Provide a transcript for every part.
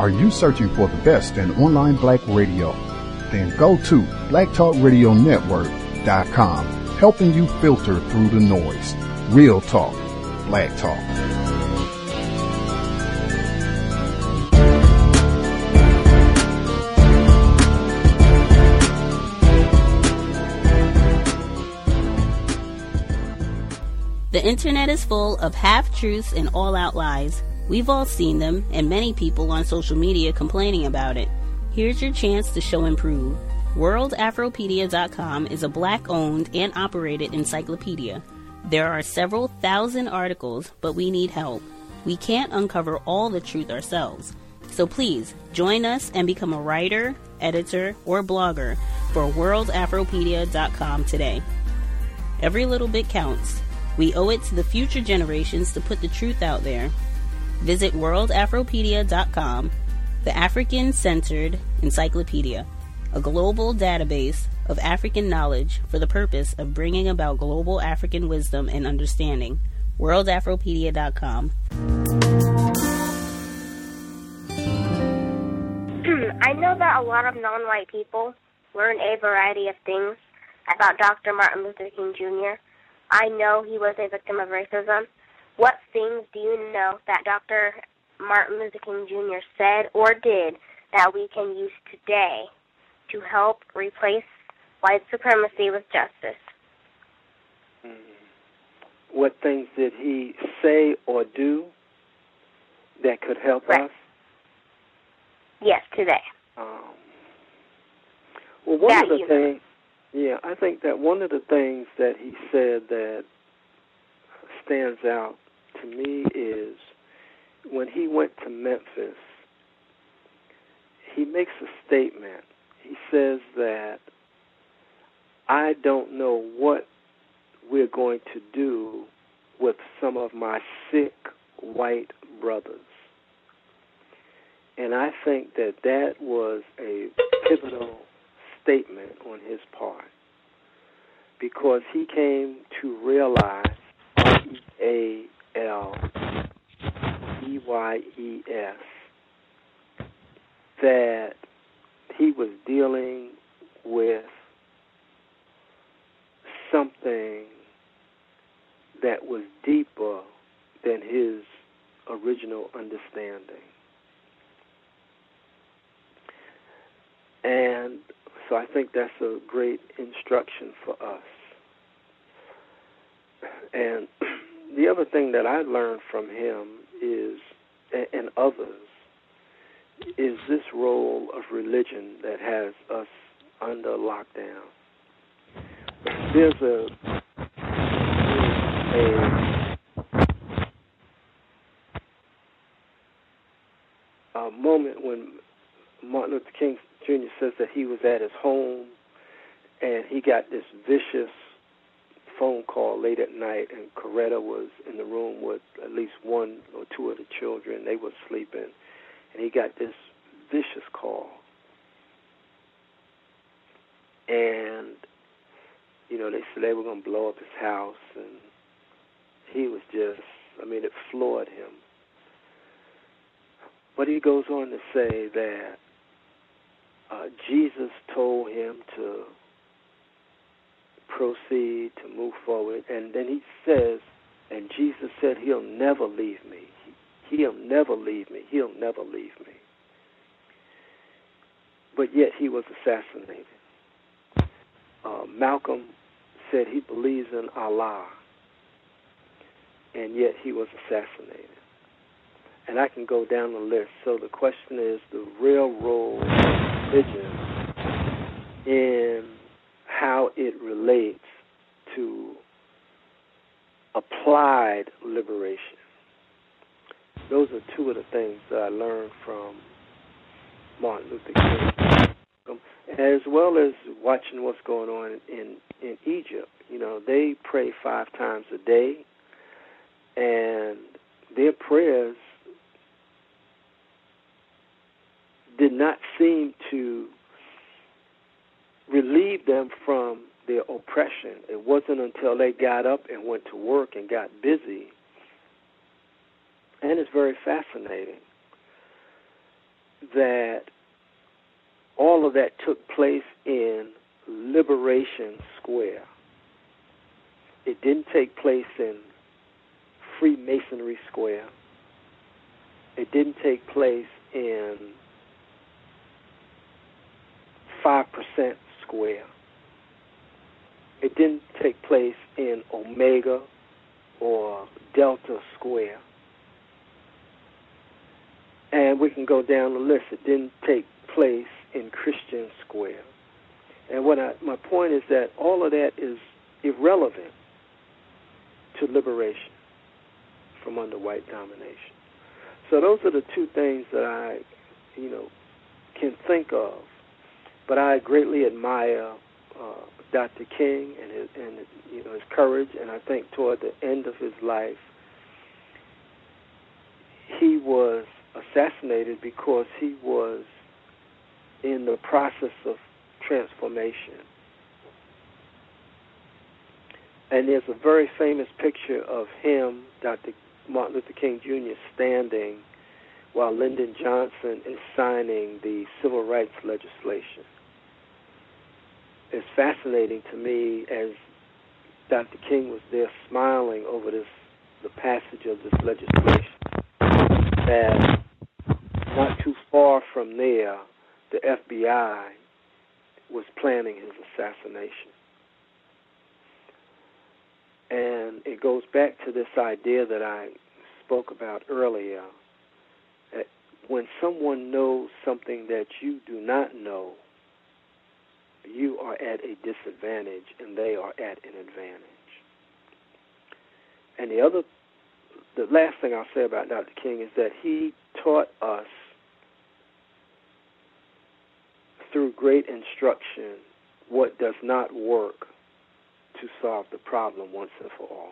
Are you searching for the best in online black radio? Then go to blacktalkradionetwork.com, helping you filter through the noise. Real talk, black talk. The internet is full of half-truths and all-out lies. We've all seen them, and many people on social media complaining about it. Here's your chance to show and prove. WorldAfropedia.com is a black-owned and operated encyclopedia. There are several thousand articles, but we need help. We can't uncover all the truth ourselves. So please, join us and become a writer, editor, or blogger for WorldAfropedia.com today. Every little bit counts. We owe it to the future generations to put the truth out there. Visit WorldAfropedia.com, the African-centered encyclopedia, a global database of African knowledge for the purpose of bringing about global African wisdom and understanding. WorldAfropedia.com. I know that a lot of non-white people learn a variety of things about Dr. Martin Luther King Jr. I know he was a victim of racism. What things do you know that Dr. Martin Luther King Jr. said or did that we can use today to help replace white supremacy with justice? What things did he say or do that could help us? Yes, today. Well, one of the things, I think that one of the things that he said that stands out to me is when he went to Memphis, he makes a statement. He says that I don't know what we're going to do with some of my sick white brothers. And I think that that was a pivotal statement on his part, because he came to realize, REALEYES, that he was dealing with something that was deeper than his original understanding. And so I think that's a great instruction for us. And the other thing that I learned from him is, and others, is this role of religion that has us under lockdown. There's a moment when Martin Luther King Jr. says that he was at his home and he got this vicious phone call late at night, and Coretta was in the room with at least one or two of the children. They were sleeping, and he got this vicious call. And, they said they were going to blow up his house, and he was just, it floored him. But he goes on to say that Jesus told him to proceed, to move forward, and then he says, and Jesus said, he'll never leave me. He'll never leave me. He'll never leave me. But yet he was assassinated. Malcolm said he believes in Allah, and yet he was assassinated. And I can go down the list. So the question is the real role of religion in how it relates to applied liberation. Those are two of the things that I learned from Martin Luther King, as well as watching what's going on in Egypt. They pray 5 times a day, and their prayers did not seem to relieve them from their oppression. It wasn't until they got up and went to work and got busy. And it's very fascinating. that all of that took place in Liberation Square. It didn't take place in Freemasonry Square. It didn't take place in 5% Square. It didn't take place in Omega or Delta Square. And we can go down the list. It didn't take place in Christian Square. And my point is that all of that is irrelevant to liberation from under white domination. So those are the two things that I, can think of. But I greatly admire Dr. King and his courage. And I think toward the end of his life, he was assassinated because he was in the process of transformation. And there's a very famous picture of him, Dr. Martin Luther King Jr., standing while Lyndon Johnson is signing the civil rights legislation. It's fascinating to me as Dr. King was there smiling over the passage of this legislation, that not too far from there, the FBI was planning his assassination. And it goes back to this idea that I spoke about earlier, that when someone knows something that you do not know, you are at a disadvantage and they are at an advantage. And the last thing I'll say about Dr. King is that he taught us through great instruction what does not work to solve the problem once and for all.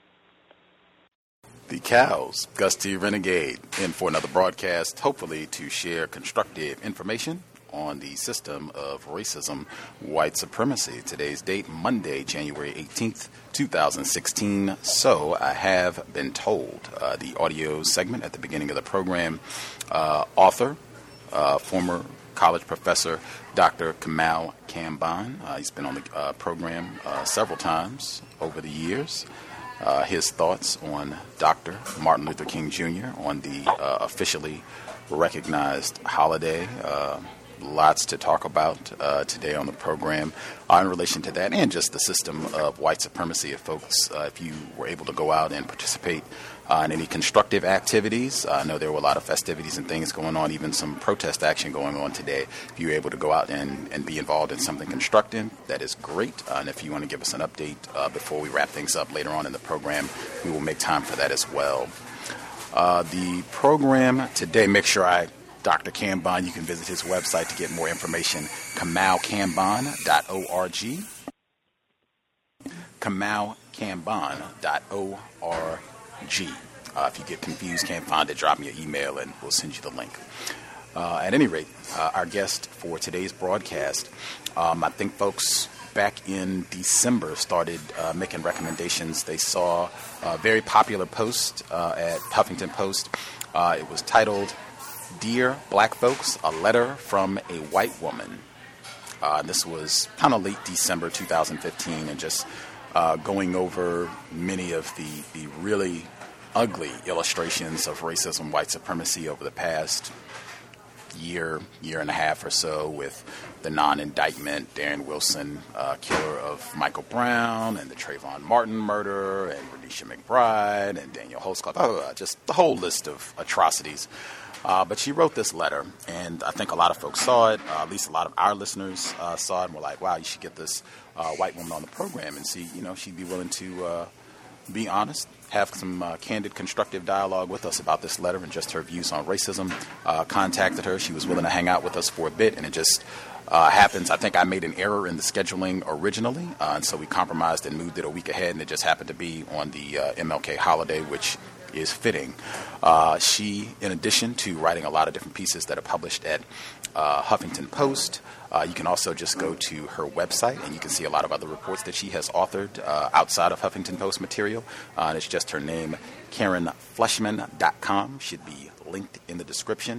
The Cows, Gusty Renegade, in for another broadcast, hopefully to share constructive information on the system of racism, white supremacy. Today's date, Monday, January 18th, 2016. So I have been told, the audio segment at the beginning of the program, author, former college professor, Dr. Kamal Kamban. He's been on the program several times over the years. His thoughts on Dr. Martin Luther King Jr. on the officially recognized holiday. Lots to talk about today on the program in relation to that, and just the system of white supremacy. If folks, if you were able to go out and participate in any constructive activities, I know there were a lot of festivities and things going on, even some protest action going on today. If you were able to go out and be involved in something constructive, that is great. And if you want to give us an update before we wrap things up later on in the program, we will make time for that as well. The program today, make sure Dr. Kamban, you can visit his website to get more information, kamalkamban.org. kamalkamban.org. If you get confused, can't find it, drop me an email and we'll send you the link. At any rate, our guest for today's broadcast, I think folks back in December started making recommendations. They saw a very popular post at Huffington Post. It was titled, "Dear Black Folks, a Letter from a White Woman." This was kind of late December 2015, and just going over many of the really ugly illustrations of racism, white supremacy over the past year and a half or so, with the non-indictment Darren Wilson killer of Michael Brown, and the Trayvon Martin murder, and Renisha McBride, and Daniel Holtzclaw, just the whole list of atrocities. But she wrote this letter, and I think a lot of folks saw it, at least a lot of our listeners saw it, and were like, wow, you should get this white woman on the program and see, she'd be willing to be honest, have some candid, constructive dialogue with us about this letter and just her views on racism. Contacted her. She was willing to hang out with us for a bit, and it just happens. I think I made an error in the scheduling originally, and so we compromised and moved it a week ahead, and it just happened to be on the MLK holiday, which is fitting. She, in addition to writing a lot of different pieces that are published at Huffington Post, you can also just go to her website and you can see a lot of other reports that she has authored outside of Huffington Post material. And it's just her name, KarenFleshman.com. Should be linked in the description.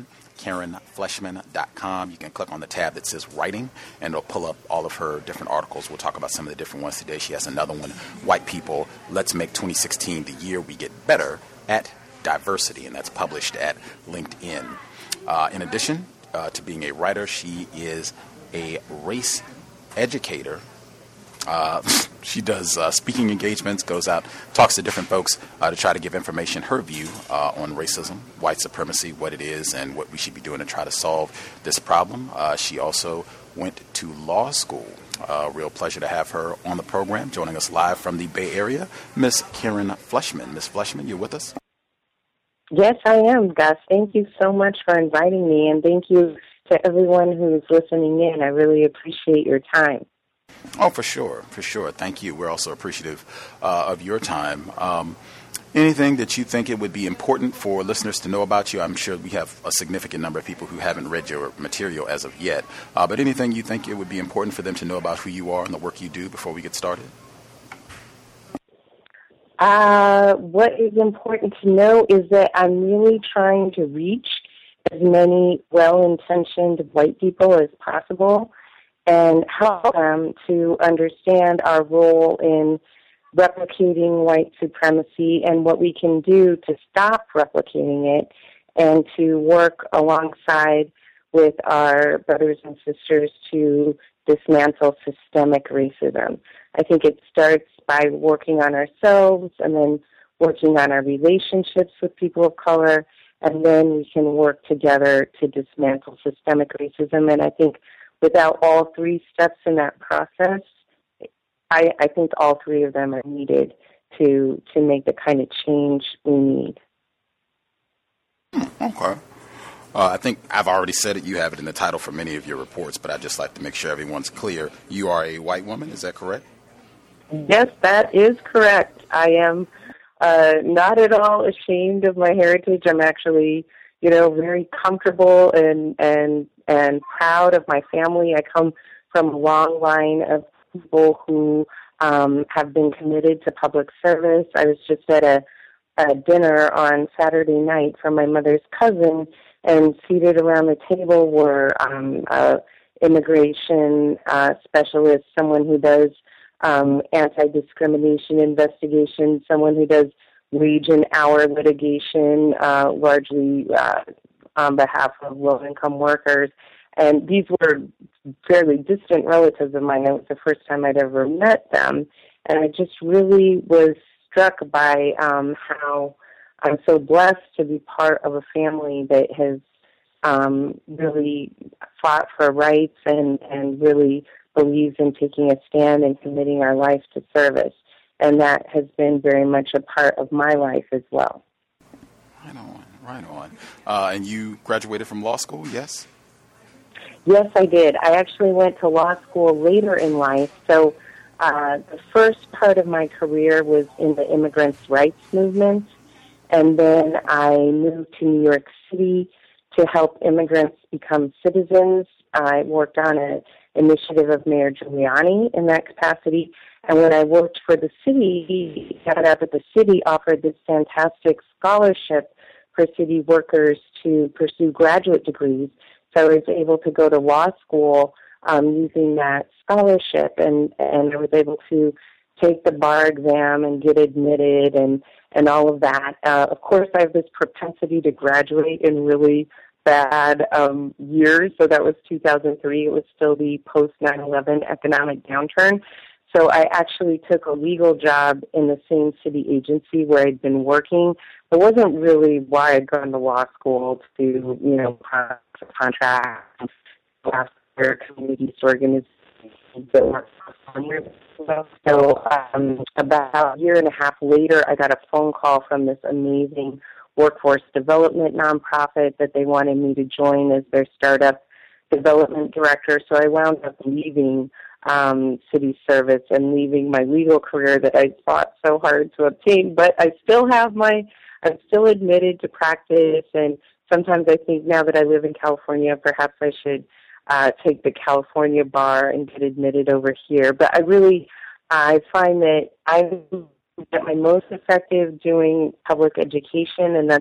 KarenFleshman.com. You can click on the tab that says Writing, and it'll pull up all of her different articles. We'll talk about some of the different ones today. She has another one, White People, Let's Make 2016 the Year We Get Better at Diversity, and that's published at LinkedIn. In addition to being a writer, she is a race educator. She does speaking engagements, goes out, talks to different folks to try to give information, her view on racism, white supremacy, what it is, and what we should be doing to try to solve this problem. She also went to law school. Real pleasure to have her on the program, joining us live from the Bay Area, Miss Karen Fleshman. Miss Fleshman, you with us? Yes, I am, Gus. Thank you so much for inviting me, and thank you to everyone who's listening in. I really appreciate your time. Oh, for sure. Thank you. We're also appreciative of your time. Anything that you think it would be important for listeners to know about you? I'm sure we have a significant number of people who haven't read your material as of yet. But anything you think it would be important for them to know about who you are and the work you do before we get started? What is important to know is that I'm really trying to reach as many well-intentioned white people as possible and help them to understand our role in replicating white supremacy and what we can do to stop replicating it and to work alongside with our brothers and sisters to dismantle systemic racism. I think it starts by working on ourselves and then working on our relationships with people of color, and then we can work together to dismantle systemic racism. And I think without all three steps in that process, I think all three of them are needed to make the kind of change we need. Okay. I think I've already said it. You have it in the title for many of your reports, but I'd just like to make sure everyone's clear. You are a white woman, is that correct? Yes, that is correct. I am not at all ashamed of my heritage. I'm actually, very comfortable and proud of my family. I come from a long line of people who have been committed to public service. I was just at a dinner on Saturday night for my mother's cousin, and seated around the table were immigration specialists, someone who does anti-discrimination investigations, someone who does wage and hour litigation, largely on behalf of low-income workers. And these were fairly distant relatives of mine. It was the first time I'd ever met them. And I just really was struck by how I'm so blessed to be part of a family that has really fought for rights and really believes in taking a stand and committing our life to service. And that has been very much a part of my life as well. Right on. And you graduated from law school, yes? Yes, I did. I actually went to law school later in life. So the first part of my career was in the immigrants' rights movement. And then I moved to New York City to help immigrants become citizens. I worked on an initiative of Mayor Giuliani in that capacity. And when I worked for the city, I got out that the city offered this fantastic scholarship for city workers to pursue graduate degrees. So I was able to go to law school using that scholarship, and I was able to take the bar exam and get admitted and all of that. Of course, I have this propensity to graduate in really bad years. So that was 2003. It was still the post-9/11 economic downturn. So I actually took a legal job in the same city agency where I'd been working. It wasn't really why I'd gone to law school to, contract after community organizations that work for So about a year and a half later, I got a phone call from this amazing workforce development nonprofit that they wanted me to join as their startup development director. So I wound up leaving city service and leaving my legal career that I fought so hard to obtain. But I'm still admitted to practice, and sometimes I think now that I live in California, perhaps I should take the California bar and get admitted over here. But I find that I'm at my most effective doing public education, and that's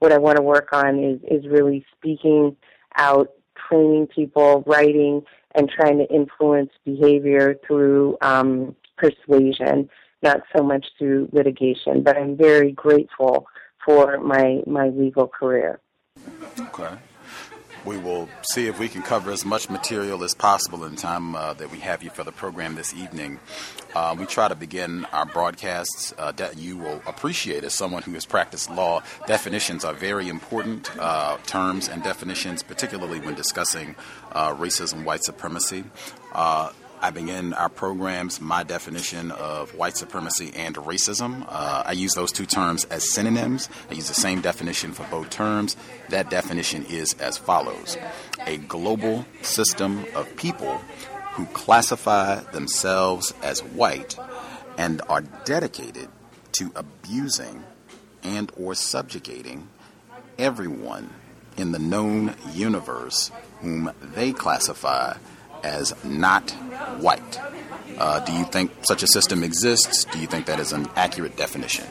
what I want to work on is really speaking out, training people, writing, and trying to influence behavior through persuasion, not so much through litigation. But I'm very grateful for my legal career. Okay. We will see if we can cover as much material as possible in time that we have you for the program this evening. We try to begin our broadcasts that you will appreciate as someone who has practiced law. Definitions are very important, terms and definitions, particularly when discussing racism, white supremacy. I begin our programs, my definition of white supremacy and racism. I use those two terms as synonyms. I use the same definition for both terms. That definition is as follows: a global system of people who classify themselves as white and are dedicated to abusing and or subjugating everyone in the known universe whom they classify as not white. Do you think such a system exists? Do you think that is an accurate definition?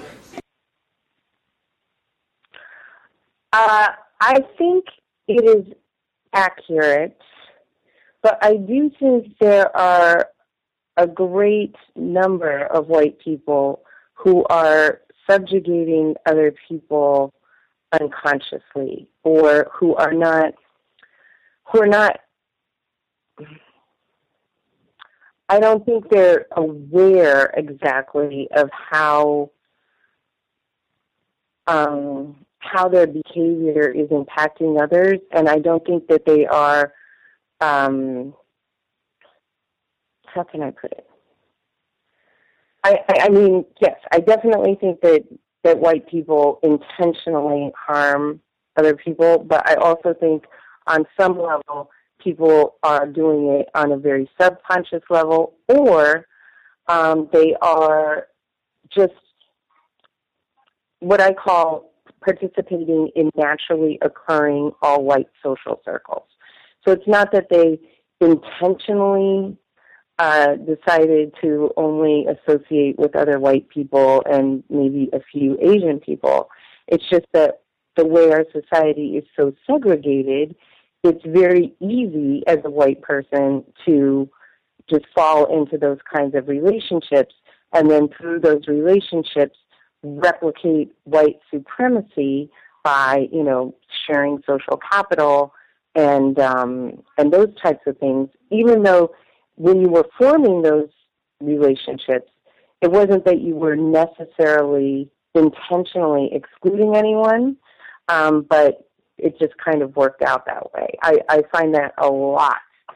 I think it is accurate, but I do think there are a great number of white people who are subjugating other people unconsciously, or who are not, I don't think they're aware exactly of how their behavior is impacting others, and I don't think that they are, how can I put it? I mean, yes, I definitely think that white people intentionally harm other people, but I also think on some level people are doing it on a very subconscious level, or they are just what I call participating in naturally occurring all-white social circles. So it's not that they intentionally decided to only associate with other white people and maybe a few Asian people. It's just that the way our society is so segregated, it's very easy as a white person to just fall into those kinds of relationships, and then through those relationships replicate white supremacy by, sharing social capital and those types of things, even though when you were forming those relationships, it wasn't that you were necessarily intentionally excluding anyone, but it just kind of worked out that way. I find that a lot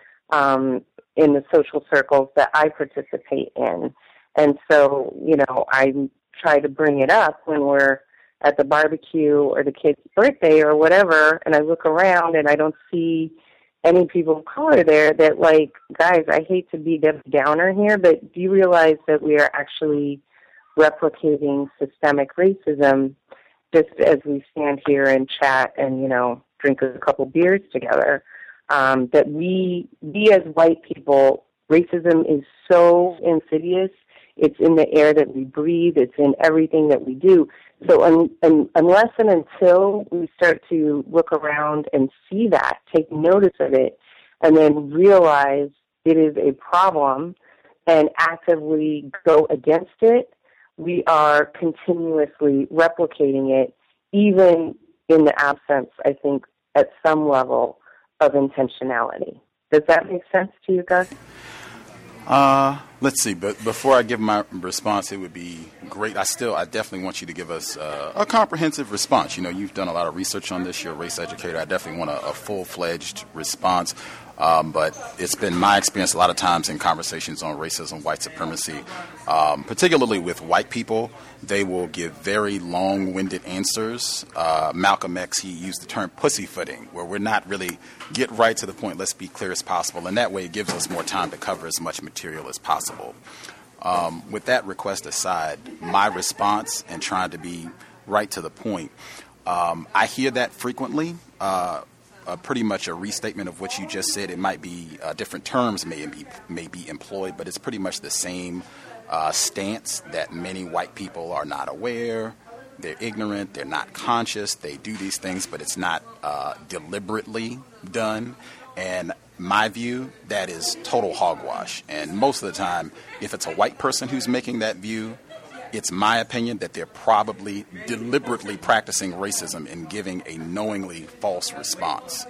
in the social circles that I participate in. And so, I try to bring it up when we're at the barbecue or the kid's birthday or whatever, and I look around and I don't see any people of color there that, like, guys, I hate to be Debbie Downer here, but do you realize that we are actually replicating systemic racism just as we stand here and chat and, drink a couple beers together? That we as white people, racism is so insidious. It's in the air that we breathe. It's in everything that we do. So unless and until we start to look around and see that, take notice of it, and then realize it is a problem and actively go against it, we are continuously replicating it, even in the absence, I think, at some level of intentionality. Does that make sense to you, Gus? Let's see, but before I give my response, it would be great. I definitely want you to give us a comprehensive response. You've done a lot of research on this. You're a race educator. I definitely want a full-fledged response. But it's been my experience a lot of times in conversations on racism, white supremacy, particularly with white people, they will give very long-winded answers. Malcolm X, he used the term pussyfooting, where we're not really get right to the point, let's be clear as possible. And that way it gives us more time to cover as much material as possible. With that request aside, my response and trying to be right to the point, I hear that frequently. Pretty much a restatement of what you just said. It might be different terms may be employed, but it's pretty much the same stance that many white people are not aware, they're ignorant, they're not conscious, they do these things, but it's not deliberately done. And my view, that is total hogwash. And most of the time, if it's a white person who's making that view, it's my opinion that they're probably deliberately practicing racism and giving a knowingly false response.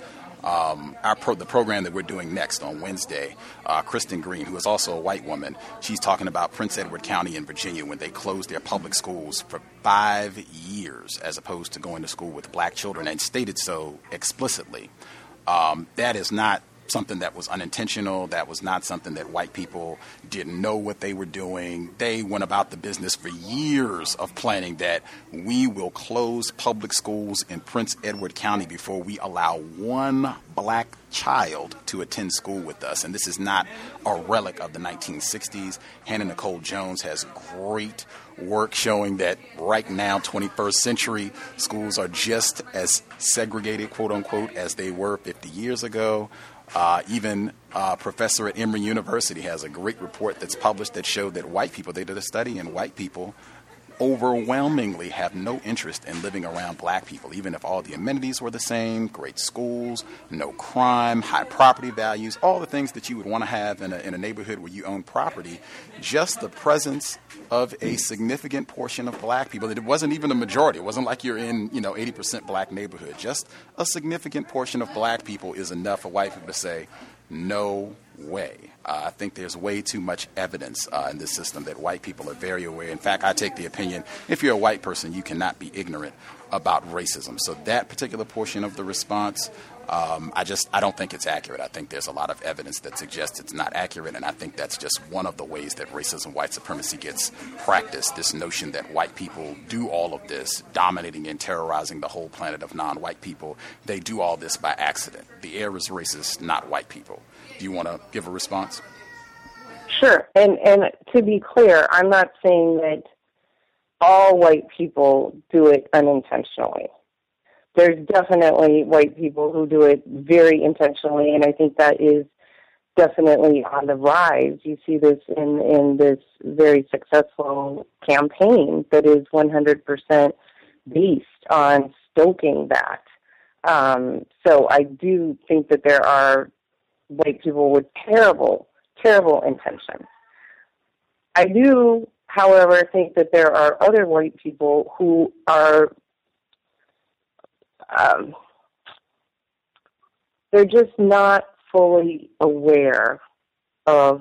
The program that we're doing next on Wednesday, Kristen Green, who is also a white woman, she's talking about Prince Edward County in Virginia when they closed their public schools for 5 years as opposed to going to school with black children, and stated so explicitly. That is not something that was unintentional. That was not something that white people didn't know what they were doing. They went about the business for years of planning that we will close public schools in Prince Edward County before we allow one black child to attend school with us. And this is not a relic of the 1960s. Hannah Nicole Jones has great work showing that right now, 21st century, schools are just as segregated, quote unquote, as they were 50 years ago. Even a professor at Emory University has a great report that's published that showed that white people, they did a study, and white people overwhelmingly have no interest in living around black people, even if all the amenities were the same, great schools, no crime, high property values, all the things that you would want to have in a neighborhood where you own property. Just the presence of a significant portion of black people. It wasn't even a majority. It wasn't like you're in, 80% black neighborhood. Just a significant portion of black people is enough for white people to say, no way. I think there's way too much evidence in this system that white people are very aware. In fact, I take the opinion, if you're a white person, you cannot be ignorant about racism. So that particular portion of the response, I don't think it's accurate. I think there's a lot of evidence that suggests it's not accurate, and I think that's just one of the ways that racism, white supremacy gets practiced, this notion that white people do all of this, dominating and terrorizing the whole planet of non-white people. They do all this by accident. The air is racist, not white people. Do you want to give a response? Sure. And to be clear, I'm not saying that all white people do it unintentionally. There's definitely white people who do it very intentionally, and I think that is definitely on the rise. You see this in this very successful campaign that is 100% based on stoking that. So I do think that there are white people with terrible, terrible intentions. I do, however, think that there are other white people who are they're just not fully aware of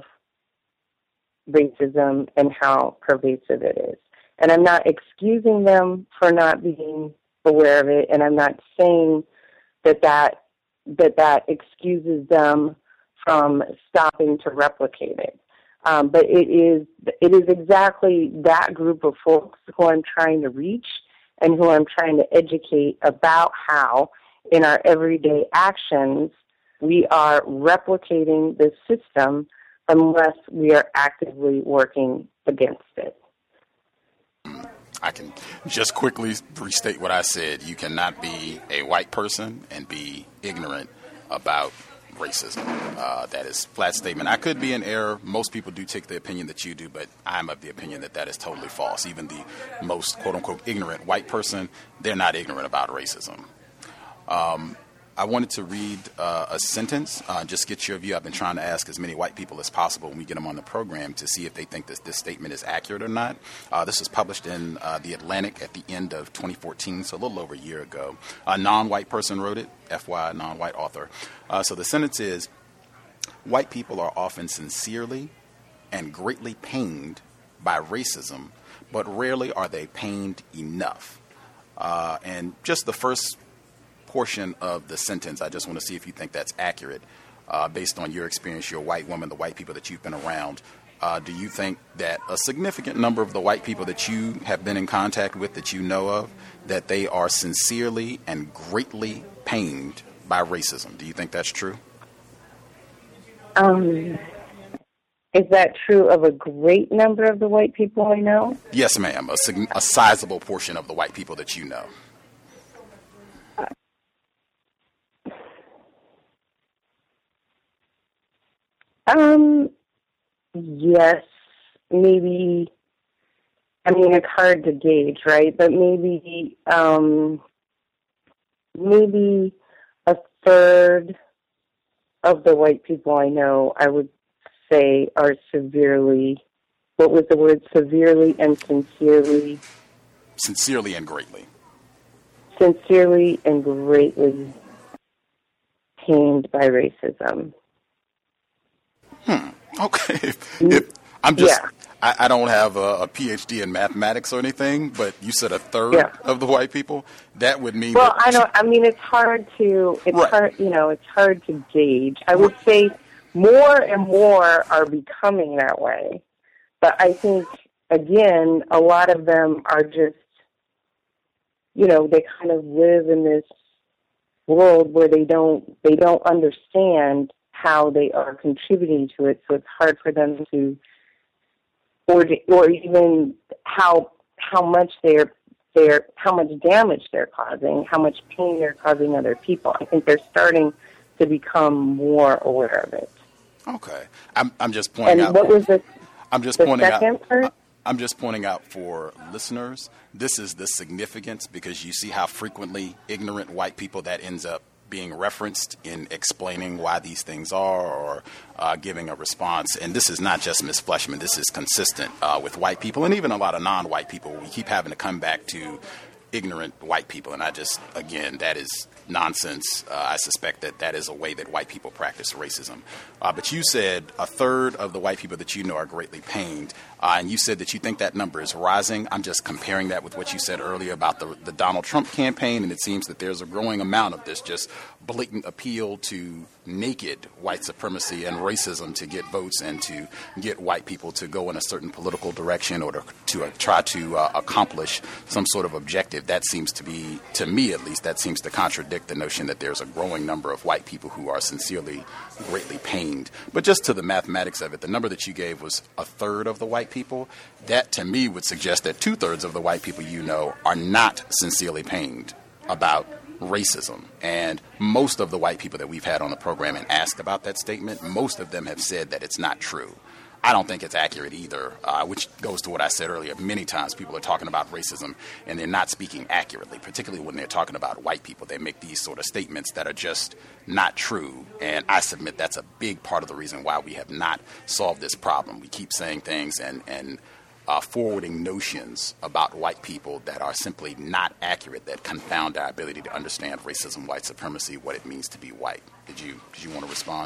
racism and how pervasive it is. And I'm not excusing them for not being aware of it, and I'm not saying that excuses them from stopping to replicate it. But it is exactly that group of folks who I'm trying to reach and who I'm trying to educate about how, in our everyday actions, we are replicating this system unless we are actively working against it. I can just quickly restate what I said. You cannot be a white person and be ignorant about racism. That is a flat statement. I could be in error. Most people do take the opinion that you do, but I'm of the opinion that that is totally false. Even the most quote-unquote ignorant white person, they're not ignorant about racism. I wanted to read a sentence, just get your view. I've been trying to ask as many white people as possible when we get them on the program to see if they think this statement is accurate or not. This was published in The Atlantic at the end of 2014, so a little over a year ago. A non-white person wrote it, FY, non-white author. So the sentence is, white people are often sincerely and greatly pained by racism, but rarely are they pained enough. And just the first portion of the sentence, I just want to see if you think that's accurate based on your experience. You're a white woman, the white people that you've been around. Do you think that a significant number of the white people that you have been in contact with, that you know of, that they are sincerely and greatly pained by racism? Do you think that's true? Is that true of a great number of the white people I know? Yes, ma'am. A sizable portion of the white people that you know. Yes, maybe I mean, it's hard to gauge, right? But maybe a third of the white people I know, I would say, are severely, what was the word, severely and sincerely? Sincerely and greatly. Sincerely and greatly pained by racism. Okay. I'm just, yeah. I don't have a PhD in mathematics or anything, but you said a third of the white people. That would mean. Well, I mean, it's hard to. It's right. hard. It's hard to gauge. I would say more and more are becoming that way, but I think again, a lot of them are just. They kind of live in this world where they don't understand how they are contributing to it, so it's hard for them to. Or even how much how much damage they're causing, how much pain they're causing other people. I think they're starting to become more aware of it. Okay, I'm just pointing out. And what was the? I'm just the pointing second out. part? I'm just pointing out for listeners. This is the significance because you see how frequently ignorant white people that ends up being referenced in explaining why these things are or giving a response. And this is not just Ms. Fleshman. This is consistent with white people and even a lot of non-white people. We keep having to come back to ignorant white people. And again, that is nonsense. I suspect that is a way that white people practice racism. But you said a third of the white people that you know are greatly pained. And you said that you think that number is rising. I'm just comparing that with what you said earlier about the Donald Trump campaign. And it seems that there's a growing amount of this just blatant appeal to naked white supremacy and racism to get votes and to get white people to go in a certain political direction or to try to accomplish some sort of objective. That seems to be, to me at least, that seems to contradict the notion that there's a growing number of white people who are sincerely, greatly pained. But just to the mathematics of it, the number that you gave was a third of the white people. That, to me, would suggest that 2/3 of the white people you know are not sincerely pained about racism. And most of the white people that we've had on the program and asked about that statement, most of them have said that it's not true. I don't think it's accurate either, which goes to what I said earlier. Many times people are talking about racism and they're not speaking accurately, particularly when they're talking about white people. They make these sort of statements that are just not true. And I submit that's a big part of the reason why we have not solved this problem. We keep saying things and forwarding notions about white people that are simply not accurate, that confound our ability to understand racism, white supremacy, what it means to be white. Did you want to respond?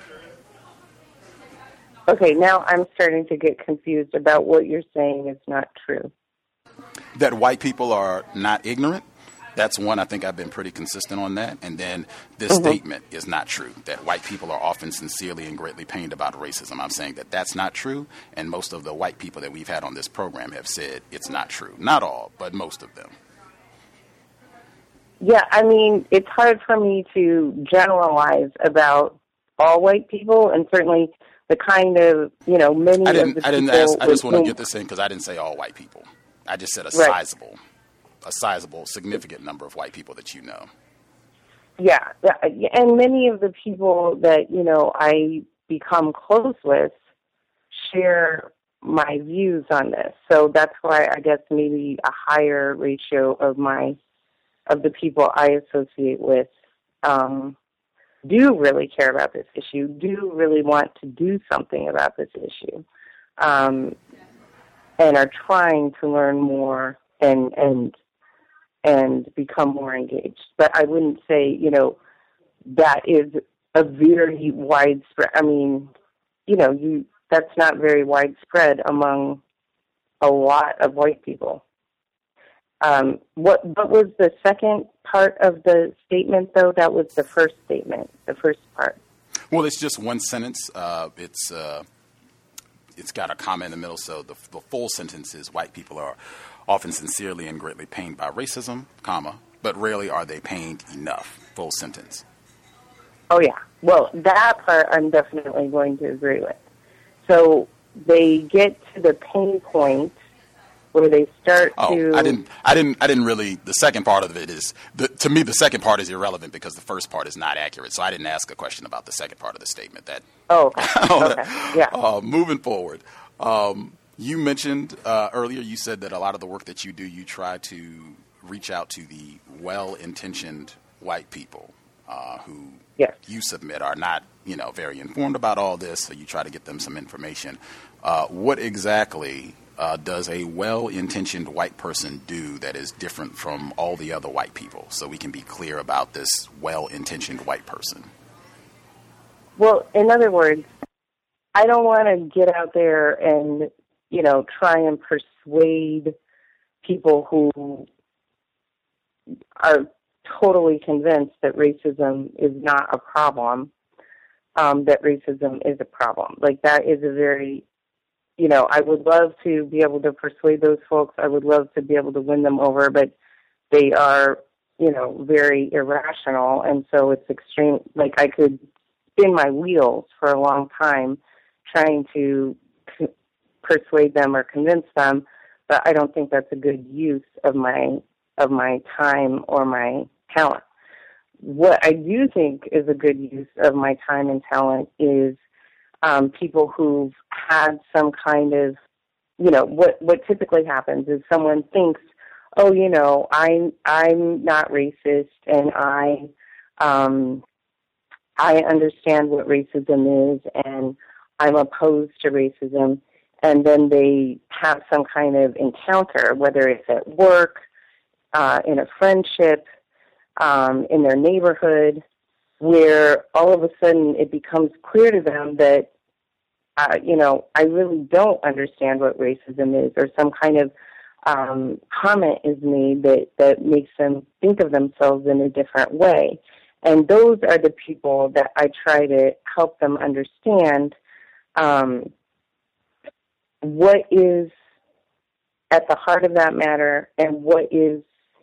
Okay, now I'm starting to get confused about what you're saying is not true. That white people are not ignorant? That's one. I think I've been pretty consistent on that. And then this statement is not true, that white people are often sincerely and greatly pained about racism. I'm saying that that's not true, and most of the white people that we've had on this program have said it's not true. Not all, but most of them. Yeah, I mean, it's hard for me to generalize about all white people, and certainly the kind of, many I of the people... I didn't ask. I just want to get this in because I didn't say all white people. I just said a sizable, significant number of white people that you know. Yeah, and many of the people that, I become close with share my views on this. So that's why I guess maybe a higher ratio of the people I associate with do really care about this issue, do really want to do something about this issue, and are trying to learn more and become more engaged. But I wouldn't say, that is a very widespread, that's not very widespread among a lot of white people. What was the second part of the statement, though? That was the first statement, the first part. Well, it's just one sentence. It's got a comma in the middle, so the full sentence is white people are often sincerely and greatly pained by racism, comma, but rarely are they pained enough, full sentence. Oh, yeah. Well, that part I'm definitely going to agree with. So they get to the pain point where they start to... I didn't really... The second part of it is... to me, the second part is irrelevant because the first part is not accurate. So I didn't ask a question about the second part of the statement. Okay. Yeah. Moving forward. You mentioned earlier, you said that a lot of the work that you do, you try to reach out to the well-intentioned white people who Yes. you submit are not, very informed about all this, so you try to get them some information. What exactly does a well-intentioned white person do that is different from all the other white people, so we can be clear about this well-intentioned white person? Well, in other words, I don't want to get out there and, try and persuade people who are totally convinced that racism is not a problem, that racism is a problem. Like, that is a very, I would love to be able to persuade those folks. I would love to be able to win them over, but they are, very irrational. And so it's extreme. Like, I could spin my wheels for a long time trying to persuade them or convince them, but I don't think that's a good use of my time or my talent. What I do think is a good use of my time and talent is people who've had some kind of, what typically happens is someone thinks, oh, I'm not racist, and I understand what racism is, and I'm opposed to racism. And then they have some kind of encounter, whether it's at work, in a friendship, in their neighborhood, where all of a sudden it becomes clear to them that, I really don't understand what racism is, or some kind of comment is made that makes them think of themselves in a different way. And those are the people that I try to help them understand what is at the heart of that matter, and what is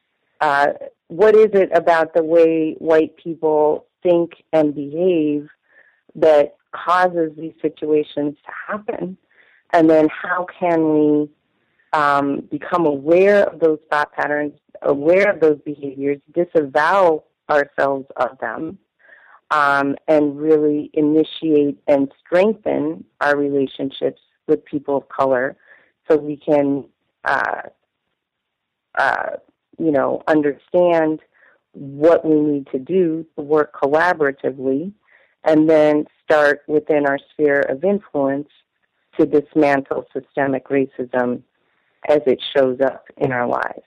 it about the way white people think and behave that causes these situations to happen, and then how can we become aware of those thought patterns, aware of those behaviors, disavow ourselves of them, and really initiate and strengthen our relationships with people of color, so we can, understand what we need to do to work collaboratively, and then start within our sphere of influence to dismantle systemic racism as it shows up in our lives.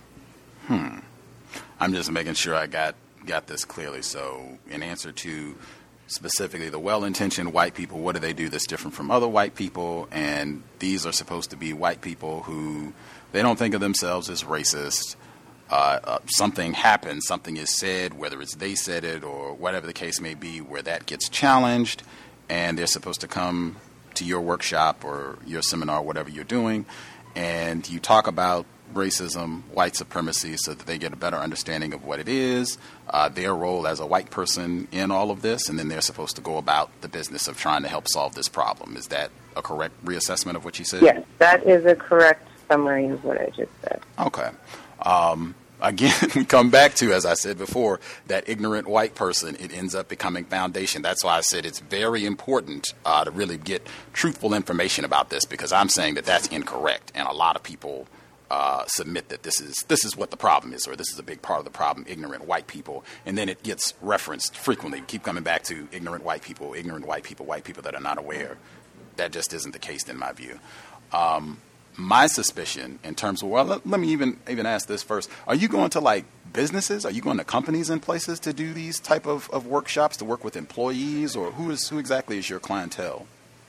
I'm just making sure I got this clearly. So in answer to specifically the well-intentioned white people, what do they do that's different from other white people? And these are supposed to be white people who they don't think of themselves as racist. Something happens, something is said, whether it's they said it or whatever the case may be, where that gets challenged, and they're supposed to come to your workshop or your seminar, whatever you're doing, and you talk about racism, white supremacy, so that they get a better understanding of what it is, their role as a white person in all of this, and then they're supposed to go about the business of trying to help solve this problem. Is that a correct reassessment of what you said? Yes, that is a correct summary of what I just said. Okay. Again, we come back to, as I said before, that ignorant white person. It ends up becoming foundation. That's why I said it's very important to really get truthful information about this, because I'm saying that that's incorrect, and a lot of people submit that this is what the problem is, or this is a big part of the problem, ignorant white people, and then it gets referenced frequently. We keep coming back to ignorant white people, white people that are not aware. That just isn't the case in my view. My suspicion in terms of, well, let me even ask this first. Are you going to like businesses? Are you going to companies and places to do these type of workshops, to work with employees, or who exactly is your clientele?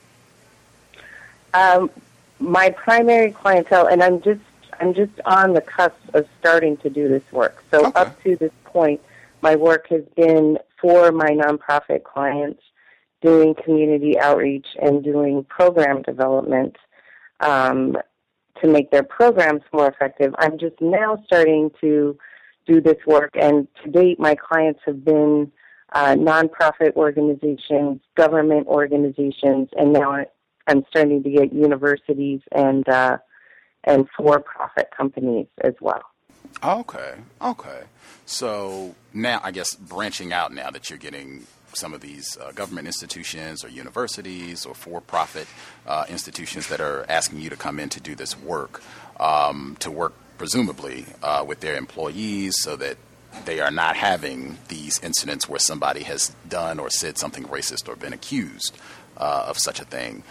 My primary clientele, and I'm just on the cusp of starting to do this work. So okay. Up to this point, my work has been for my nonprofit clients, doing community outreach and doing program development to make their programs more effective. I'm just now starting to do this work, and to date, my clients have been nonprofit organizations, government organizations, and now I'm starting to get universities and for-profit companies as well. Okay. So now, I guess, branching out now that you're getting some of these government institutions or universities or for-profit institutions that are asking you to come in to do this work, to work presumably with their employees so that they are not having these incidents where somebody has done or said something racist or been accused of such a thing.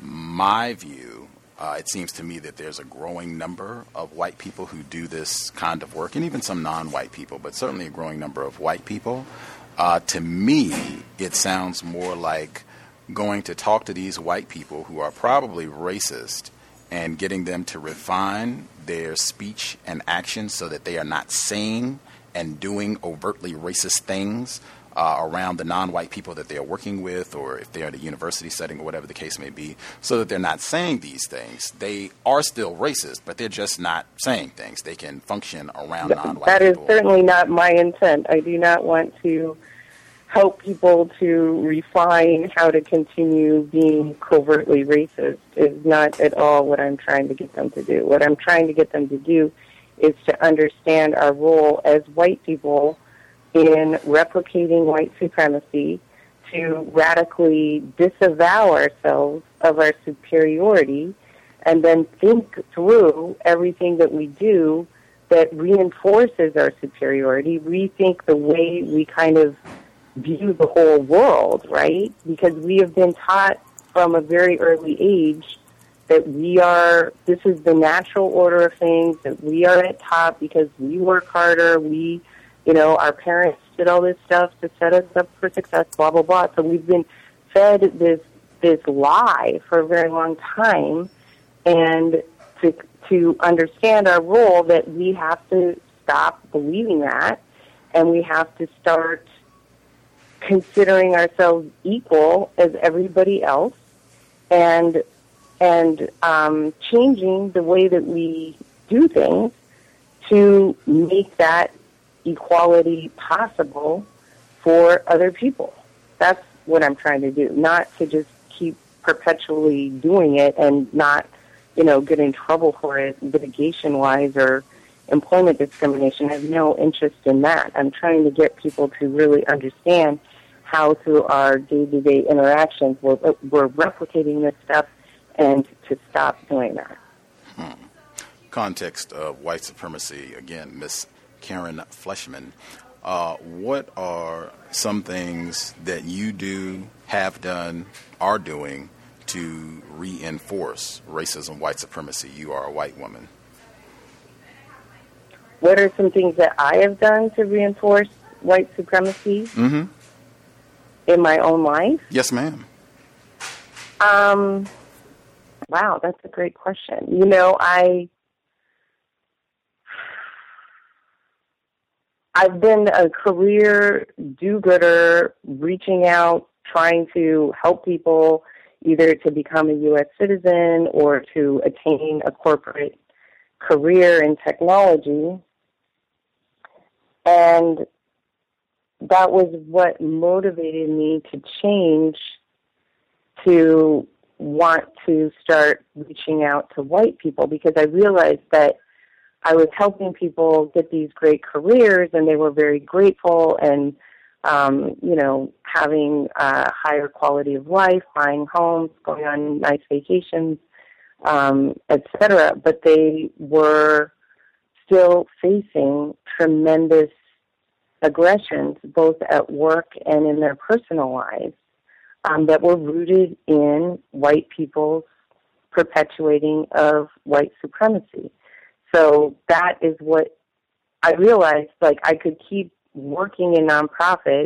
My view, it seems to me that there's a growing number of white people who do this kind of work, and even some non-white people, but certainly a growing number of white people. To me, it sounds more like going to talk to these white people who are probably racist and getting them to refine their speech and actions so that they are not saying and doing overtly racist things around the non-white people that they're working with, or if they're in a university setting or whatever the case may be, so that they're not saying these things. They are still racist, but they're just not saying things. They can function around non-white people. That is certainly not my intent. I do not want to help people to refine how to continue being covertly racist. Is not at all what I'm trying to get them to do. What I'm trying to get them to do is to understand our role as white people in replicating white supremacy, to radically disavow ourselves of our superiority, and then think through everything that we do that reinforces our superiority, rethink the way we kind of view the whole world, right? Because we have been taught from a very early age that this is the natural order of things, that we are at top because we work harder, our parents did all this stuff to set us up for success, blah, blah, blah. So we've been fed this lie for a very long time, and to understand our role, that we have to stop believing that, and we have to start considering ourselves equal as everybody else, and changing the way that we do things to make that equality possible for other people. That's what I'm trying to do, not to just keep perpetually doing it and not, get in trouble for it litigation-wise or employment discrimination. I have no interest in that. I'm trying to get people to really understand how through our day-to-day interactions we're replicating this stuff, and to stop doing that. Context of white supremacy, again, Miss Karen Fleshman. What are some things that you do, have done, are doing to reinforce racism, white supremacy? You are a white woman. What are some things that I have done to reinforce white supremacy in my own life? Yes, ma'am. Wow, that's a great question. I've been a career do-gooder, reaching out, trying to help people either to become a U.S. citizen or to attain a corporate career in technology. And that was what motivated me to change, to want to start reaching out to white people, because I realized that I was helping people get these great careers, and they were very grateful and, having a higher quality of life, buying homes, going on nice vacations, etc. But they were still facing tremendous aggressions, both at work and in their personal lives, that were rooted in white people's perpetuating of white supremacy. So that is what I realized, I could keep working in nonprofit,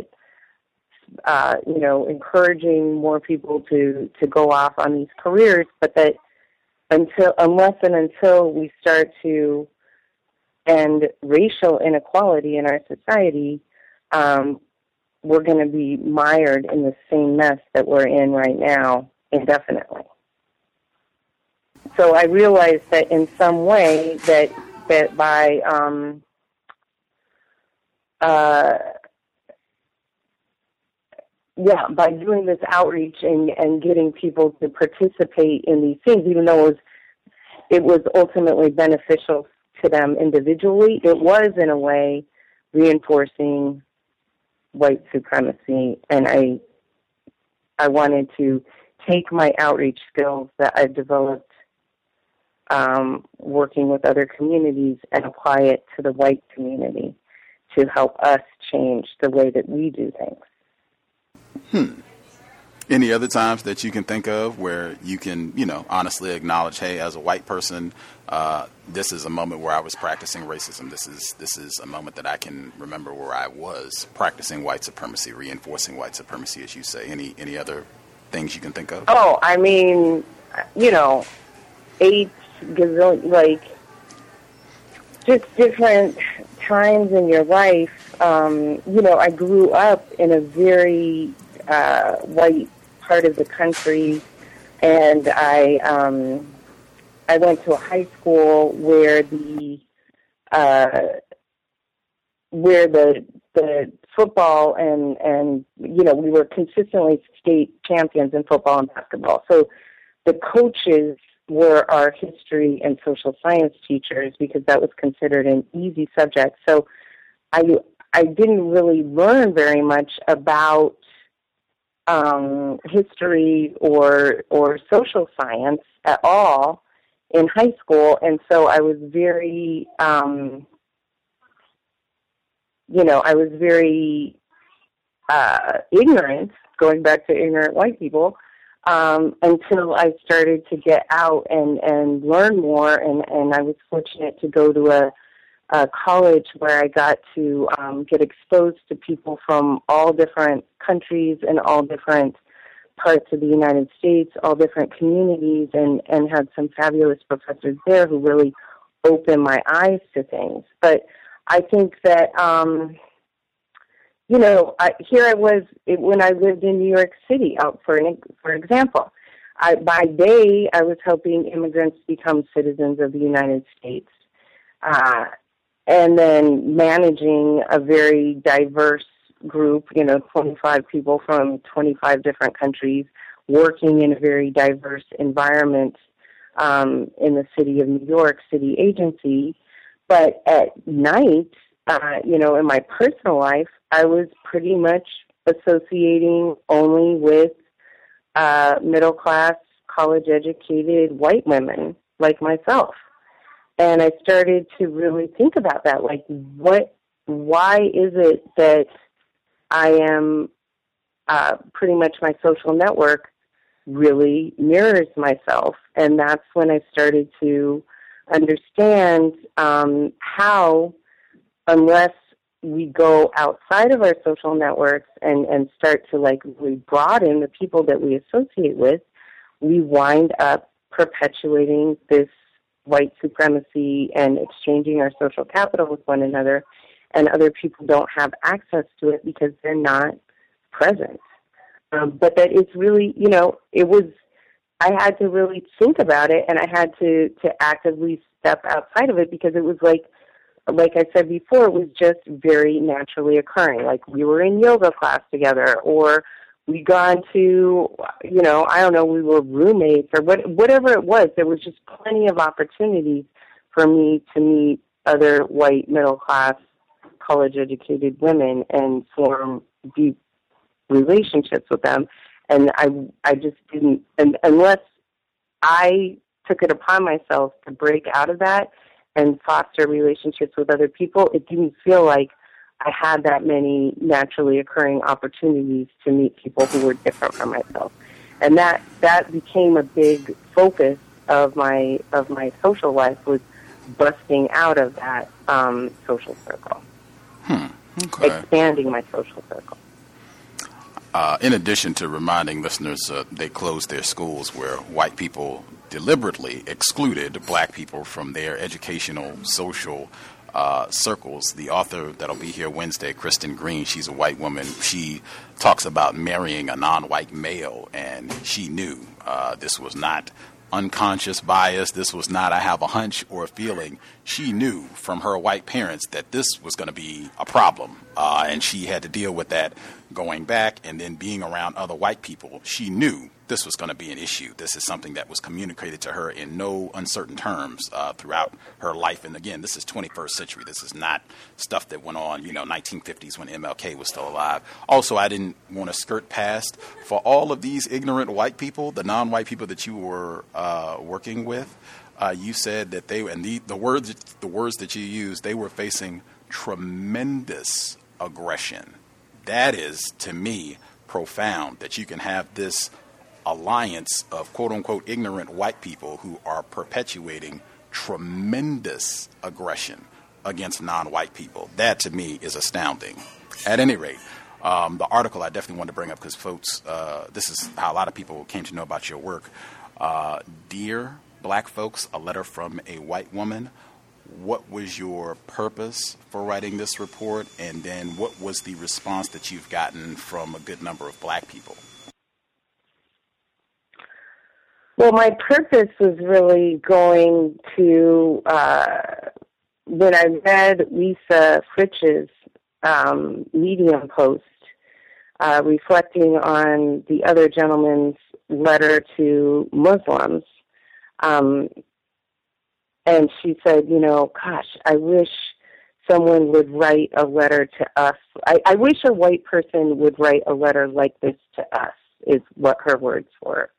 encouraging more people to go off on these careers, but that until we start to end racial inequality in our society, we're going to be mired in the same mess that we're in right now indefinitely. So I realized that in some way that by by doing this outreach and getting people to participate in these things, even though it was ultimately beneficial to them individually, it was in a way reinforcing white supremacy, and I wanted to take my outreach skills that I've developed working with other communities and apply it to the white community to help us change the way that we do things. Any other times that you can think of where you can, honestly acknowledge, hey, as a white person, this is a moment where I was practicing racism. This is a moment that I can remember where I was practicing white supremacy, reinforcing white supremacy, as you say. Any other things you can think of? Oh, I mean, 8 gazillion, just different times in your life. I grew up in a very white part of the country, and I went to a high school where the football and we were consistently state champions in football and basketball. So the coaches were our history and social science teachers because that was considered an easy subject. So I didn't really learn very much about history or social science at all in high school, and so I was very ignorant, going back to ignorant white people, until I started to get out and learn more, and I was fortunate to go to a college where I got to get exposed to people from all different countries and all different parts of the United States, all different communities, and had some fabulous professors there who really opened my eyes to things. But I think that, here I was when I lived in New York City, for example. By day, I was helping immigrants become citizens of the United States. And then managing a very diverse group, 25 people from 25 different countries, working in a very diverse environment in the city of New York, city agency. But at night, in my personal life, I was pretty much associating only with middle-class, college-educated white women like myself. And I started to really think about that, why is it that I am pretty much my social network really mirrors myself? And that's when I started to understand how, unless we go outside of our social networks and start to really broaden the people that we associate with, we wind up perpetuating this white supremacy and exchanging our social capital with one another, and other people don't have access to it because they're not present. But that it's really, I had to really think about it, and I had to actively step outside of it because it was like I said before, it was just very naturally occurring. Like we were in yoga class together, or we gone to, I don't know, we were roommates or whatever it was. There was just plenty of opportunities for me to meet other white middle-class, college-educated women and form deep relationships with them. And I just didn't, unless I took it upon myself to break out of that and foster relationships with other people, it didn't feel like I had that many naturally occurring opportunities to meet people who were different from myself. And that became a big focus of my social life, was busting out of that social circle. Okay. Expanding my social circle. In addition to reminding listeners they closed their schools where white people deliberately excluded black people from their educational, social circles. The author that'll be here Wednesday, Kristen Green, she's a white woman. She talks about marrying a non-white male, and she knew this was not unconscious bias. This was not I have a hunch or a feeling. She knew from her white parents that this was going to be a problem And she had to deal with that going back, and then being around other white people. She knew this was going to be an issue. This is something that was communicated to her in no uncertain terms throughout her life. And again, this is 21st century. This is not stuff that went on, 1950s when MLK was still alive. Also, I didn't want to skirt past, for all of these ignorant white people, the non-white people that you were working with, you said that they, and the words that you used, they were facing tremendous aggression. That is, to me, profound, that you can have this alliance of quote-unquote ignorant white people who are perpetuating tremendous aggression against non-white people. That, to me, is astounding. At any rate, the article I definitely wanted to bring up because, folks, this is how a lot of people came to know about your work. Dear Black Folks, a letter from a white woman. What was your purpose for writing this report, and then what was the response that you've gotten from a good number of black people? Well, my purpose was really going to, when I read Lisa Fritsch's Medium post, reflecting on the other gentleman's letter to Muslims, and she said, gosh, I wish someone would write a letter to us. I wish a white person would write a letter like this to us, is what her words were.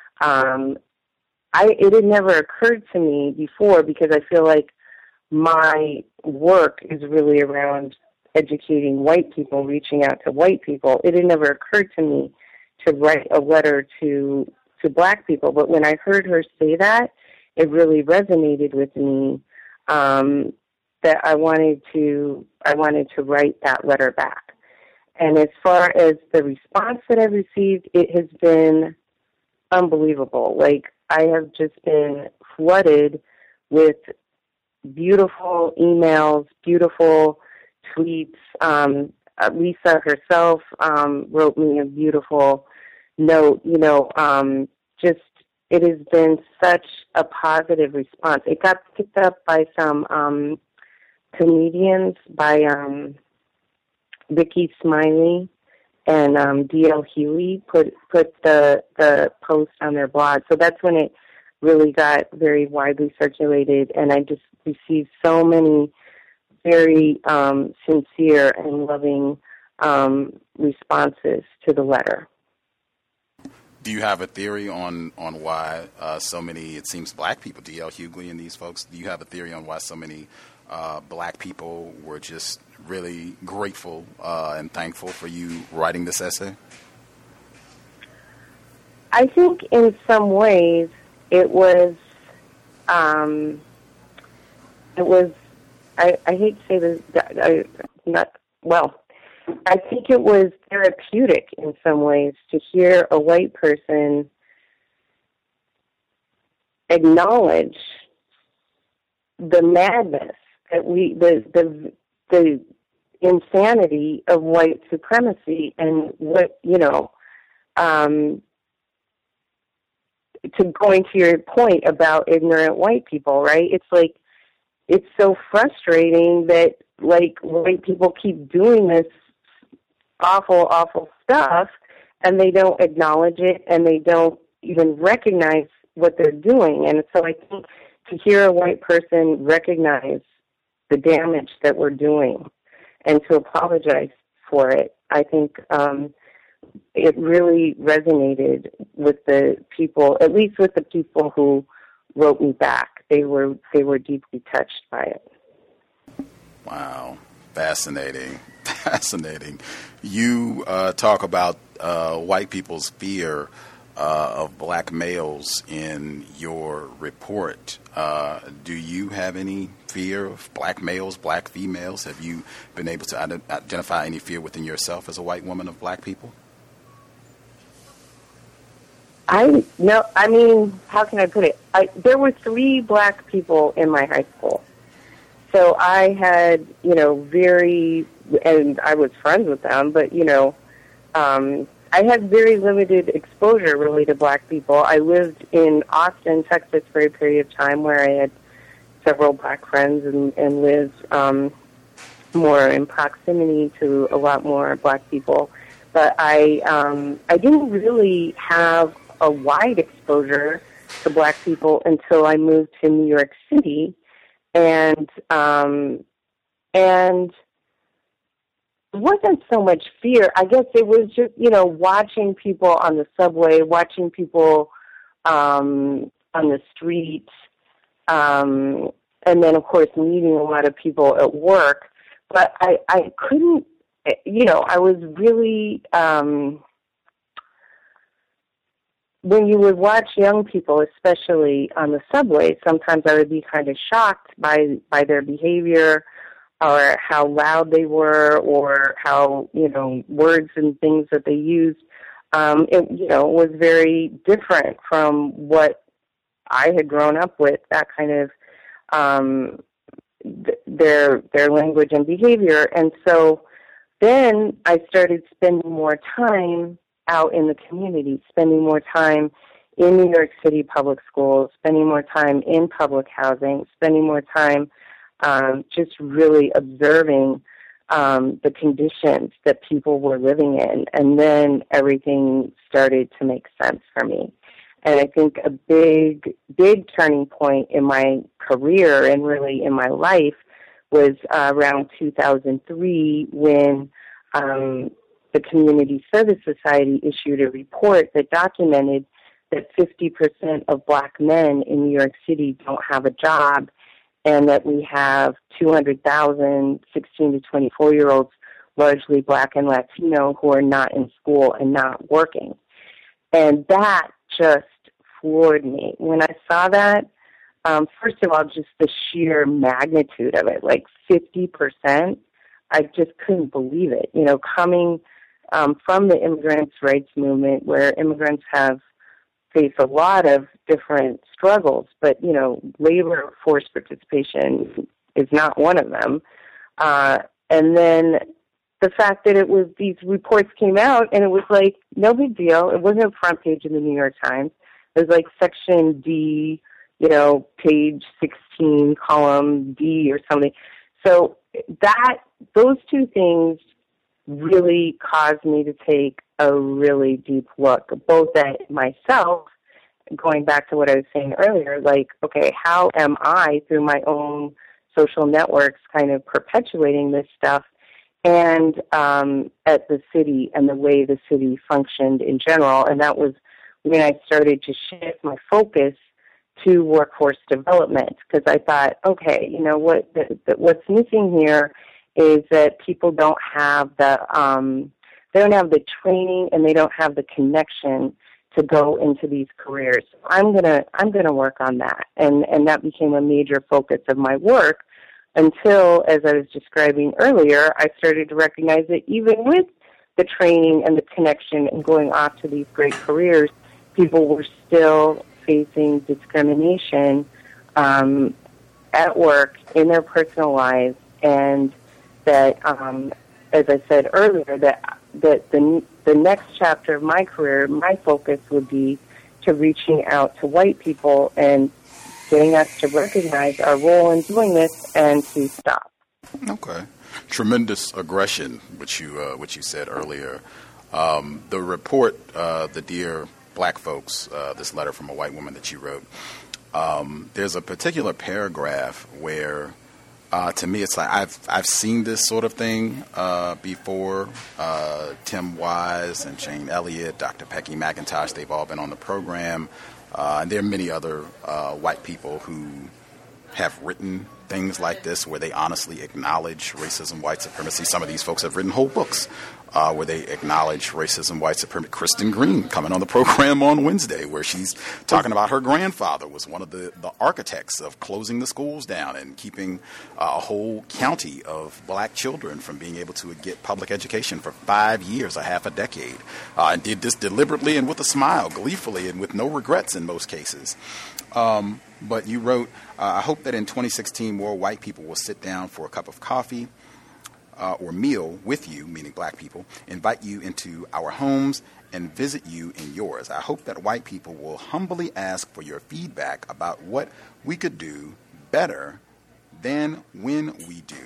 It had never occurred to me before because I feel like my work is really around educating white people, reaching out to white people. It had never occurred to me to write a letter to black people. But when I heard her say that, it really resonated with me, that I wanted to write that letter back. And as far as the response that I've received, it has been unbelievable. Like, I have just been flooded with beautiful emails, beautiful tweets. Lisa herself wrote me a beautiful note. It has been such a positive response. It got picked up by some comedians, by Ricky Smiley and D.L. Huey put the post on their blog. So that's when it really got very widely circulated, and I just received so many very sincere and loving responses to the letter. Do you have a theory on why so many, it seems, black people, D.L. Hughley and these folks, do you have a theory on why so many black people were just really grateful and thankful for you writing this essay? I think in some ways it was I hate to say this, I think it was therapeutic in some ways to hear a white person acknowledge the madness that the insanity of white supremacy and what, to going to your point about ignorant white people, right? It's like, it's so frustrating that, like, white people keep doing this awful, awful stuff, and they don't acknowledge it, and they don't even recognize what they're doing. And so I think to hear a white person recognize the damage that we're doing and to apologize for it, I think it really resonated with the people, at least with the people who wrote me back. They were deeply touched by it. Wow. Fascinating. Fascinating. You talk about white people's fear of black males in your report. Do you have any fear of black males, black females? Have you been able to identify any fear within yourself as a white woman of black people? How can I put it? There were 3 black people in my high school. So I had, and I was friends with them, but, I had very limited exposure, really, to black people. I lived in Austin, Texas, for a period of time where I had several black friends and lived more in proximity to a lot more black people. But I didn't really have a wide exposure to black people until I moved to New York City, and it wasn't so much fear. I guess it was just, watching people on the subway, watching people on the street, and then, of course, meeting a lot of people at work. But I couldn't, I was really, when you would watch young people, especially on the subway, sometimes I would be kind of shocked by their behavior, or how loud they were, or how, words and things that they used. It was very different from what I had grown up with, that kind of their language and behavior. And so then I started spending more time out in the community, spending more time in New York City public schools, spending more time in public housing, spending more time just really observing the conditions that people were living in. And then everything started to make sense for me. And I think a big turning point in my career and really in my life was around 2003 when the Community Service Society issued a report that documented that 50% of black men in New York City don't have a job, and that we have 200,000 16 to 24-year-olds, largely black and Latino, who are not in school and not working. And that just floored me. When I saw that, first of all, just the sheer magnitude of it, like 50%, I just couldn't believe it. Coming from the immigrants' rights movement, where immigrants have faced a lot of different struggles, but, labor force participation is not one of them. And then the fact that these reports came out, and it was like, no big deal. It wasn't a front page of the New York Times. It was like section D, page 16, column D or something. So those two things really caused me to take a really deep look, both at myself, going back to what I was saying earlier, like, okay, how am I, through my own social networks, kind of perpetuating this stuff, and at the city and the way the city functioned in general. And that was when I started to shift my focus to workforce development, because I thought, okay, what's missing here is that people don't have the training, and they don't have the connection to go into these careers. I'm gonna work on that, and that became a major focus of my work, until, as I was describing earlier, I started to recognize that even with the training and the connection and going off to these great careers, people were still facing discrimination at work, in their personal lives, and that, as I said earlier, that the next chapter of my career, my focus would be to reaching out to white people and getting us to recognize our role in doing this and to stop. Okay. Tremendous aggression, which you said earlier. The report, the Dear Black Folks, this letter from a white woman that you wrote, there's a particular paragraph where, to me, it's like I've seen this sort of thing before. Tim Wise and Shane Elliott, Dr. Becky McIntosh, they've all been on the program. And there are many other white people who have written things like this where they honestly acknowledge racism, white supremacy. Some of these folks have written whole books where they acknowledge racism, white supremacy. Kristen Green coming on the program on Wednesday, where she's talking about her grandfather was one of the architects of closing the schools down and keeping a whole county of black children from being able to get public education for 5 years, a half a decade, and did this deliberately and with a smile, gleefully, and with no regrets in most cases. But you wrote, I hope that in 2016 more white people will sit down for a cup of coffee or meal with you, meaning black people, invite you into our homes and visit you in yours. I hope that white people will humbly ask for your feedback about what we could do better than when we do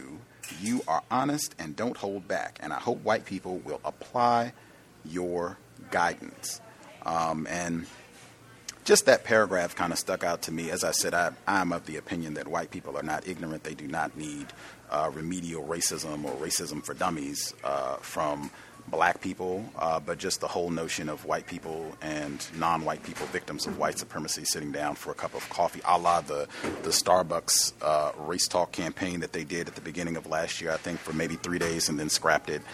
You are honest and don't hold back. And I hope white people will apply your guidance. And just that paragraph kind of stuck out to me. As I said, I'm of the opinion that white people are not ignorant. They do not need remedial racism or racism for dummies from black people, but just the whole notion of white people and non-white people, victims of white supremacy, sitting down for a cup of coffee, a la the Starbucks race talk campaign that they did at the beginning of last year, I think, for maybe 3 days and then scrapped it.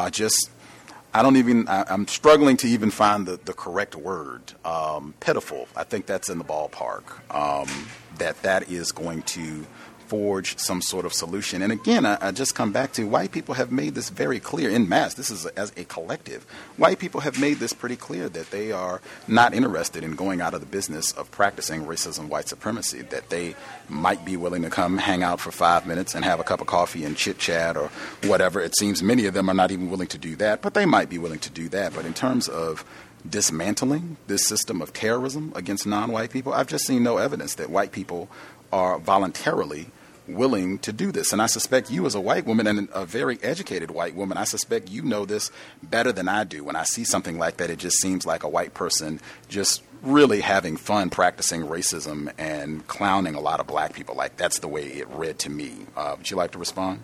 I'm struggling to even find the correct word. Pitiful. I think that's in the ballpark. That is going to forge some sort of solution. And again, I just come back to white people have made this very clear in mass. This is as a collective. White people have made this pretty clear that they are not interested in going out of the business of practicing racism, white supremacy, that they might be willing to come hang out for 5 minutes and have a cup of coffee and chit chat or whatever. It seems many of them are not even willing to do that, but they might be willing to do that. But in terms of dismantling this system of terrorism against non-white people, I've just seen no evidence that white people are voluntarily willing to do this. And I suspect you as a white woman and a very educated white woman, I suspect you know this better than I do. When I see something like that, it just seems like a white person just really having fun practicing racism and clowning a lot of black people. Like, that's the way it read to me. Would you like to respond?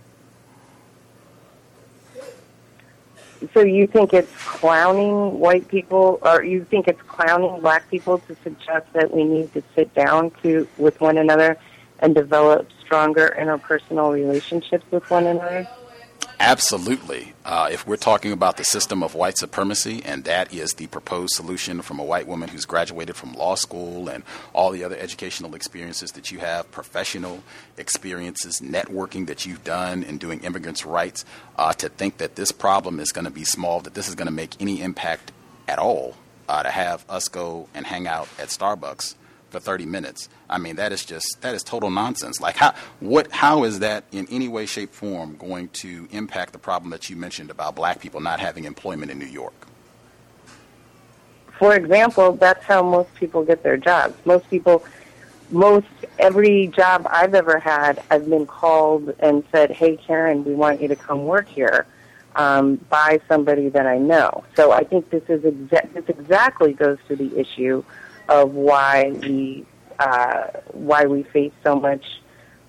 So you think it's clowning white people, or you think it's clowning black people to suggest that we need to sit down with one another and develop stronger interpersonal relationships with one another? Absolutely. If we're talking about the system of white supremacy, and that is the proposed solution from a white woman who's graduated from law school and all the other educational experiences that you have, professional experiences, networking that you've done in doing immigrants' rights, to think that this problem is going to be small, that this is going to make any impact at all, to have us go and hang out at Starbucks for 30 minutes. I mean, that is total nonsense. Like, how is that in any way, shape, form going to impact the problem that you mentioned about black people not having employment in New York? For example, that's how most people get their jobs. Every job I've ever had, I've been called and said, "Hey, Karen, we want you to come work here," by somebody that I know. So I think this exactly goes to the issue of why we face so much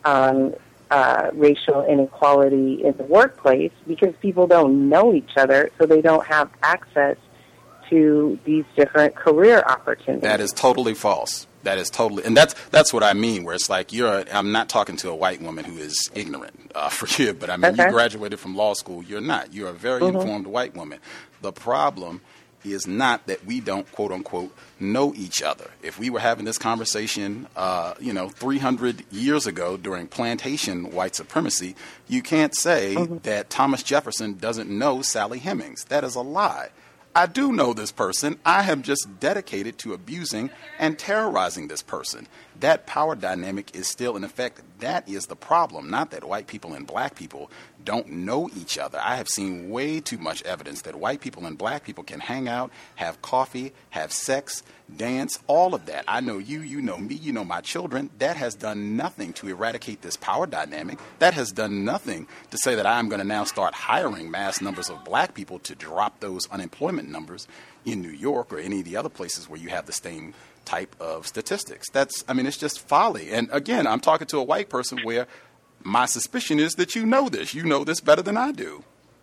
racial inequality in the workplace, because people don't know each other, so they don't have access to these different career opportunities. That is totally false. That is totally, and that's what I mean. Where it's like I'm not talking to a white woman who is ignorant. Forgive, but I mean, You graduated from law school. You're not. You're a very informed white woman. The problem is not that we don't, quote unquote, know each other. If we were having this conversation, 300 years ago during plantation white supremacy, you can't say that Thomas Jefferson doesn't know Sally Hemings. That is a lie. I do know this person. I am just dedicated to abusing and terrorizing this person. That power dynamic is still in effect. That is the problem, not that white people and black people don't know each other. I have seen way too much evidence that white people and black people can hang out, have coffee, have sex, dance, all of that. I know you, you know me, you know my children. That has done nothing to eradicate this power dynamic. That has done nothing to say that I'm going to now start hiring mass numbers of black people to drop those unemployment numbers in New York or any of the other places where you have the same type of statistics. It's just folly. And again, I'm talking to a white person where my suspicion is that you know this. You know this better than I do.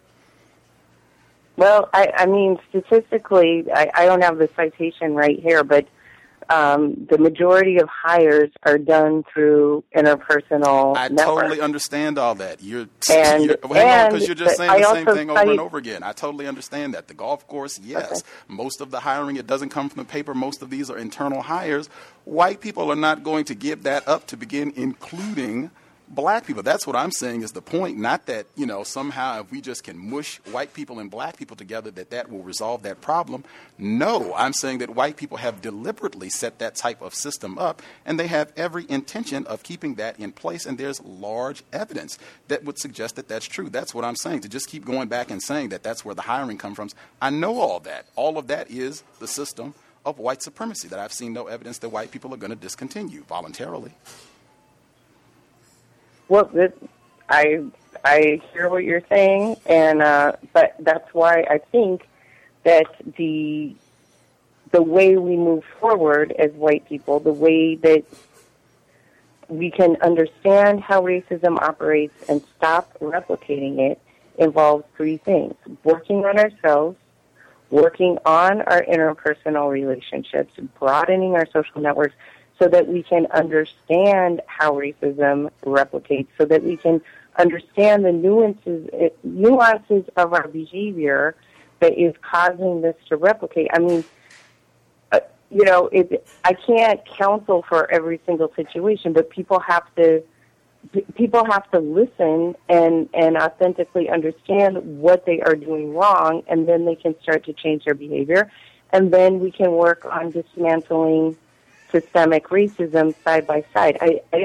Well, I mean, statistically, I don't have the citation right here, but the majority of hires are done through interpersonal networks. Totally understand all that. Because you're just saying the same thing over and over again. I totally understand that. The golf course, yes. Okay. Most of the hiring, it doesn't come from the paper. Most of these are internal hires. White people are not going to give that up to begin including black people. That's what I'm saying is the point. Not that, somehow if we just can mush white people and black people together, that will resolve that problem. No, I'm saying that white people have deliberately set that type of system up, and they have every intention of keeping that in place, and there's large evidence that would suggest that that's true. That's what I'm saying. To just keep going back and saying that that's where the hiring comes from, I know all that. All of that is the system of white supremacy that I've seen no evidence that white people are going to discontinue voluntarily. Well, I I hear what you're saying, and but that's why I think that the way we move forward as white people, the way that we can understand how racism operates and stop replicating it, involves three things: working on ourselves, working on our interpersonal relationships, broadening our social networks so that we can understand how racism replicates, so that we can understand the nuances of our behavior that is causing this to replicate. I mean, I can't counsel for every single situation, but people have to listen and authentically understand what they are doing wrong, and then they can start to change their behavior, and then we can work on dismantling systemic racism side by side.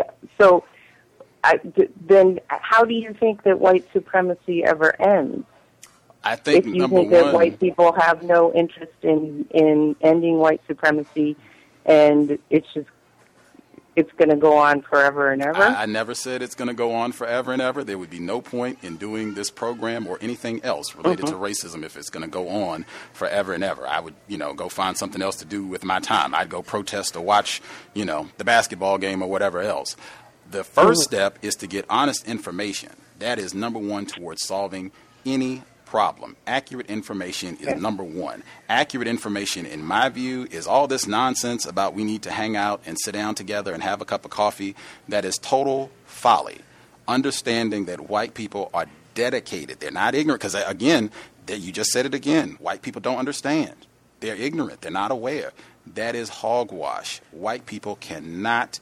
Then how do you think that white supremacy ever ends? I think if you think that white people have no interest in ending white supremacy, and it's going to go on forever and ever? I never said it's going to go on forever and ever. There would be no point in doing this program or anything else related to racism if it's going to go on forever and ever. I would, go find something else to do with my time. I'd go protest or watch, the basketball game or whatever else. The first step is to get honest information. That is number one towards solving any problem. Accurate information is number one. Accurate information, in my view, is all this nonsense about we need to hang out and sit down together and have a cup of coffee. That is total folly. Understanding that white people are dedicated. They're not ignorant, because, again, you just said it again. White people don't understand. They're ignorant. They're not aware. That is hogwash. White people cannot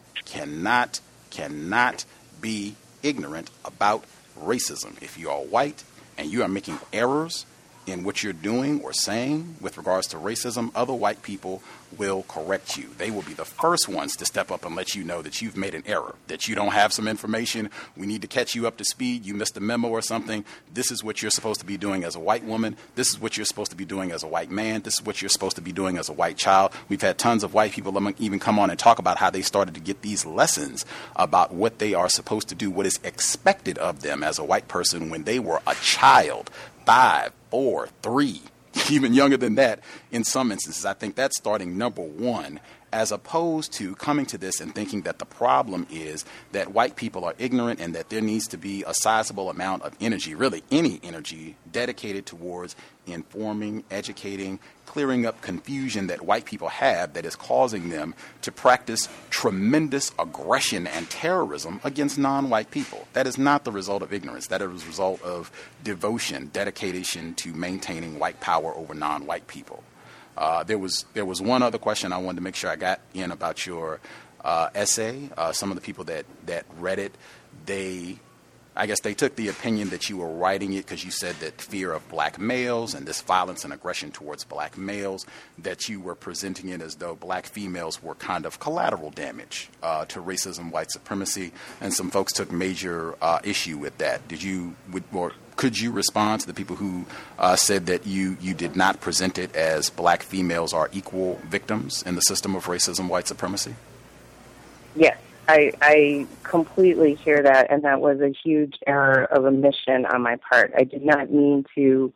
be ignorant about racism. If you are white and you are making errors in what you're doing or saying with regards to racism, other white people will correct you. They will be the first ones to step up and let you know that you've made an error, that you don't have some information. We need to catch you up to speed. You missed a memo or something. This is what you're supposed to be doing as a white woman. This is what you're supposed to be doing as a white man. This is what you're supposed to be doing as a white child. We've had tons of white people even come on and talk about how they started to get these lessons about what they are supposed to do, what is expected of them as a white person when they were a child, 5, 4, 3, even younger than that in some instances. I think that's starting number one, as opposed to coming to this and thinking that the problem is that white people are ignorant and that there needs to be a sizable amount of energy, really any energy, dedicated towards informing, educating, clearing up confusion that white people have that is causing them to practice tremendous aggression and terrorism against non-white people. That is not the result of ignorance. That is a result of devotion, dedication to maintaining white power over non-white people. There was one other question I wanted to make sure I got in about your essay. Some of the people that read it, I guess they took the opinion that you were writing it because you said that fear of black males and this violence and aggression towards black males, that you were presenting it as though black females were kind of collateral damage to racism, white supremacy, and some folks took major issue with that. Could you respond to the people who said that you did not present it as black females are equal victims in the system of racism, white supremacy? Yes, I completely hear that, and that was a huge error of omission on my part. I did not mean to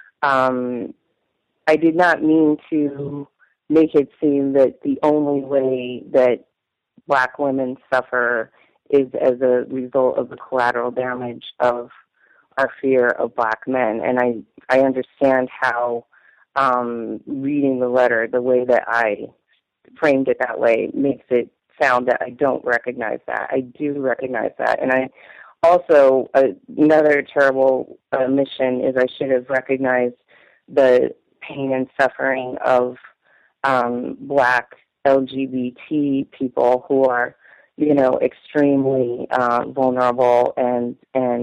make it seem that the only way that black women suffer is as a result of the collateral damage of our fear of black men. And I understand how reading the letter, the way that I framed it that way, makes it sound that I don't recognize that. I do recognize that. And I also, another terrible omission is I should have recognized the pain and suffering of black LGBT people who are, extremely vulnerable and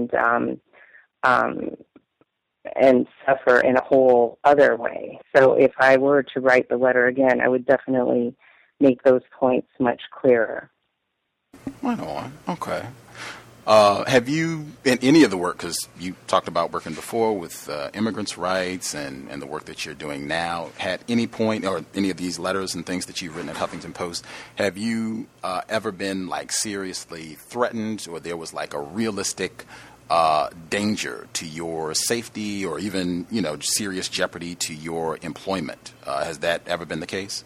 suffer in a whole other way. So if I were to write the letter again, I would definitely make those points much clearer. Right on. Okay. Have you, in any of the work, because you talked about working before with immigrants' rights and the work that you're doing now, at any point, or any of these letters and things that you've written at Huffington Post, have you ever been, seriously threatened, or there was, a realistic danger to your safety or even, serious jeopardy to your employment. Has that ever been the case?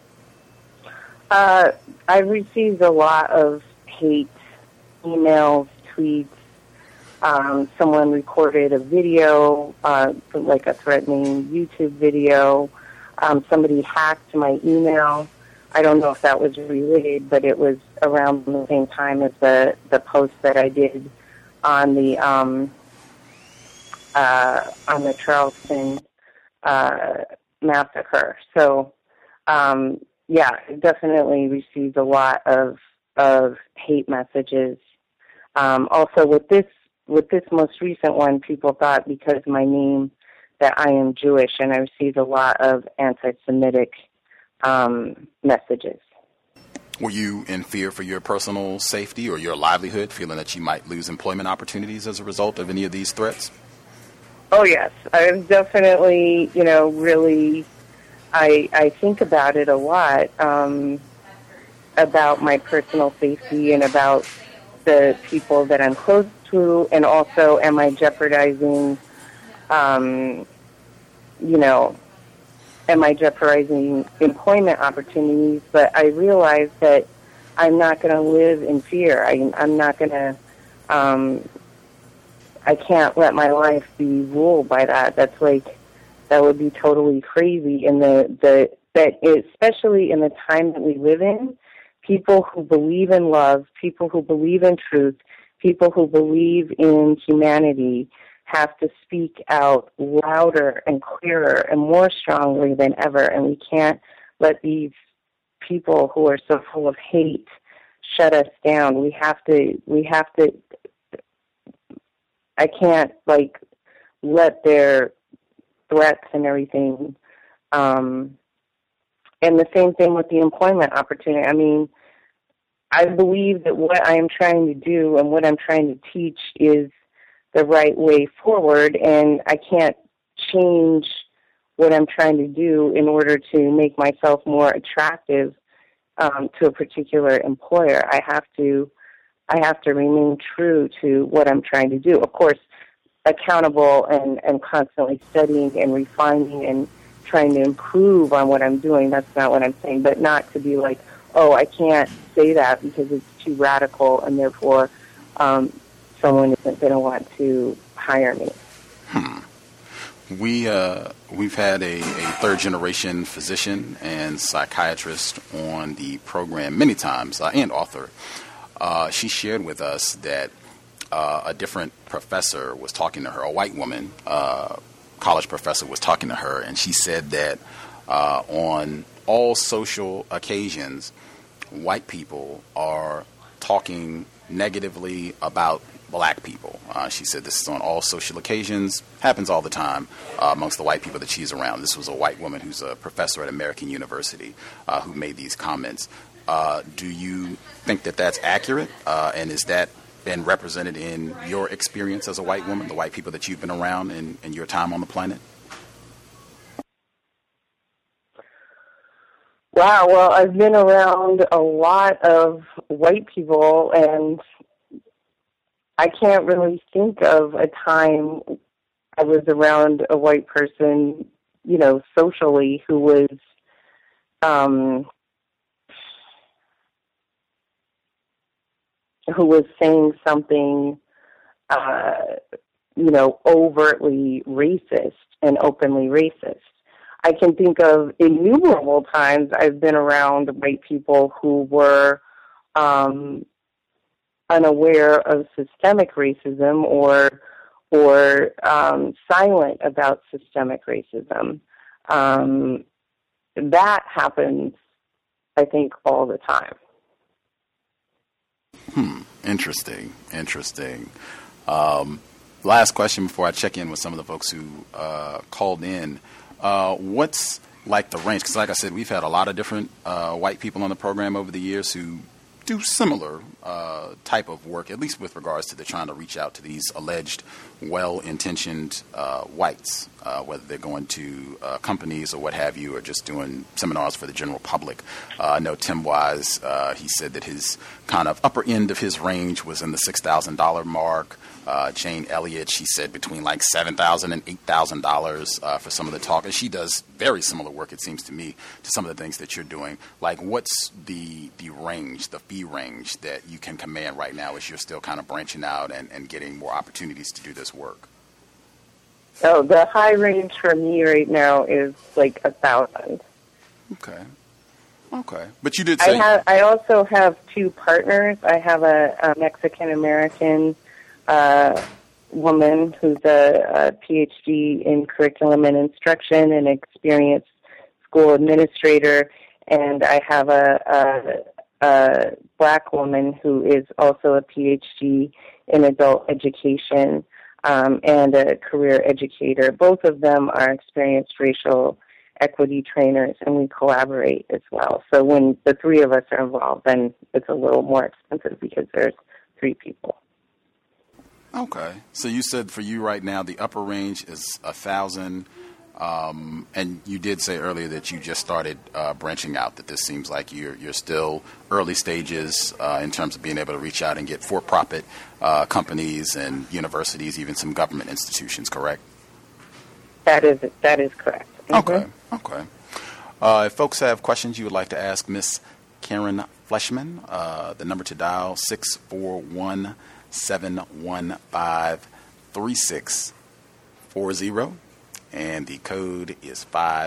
I've received a lot of hate emails, tweets. Someone recorded a video, like a threatening YouTube video. Somebody hacked my email. I don't know if that was relayed, but it was around the same time as the post that I did on the Charleston massacre. So, yeah, I definitely received a lot of hate messages. Also, with this most recent one, people thought because of my name that I am Jewish, and I received a lot of anti-Semitic messages. Were you in fear for your personal safety or your livelihood, feeling that you might lose employment opportunities as a result of any of these threats? Oh, yes. I was definitely, really, I think about it a lot, about my personal safety and about the people that I'm close to, and also am I jeopardizing, employment opportunities? But I realize that I'm not going to live in fear. I'm not going to, I can't let my life be ruled by that. That's that would be totally crazy. And especially in the time that we live in, people who believe in love, people who believe in truth, people who believe in humanity have to speak out louder and clearer and more strongly than ever. And we can't let these people who are so full of hate shut us down. We have to, I can't let their threats and everything, and the same thing with the employment opportunity. I mean, I believe that what I am trying to do and what I'm trying to teach is the right way forward, and I can't change what I'm trying to do in order to make myself more attractive to a particular employer. I have to remain true to what I'm trying to do. Of course, accountable and constantly studying and refining and trying to improve on what I'm doing. That's not what I'm saying, but not to be like, oh, I can't say that because it's too radical, and therefore someone isn't going to want to hire me. We've had a third-generation physician and psychiatrist on the program many times, and author. She shared with us that a different professor was talking to her, a white woman, college professor was talking to her, and she said that on all social occasions, white people are talking negatively about black people. She said this is on all social occasions, happens all the time amongst the white people that she's around. This was a white woman who's a professor at American University who made these comments. Do you think that that's accurate? And is that been represented in your experience as a white woman, the white people that you've been around in your time on the planet? Wow, well, I've been around a lot of white people, and I can't really think of a time I was around a white person, socially, who was saying something, overtly racist and openly racist. I can think of innumerable times I've been around white people who were unaware of systemic racism or silent about systemic racism. That happens, I think, all the time. Interesting. Last question before I check in with some of the folks who called in. What's like the range? Because like I said, we've had a lot of different white people on the program over the years who do similar type of work, at least with regards to they're trying to reach out to these alleged well-intentioned whites, whether they're going to companies or what have you, or just doing seminars for the general public. I know Tim Wise, he said that his kind of upper end of his range was in the $6,000 mark. Jane Elliott, she said between like $7,000 and $8,000 for some of the talk. And she does very similar work, it seems to me, to some of the things that you're doing. Like, what's the range, the fee range that you can command right now as you're still kind of branching out and getting more opportunities to do this work? Oh, the high range for me right now is like $1,000. Okay. But you did say... I also have two partners. I have a Mexican-American woman who's a PhD in curriculum and instruction and experienced school administrator, and I have a black woman who is also a PhD in adult education and a career educator. Both of them are experienced racial equity trainers, and we collaborate as well. So when the three of us are involved, then it's a little more expensive because there's three people. Okay. So you said for you right now, the upper range is 1,000, and you did say earlier that you just started branching out, that this seems like you're still early stages in terms of being able to reach out and get for-profit companies and universities, even some government institutions, correct? That is correct. Mm-hmm. Okay. If folks have questions you would like to ask Miss Karen Fleshman, the number to dial 641-715-3640, and the code is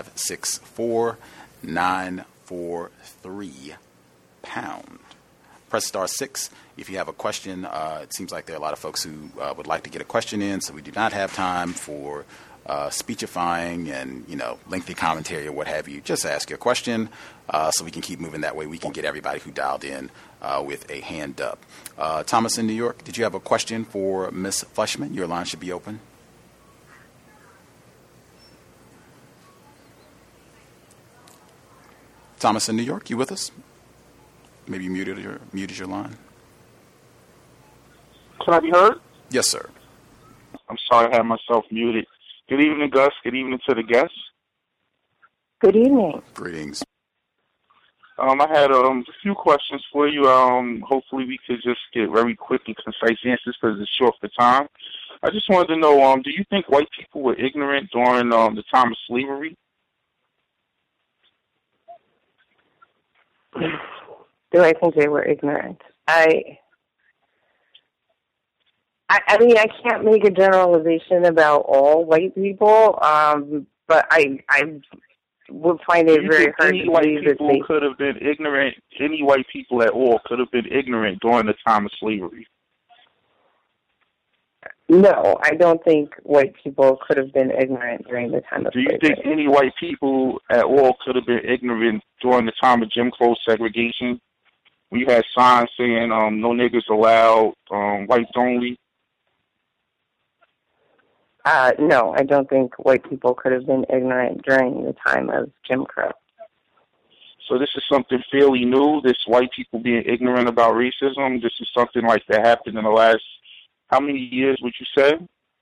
564-943#. Press star 6 if you have a question. It seems like there are a lot of folks who would like to get a question in, so we do not have time for speechifying and, lengthy commentary or what have you. Just ask your question so we can keep moving. That way we can get everybody who dialed in with a hand up. Thomas in New York, did you have a question for Ms. Fleshman? Your line should be open. Thomas in New York, you with us? Maybe you muted your line. Can I be heard? Yes, sir. I'm sorry, I had myself muted. Good evening, Gus. Good evening to the guests. Good evening. Greetings. I had a few questions for you. Hopefully we could just get very quick and concise answers because it's short for time. I just wanted to know, do you think white people were ignorant during the time of slavery? Do I think they were ignorant? I mean, I can't make a generalization about all white people, but I would find it very hard to believe that they could have been ignorant. Any white people at all could have been ignorant during the time of slavery. No, I don't think white people could have been ignorant during the time of slavery. Do you think any white people at all could have been ignorant during the time of Jim Crow segregation? We had signs saying no niggers allowed, whites only. No, I don't think white people could have been ignorant during the time of Jim Crow. So this is something fairly new, this white people being ignorant about racism? This is something like that happened in the last, how many years would you say?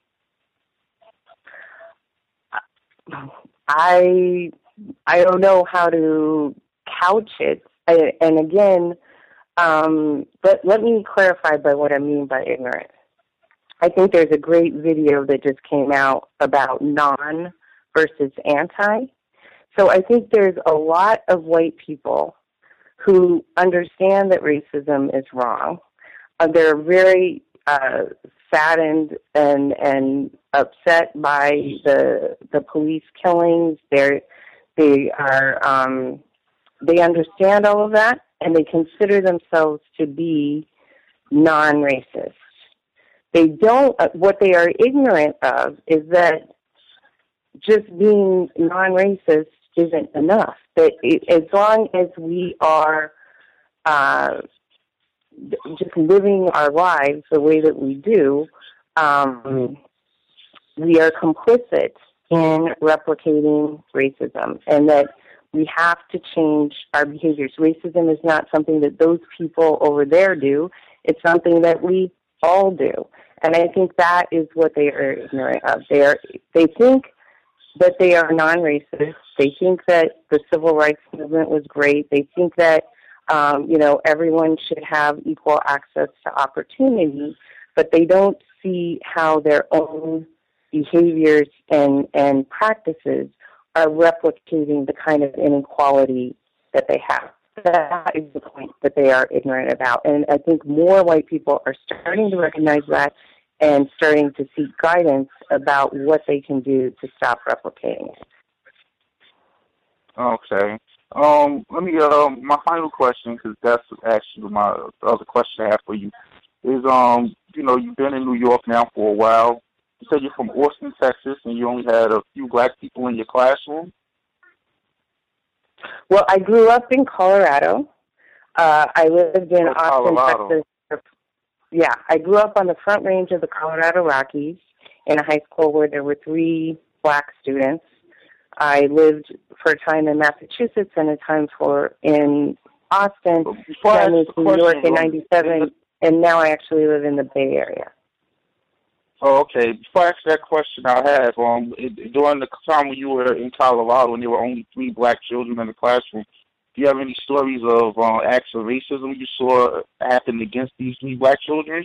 I don't know how to couch it. And again, but let me clarify by what I mean by ignorant. I think there's a great video that just came out about non versus anti. So I think there's a lot of white people who understand that racism is wrong. They're very saddened and upset by the police killings. They understand all of that, and they consider themselves to be non-racist. They don't. What they are ignorant of is that just being non-racist isn't enough. That as long as we are just living our lives the way that we do, we are complicit in replicating racism, and that we have to change our behaviors. Racism is not something that those people over there do. It's something that we all do. And I think that is what they are ignorant of. They think that they are non-racist. They think that the civil rights movement was great. They think that, everyone should have equal access to opportunity, but they don't see how their own behaviors and practices are replicating the kind of inequality that they have. That is the point that they are ignorant about. And I think more white people are starting to recognize that and starting to seek guidance about what they can do to stop replicating it. Okay. Let me, my final question, because that's actually my other question I have for you, is, you know, you've been in New York now for a while. You said you're from Austin, Texas, and you only had a few black people in your classroom? Well, I grew up in Colorado. I lived in Austin, Texas. Yeah, I grew up on the Front Range of the Colorado Rockies in a high school where there were 3 black students. I lived for a time in Massachusetts and a time in Austin. Then I moved to New York in '97, and now I actually live in the Bay Area. Oh, okay. Before I ask that question, I have, during the time when you were in Colorado and there were only 3 black children in the classroom, do you have any stories of acts of racism you saw happen against these 3 black children?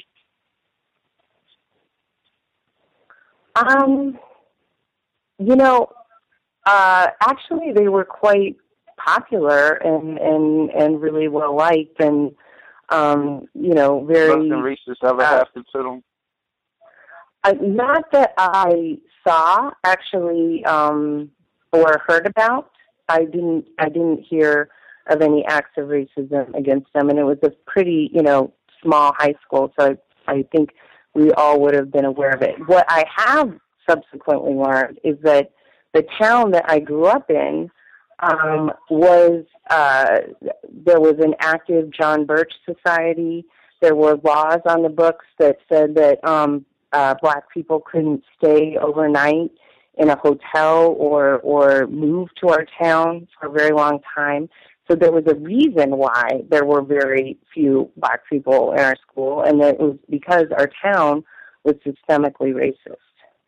You know, actually they were quite popular and really well liked, and you know, very. Nothing racist ever happened to them? Not that I saw, actually, or heard about. I didn't hear of any acts of racism against them, and it was a pretty, you know, small high school, so I think we all would have been aware of it. What I have subsequently learned is that the town that I grew up in was there was an active John Birch Society. There were laws on the books that said that black people couldn't stay overnight in a hotel or move to our town for a very long time. So there was a reason why there were very few black people in our school, and it was because our town was systemically racist.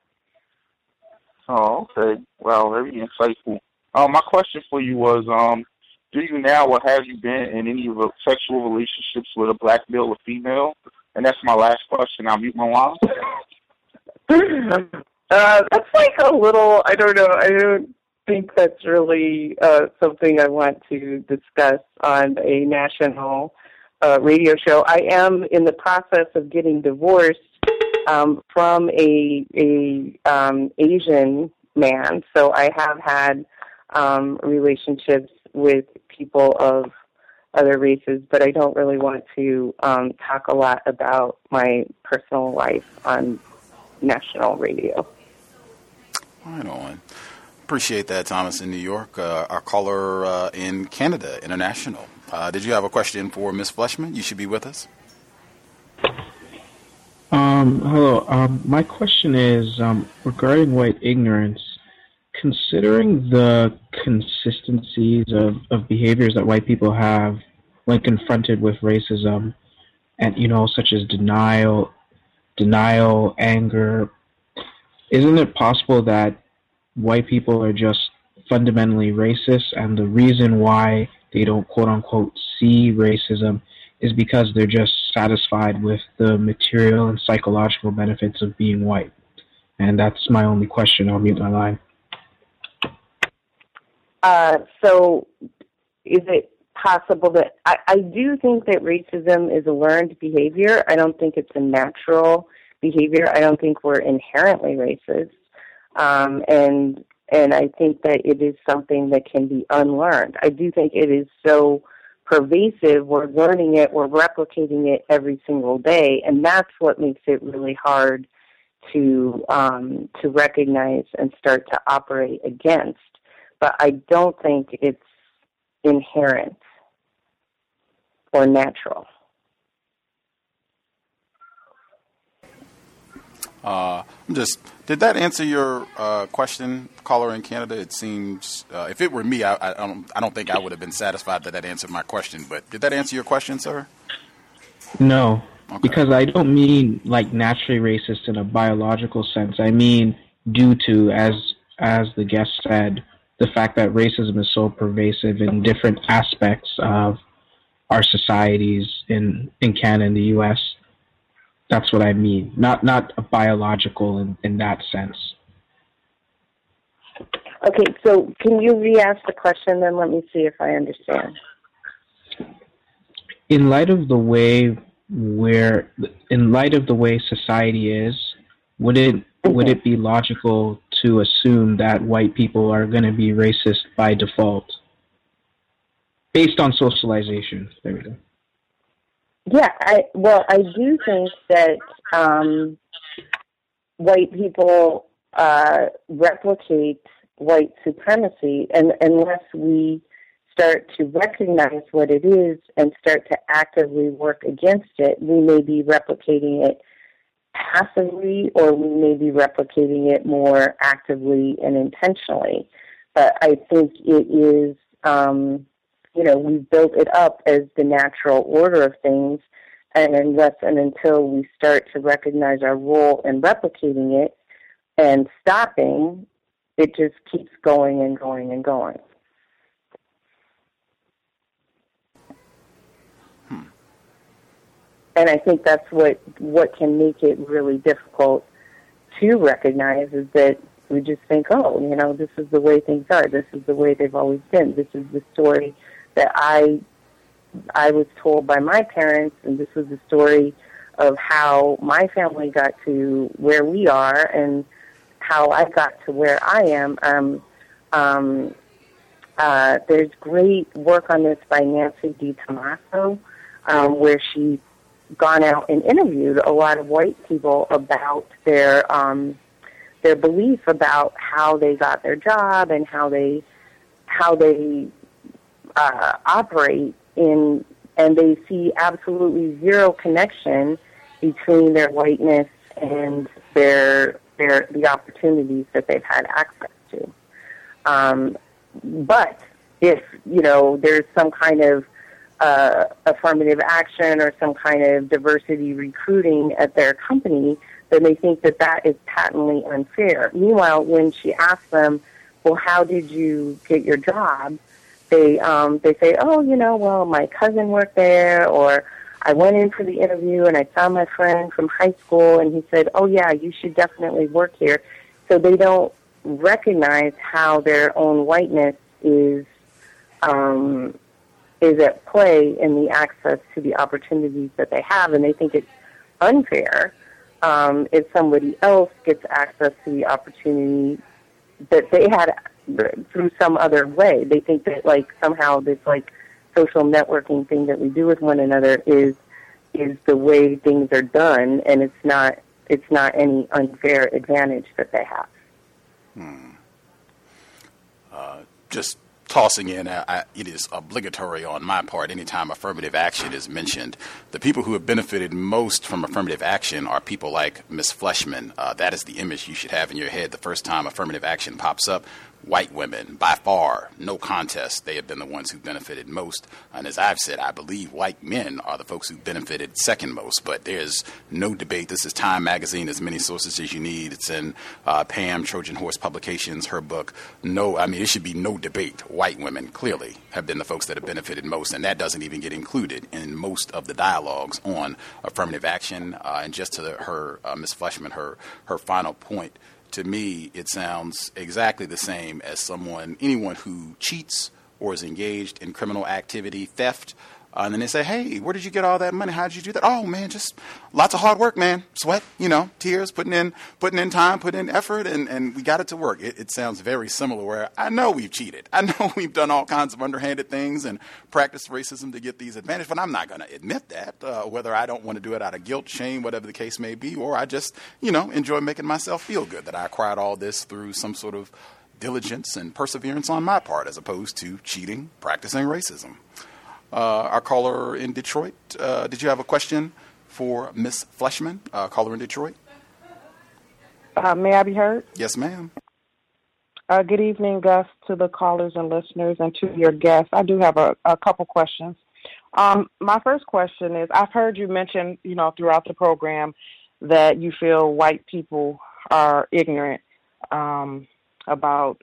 Oh, okay. Well, very insightful. My question for you was, do you now or have you been in any sexual relationships with a black male or female? And that's my last question. I'll mute my line. That's like a little, I don't know, I don't think that's really something I want to discuss on a national radio show. I am in the process of getting divorced from a Asian man, so I have had relationships with people of other races, but I don't really want to talk a lot about my personal life on national radio. Right on. Appreciate that, Thomas in New York. Our caller in Canada, international. Did you have a question for Ms. Fleshman? You should be with us. Hello. My question is regarding white ignorance. Considering the consistencies of behaviors that white people have when confronted with racism, and, you know, such as denial, anger, isn't it possible that white people are just fundamentally racist, and the reason why they don't quote-unquote see racism is because they're just satisfied with the material and psychological benefits of being white? And that's my only question. I'll mute my line. So is it possible that I do think that racism is a learned behavior. I don't think it's a natural behavior. I don't think we're inherently racist. And I think that it is something that can be unlearned. I do think it is so pervasive. We're learning it. We're replicating it every single day. And that's what makes it really hard to recognize and start to operate against. But I don't think it's inherent or natural. Did that answer your question, caller in Canada? It seems, if it were me, I don't think I would have been satisfied that answered my question. But did that answer your question, sir? No, okay. Because I don't mean like naturally racist in a biological sense. I mean due to, as the guest said, the fact that racism is so pervasive in different aspects of our societies in Canada and the U.S. That's what I mean. Not a biological in that sense. Okay, so can you re-ask the question, then let me see if I understand. In light of the way society is, would it be logical to assume that white people are going to be racist by default, based on socialization? There we go. Yeah, I do think that white people replicate white supremacy, and unless we start to recognize what it is and start to actively work against it, we may be replicating it passively, or we may be replicating it more actively and intentionally. But I think it is, we've built it up as the natural order of things, and unless and until we start to recognize our role in replicating it and stopping, it just keeps going and going and going. And I think that's what can make it really difficult to recognize, is that we just think, this is the way things are. This is the way they've always been. This is the story that I was told by my parents, and this was the story of how my family got to where we are and how I got to where I am. There's great work on this by Nancy DiTomaso, where she's gone out and interviewed a lot of white people about their belief about how they got their job and how they operate in, and they see absolutely zero connection between their whiteness and the opportunities that they've had access to. But if there's some kind of affirmative action or some kind of diversity recruiting at their company, then they think that is patently unfair. Meanwhile, when she asks them, well, how did you get your job? They say, well, my cousin worked there, or I went in for the interview and I found my friend from high school and he said, oh yeah, you should definitely work here. So they don't recognize how their own whiteness is at play in the access to the opportunities that they have, and they think it's unfair if somebody else gets access to the opportunity that they had through some other way. They think that somehow this social networking thing that we do with one another is the way things are done, and it's not any unfair advantage that they have. Just tossing in, it is obligatory on my part anytime affirmative action is mentioned. The people who have benefited most from affirmative action are people like Ms. Fleshman. That is the image you should have in your head the first time affirmative action pops up. White women, by far, no contest, they have been the ones who benefited most. And as I've said, I believe white men are the folks who benefited second most. But there's no debate. This is Time Magazine, as many sources as you need. It's in Pam Trojan Horse Publications, her book. It should be no debate. White women clearly have been the folks that have benefited most, and that doesn't even get included in most of the dialogues on affirmative action. And just to her, Ms. Fleshman, her final point, to me, it sounds exactly the same as anyone who cheats or is engaged in criminal activity, theft, and then they say, hey, where did you get all that money? How did you do that? Oh, man, just lots of hard work, man. Sweat, tears, putting in time, putting in effort, and we got it to work. It sounds very similar, where I know we've cheated. I know we've done all kinds of underhanded things and practiced racism to get these advantages, but I'm not going to admit that, whether I don't want to do it out of guilt, shame, whatever the case may be, or I just, enjoy making myself feel good that I acquired all this through some sort of diligence and perseverance on my part, as opposed to cheating, practicing racism. Our caller in Detroit, did you have a question for Ms. Fleshman, caller in Detroit? May I be heard? Yes, ma'am. Good evening, Gus, to the callers and listeners, and to your guests. I do have a couple questions. My first question is, I've heard you mention, throughout the program that you feel white people are ignorant about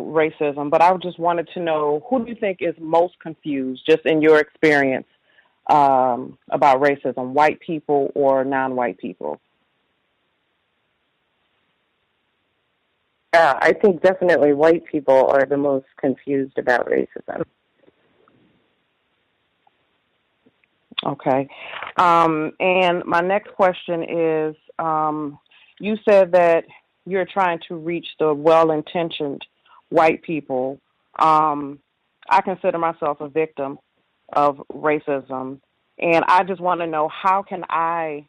racism, but I just wanted to know, who do you think is most confused, just in your experience, about racism, white people or non-white people? I think definitely white people are the most confused about racism. Okay. And my next question is, you said that you're trying to reach the well-intentioned white people. I consider myself a victim of racism, and I just want to know, how can I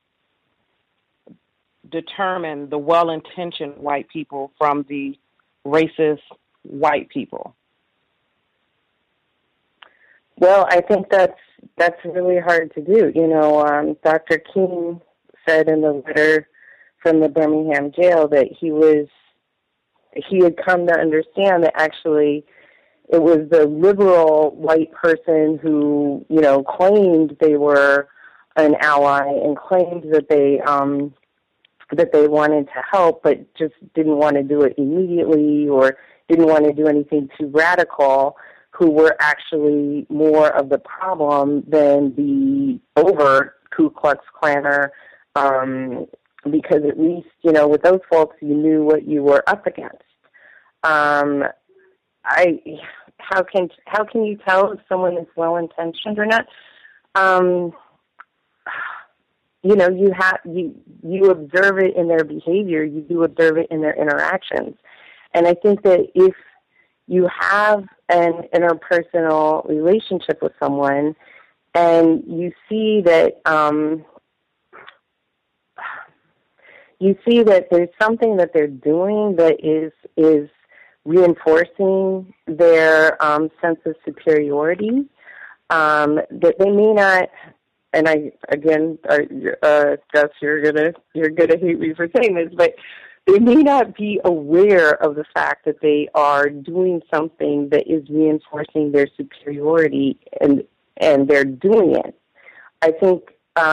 determine the well-intentioned white people from the racist white people? Well, I think that's really hard to do. You know, Dr. King said in the letter from the Birmingham jail that he had come to understand that actually it was the liberal white person who, you know, claimed they were an ally and claimed that they wanted to help, but just didn't want to do it immediately or didn't want to do anything too radical, who were actually more of the problem than the overt Ku Klux Klaner, because at least, you know, with those folks, you knew what you were up against. How can you tell if someone is well-intentioned or not? You know, you observe it in their behavior, you do observe it in their interactions. And I think that if you have an interpersonal relationship with someone and you see that there's something that they're doing that is reinforcing their sense of superiority, that they may not. And Gus, you're gonna hate me for saying this, but they may not be aware of the fact that they are doing something that is reinforcing their superiority, and they're doing it. I think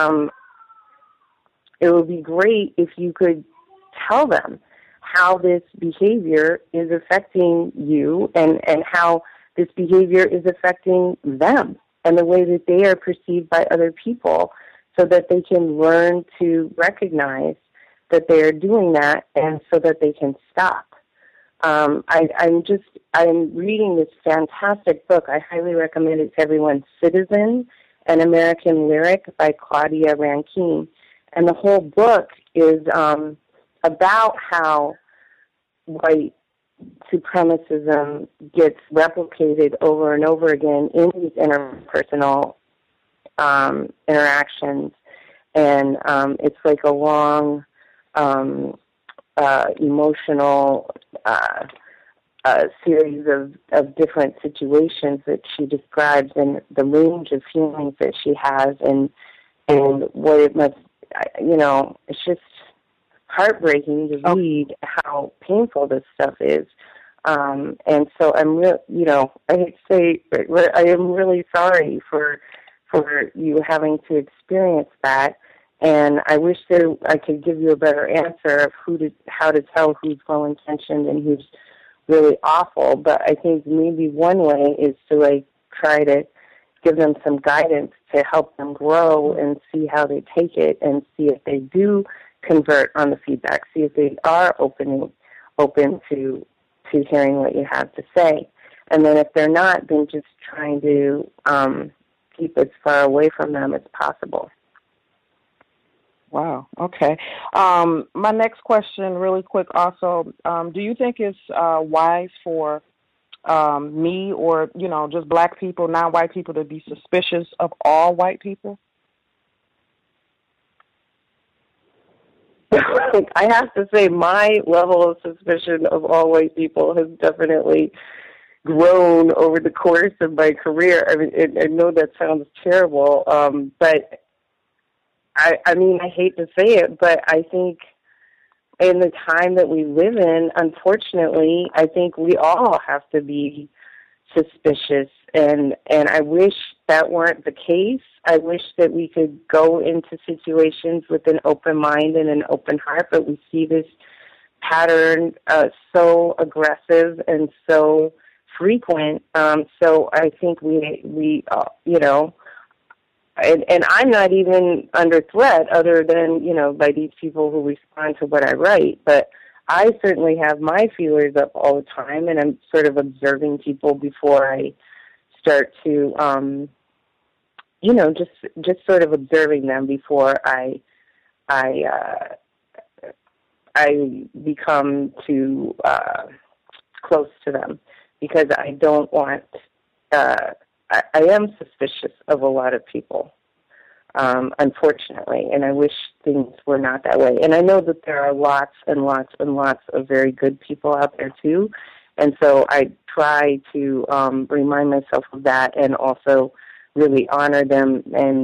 it would be great if you could tell them how this behavior is affecting you and how this behavior is affecting them and the way that they are perceived by other people, so that they can learn to recognize that they are doing that and so that they can stop. I'm reading this fantastic book. I highly recommend it to everyone, Citizen, An American Lyric by Claudia Rankine. And the whole book is about how white supremacism gets replicated over and over again in these interpersonal interactions. And it's like a long, emotional series of different situations that she describes, and the range of feelings that she has, and what it must, you know, it's just heartbreaking to read how painful this stuff is. And so I'm I hate to say, but I am really sorry for you having to experience that. And I wish that I could give you a better answer of how to tell who's well-intentioned and who's really awful. But I think maybe one way is to try to give them some guidance to help them grow and see how they take it, and see if they do convert on the feedback, see if they are open to hearing what you have to say. And then if they're not, then just trying to keep as far away from them as possible. Wow. Okay. My next question, really quick also, do you think it's wise for me or, just black people, non-white people, to be suspicious of all white people? I have to say my level of suspicion of all white people has definitely grown over the course of my career. I mean, I know that sounds terrible, but I hate to say it, but I think in the time that we live in, unfortunately, I think we all have to be suspicious, and I wish that weren't the case. I wish that we could go into situations with an open mind and an open heart, but we see this pattern so aggressive and so frequent. So I think we and I'm not even under threat other than, by these people who respond to what I write. But I certainly have my feelers up all the time, and I'm sort of observing people before I start to, just sort of observing them before I become too close to them, because I don't want. I am suspicious of a lot of people, unfortunately, and I wish things were not that way. And I know that there are lots and lots and lots of very good people out there too, and so I try to remind myself of that, and also really honor them and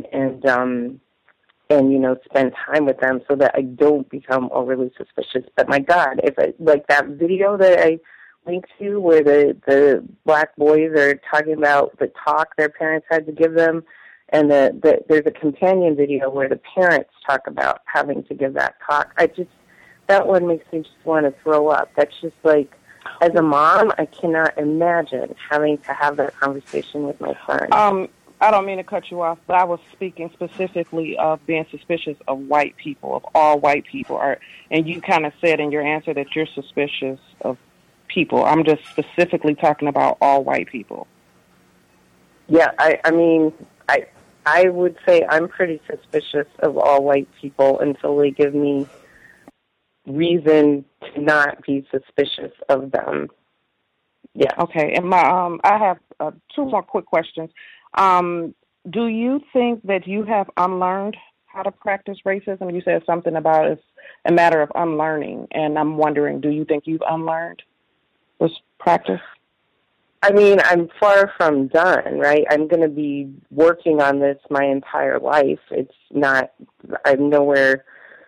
spend time with them so that I don't become overly suspicious. But my God, like that video that I linked to where the black boys are talking about the talk their parents had to give them, and there's a companion video where the parents talk about having to give that talk. That one makes me just want to throw up. That's just like, as a mom, I cannot imagine having to have that conversation with my son. I don't mean to cut you off, but I was speaking specifically of being suspicious of white people, of all white people. And you kind of said in your answer that you're suspicious of people. I'm just specifically talking about all white people. Yeah, I mean, I would say I'm pretty suspicious of all white people until they give me reason to not be suspicious of them. Yeah. Okay, and I have two more quick questions. Do you think that you have unlearned how to practice racism? You said something about it's a matter of unlearning, and I'm wondering, do you think you've unlearned this practice? I mean, I'm far from done, right? I'm going to be working on this my entire life. It's not, I'm nowhere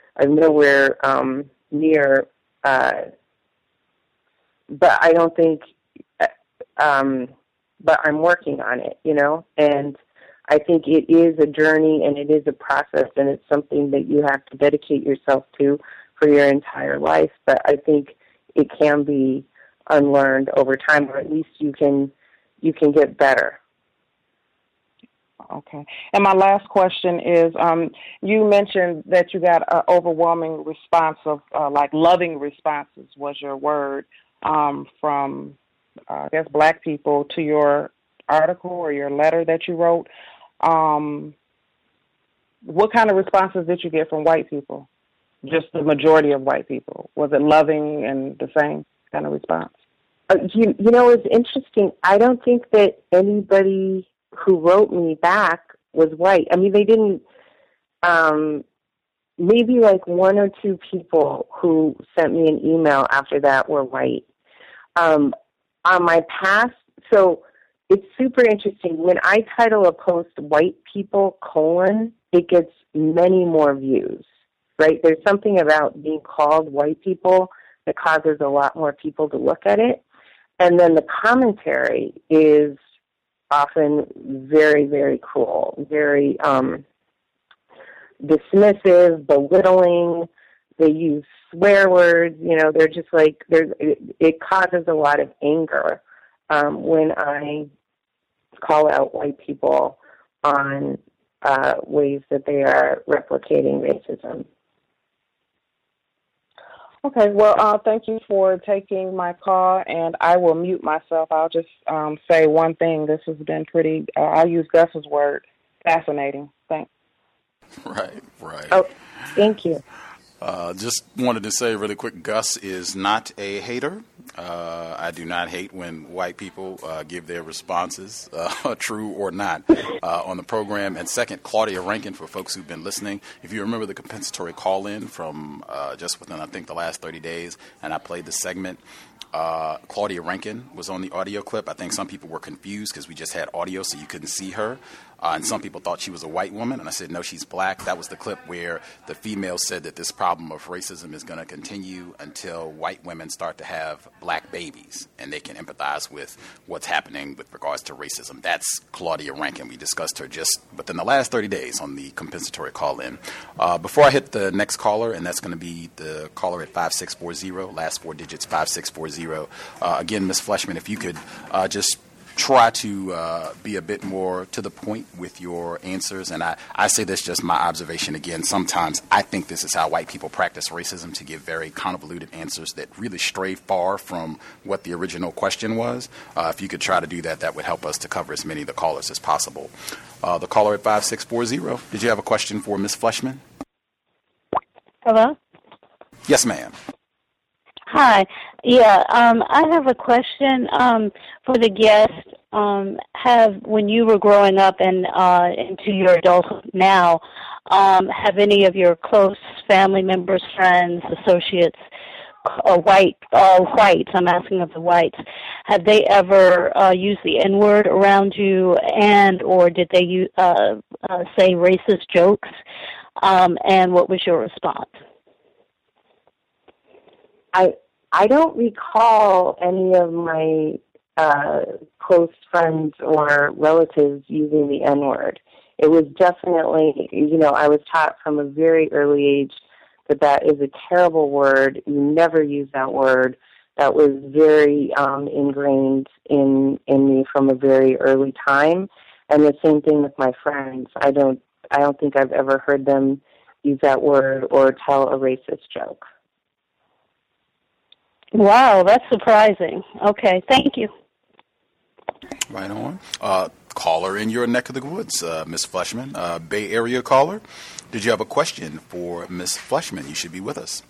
near, but I don't think, but I'm working on it, and I think it is a journey and it is a process, and it's something that you have to dedicate yourself to for your entire life. But I think it can be unlearned over time, or at least you can get better. Okay. And my last question is, you mentioned that you got an overwhelming response of, loving responses was your word, from I guess black people to your article or your letter that you wrote. What kind of responses did you get from white people? Just the majority of white people. Was it loving and the same kind of response? It's interesting. I don't think that anybody who wrote me back was white. I mean, they didn't, maybe like one or two people who sent me an email after that were white. On my past, so it's super interesting. When I title a post "white people:", it gets many more views, right? There's something about being called white people that causes a lot more people to look at it. And then the commentary is often very, very cruel, very dismissive, belittling. They use swear words. They're just like, it causes a lot of anger when I call out white people on ways that they are replicating racism. Okay, well, thank you for taking my call, and I will mute myself. I'll just say one thing. This has been pretty, I'll use Gus's word, fascinating. Thanks. Right. Oh, thank you. Just wanted to say really quick, Gus is not a hater. I do not hate when white people give their responses, true or not, on the program. And second, Claudia Rankin, for folks who've been listening, if you remember the compensatory call-in from just within, I think, the last 30 days, and I played the segment, Claudia Rankin was on the audio clip. I think some people were confused because we just had audio, so you couldn't see her. And some people thought she was a white woman, and I said, no, she's black. That was the clip where the female said that this problem of racism is going to continue until white women start to have black babies, and they can empathize with what's happening with regards to racism. That's Claudia Rankin. We discussed her just within the last 30 days on the compensatory call-in. Before I hit the next caller, and that's going to be the caller at 5640, last four digits 5640. Again, Ms. Fleshman, if you could just try to be a bit more to the point with your answers. And I say this just my observation again. Sometimes I think this is how white people practice racism, to give very convoluted answers that really stray far from what the original question was. If you could try to do that, that would help us to cover as many of the callers as possible. The caller at 5640, did you have a question for Ms. Fleshman? Hello? Yes, ma'am. Hi. Yeah, I have a question for the guest. When you were growing up and into your adulthood now, have any of your close family members, friends, associates, all whites, I'm asking of the whites, have they ever used the N-word around you, and or did they say racist jokes, and what was your response? I don't recall any of my close friends or relatives using the N-word. It was definitely, I was taught from a very early age that is a terrible word. You never use that word. That was very ingrained in me from a very early time. And the same thing with my friends. I don't think I've ever heard them use that word or tell a racist joke. Wow, that's surprising. Okay, thank you. Right on. Caller in your neck of the woods, Ms. Fleshman, Bay Area caller. Did you have a question for Ms. Fleshman? You should be with us.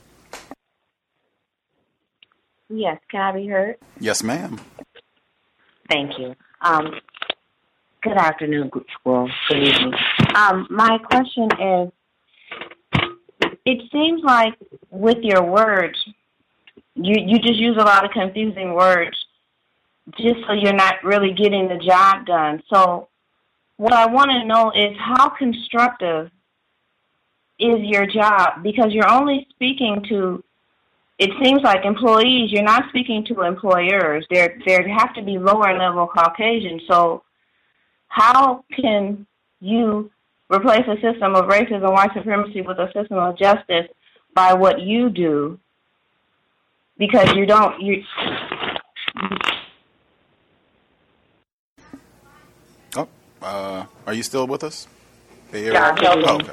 Yes, can I be heard? Yes, ma'am. Thank you. Good afternoon, well, good evening. My question is, it seems like with your words, you just use a lot of confusing words just so you're not really getting the job done. So what I want to know is how constructive is your job? Because you're only speaking to, it seems like employees, you're not speaking to employers. There have to be lower level Caucasians. So how can you replace a system of racism and white supremacy with a system of justice by what you do? Because are you still with us? Yeah, okay.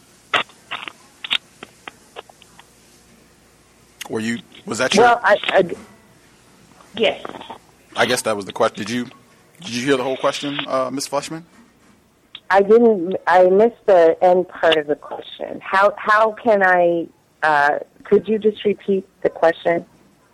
Was that your? Well, yes. I guess that was the question. Did you hear the whole question, Ms. Fleshman? I didn't. I missed the end part of the question. How can I? Could you just repeat the question?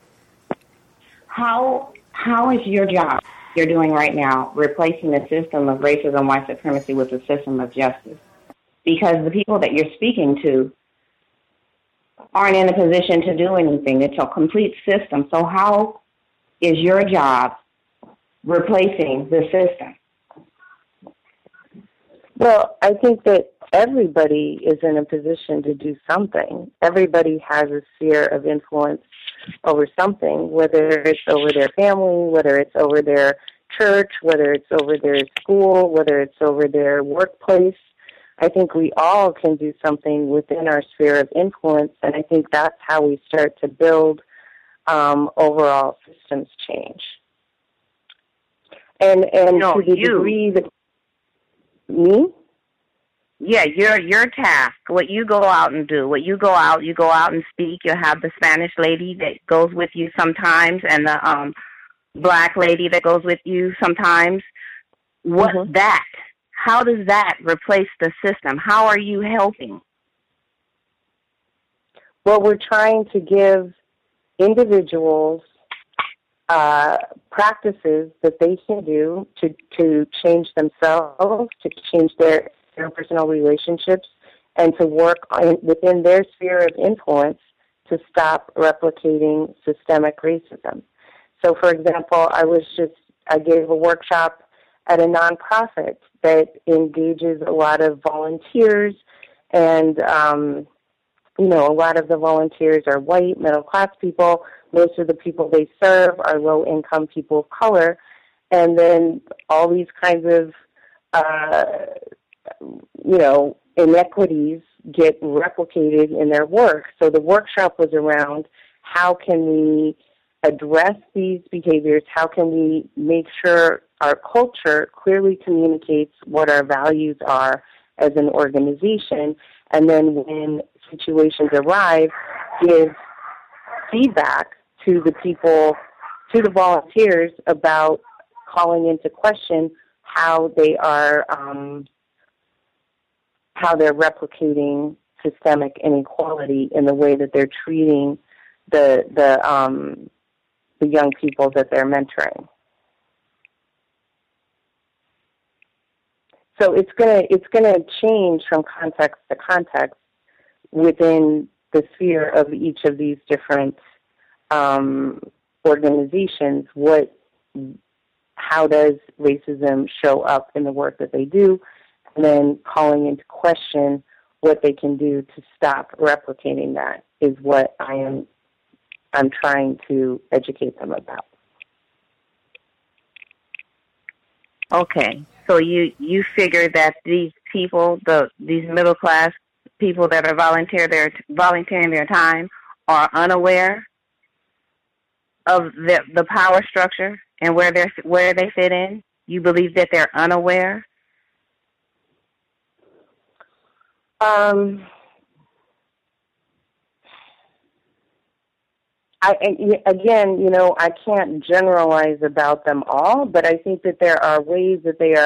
How is your job you're doing right now replacing the system of racism and white supremacy with a system of justice? Because the people that you're speaking to aren't in a position to do anything. It's a complete system. So how is your job replacing the system? Well, I think that everybody is in a position to do something. Everybody has a sphere of influence over something, whether it's over their family, whether it's over their church, whether it's over their school, whether it's over their workplace. I think we all can do something within our sphere of influence, and I think that's how we start to build overall systems change. And no, to the degree that me? Yeah, your task, what you go out and do, you go out and speak. You'll have the Spanish lady that goes with you sometimes and the black lady that goes with you sometimes. How does that replace the system? How are you helping? Well, we're trying to give individuals practices that they can do to change themselves, to change their interpersonal relationships, and to work within their sphere of influence to stop replicating systemic racism. So, for example, I gave a workshop at a nonprofit that engages a lot of volunteers, and a lot of the volunteers are white, middle-class people. Most of the people they serve are low-income people of color, and then all these kinds of inequities get replicated in their work. So the workshop was around how can we address these behaviors, how can we make sure our culture clearly communicates what our values are as an organization, and then when situations arrive, give feedback to the people, to the volunteers, about calling into question how they're replicating systemic inequality in the way that they're treating the young people that they're mentoring. So it's gonna change from context to context within the sphere of each of these different organizations. How does racism show up in the work that they do, and then calling into question what they can do to stop replicating that is what I'm trying to educate them about. Okay, so you figure that these people, these middle class people that are volunteering their time, are unaware of the power structure and where they fit in. You believe that they're unaware? I can't generalize about them all, but I think that there are ways that they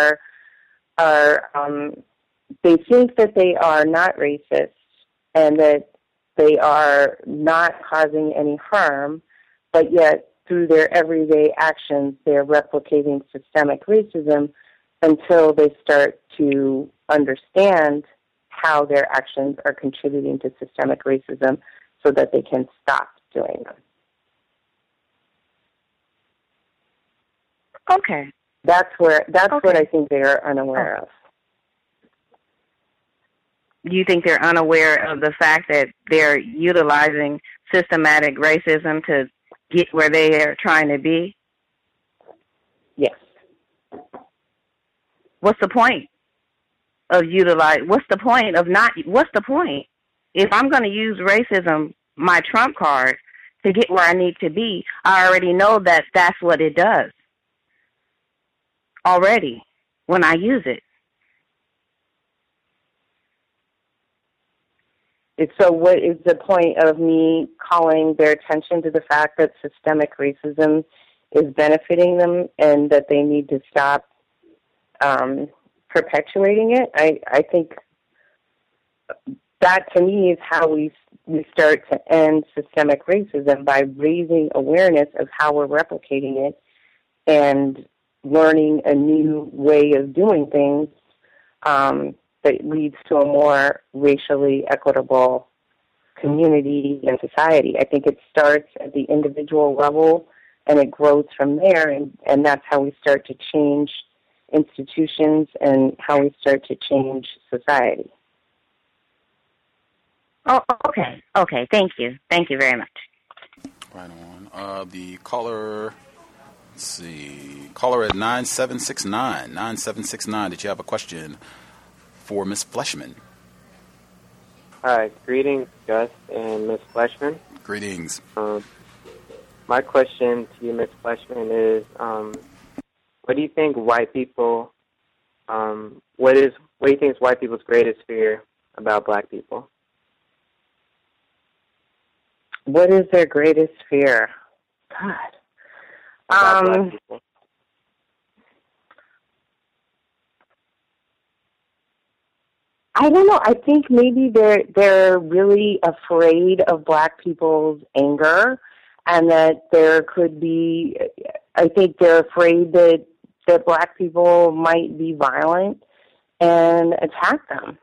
they think that they are not racist and that they are not causing any harm, but yet through their everyday actions, they're replicating systemic racism until they start to understand how their actions are contributing to systemic racism so that they can stop doing them. Okay. That's what I think they are unaware of. Do you think they're unaware of the fact that they're utilizing systematic racism to get where they are trying to be? Yes. What's the point of what's the point? If I'm going to use racism, my trump card, to get where I need to be, I already know that that's what it does already when I use it. So what is the point of me calling their attention to the fact that systemic racism is benefiting them and that they need to stop perpetuating it? I think that, to me, is how we start to end systemic racism, by raising awareness of how we're replicating it and learning a new way of doing things that leads to a more racially equitable community and society. I think it starts at the individual level and it grows from there, and that's how we start to change institutions and how we start to change society. Oh, okay. Okay, thank you. Thank you very much. Right on. The caller, let's see, caller at 9769. 9769, did you have a question for Ms. Fleshman? Hi, greetings, Gus and Ms. Fleshman. Greetings. My question to you, Ms. Fleshman, is what do you think white people, what do you think is white people's greatest fear about black people? What is their greatest fear? God. About black people. I don't know. I think maybe they're really afraid of black people's anger, and that there could be. I think they're afraid that black people might be violent and attack them.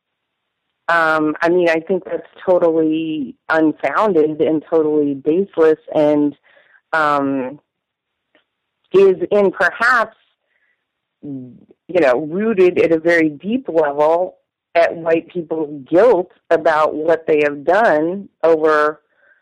I mean, I think that's totally unfounded and totally baseless, and is in perhaps, rooted at a very deep level at white people's guilt about what they have done over,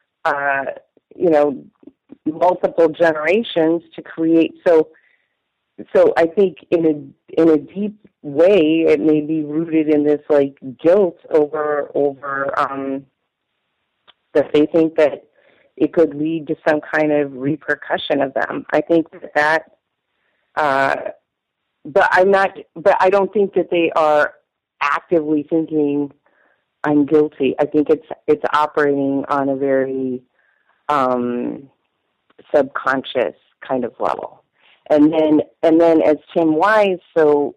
multiple generations to create. So I think in a deep way, it may be rooted in this guilt over that they think that it could lead to some kind of repercussion of them. I think that but I don't think that they are actively thinking, I'm guilty. I think it's operating on a very subconscious kind of level. And then as Tim Wise so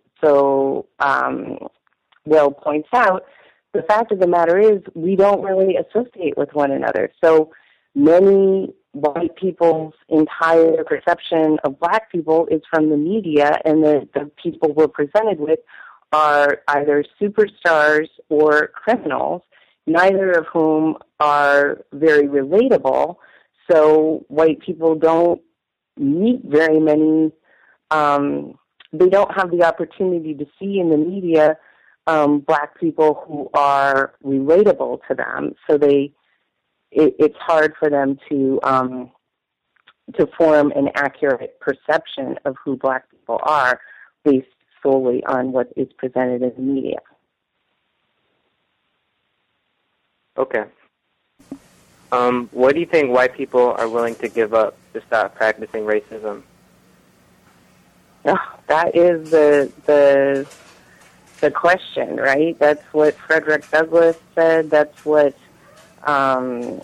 well points out, the fact of the matter is we don't really associate with one another. So many white people's entire perception of black people is from the media, and the people we're presented with are either superstars or criminals, neither of whom are very relatable. So white people don't meet very many, they don't have the opportunity to see in the media black people who are relatable to them. So it's hard for them to form an accurate perception of who black people are based solely on what is presented in the media. Okay. What do you think white people are willing to give up to stop practicing racism? Oh, that is the question, right? That's what Frederick Douglass said. That's what Kwame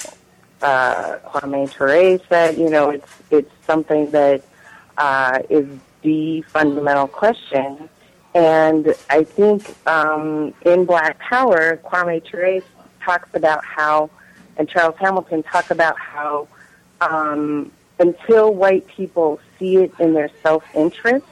Ture said. You know, it's something that is the fundamental question. And I think in Black Power, Kwame Ture talks about how, and Charles Hamilton talk about how until white people see it in their self-interest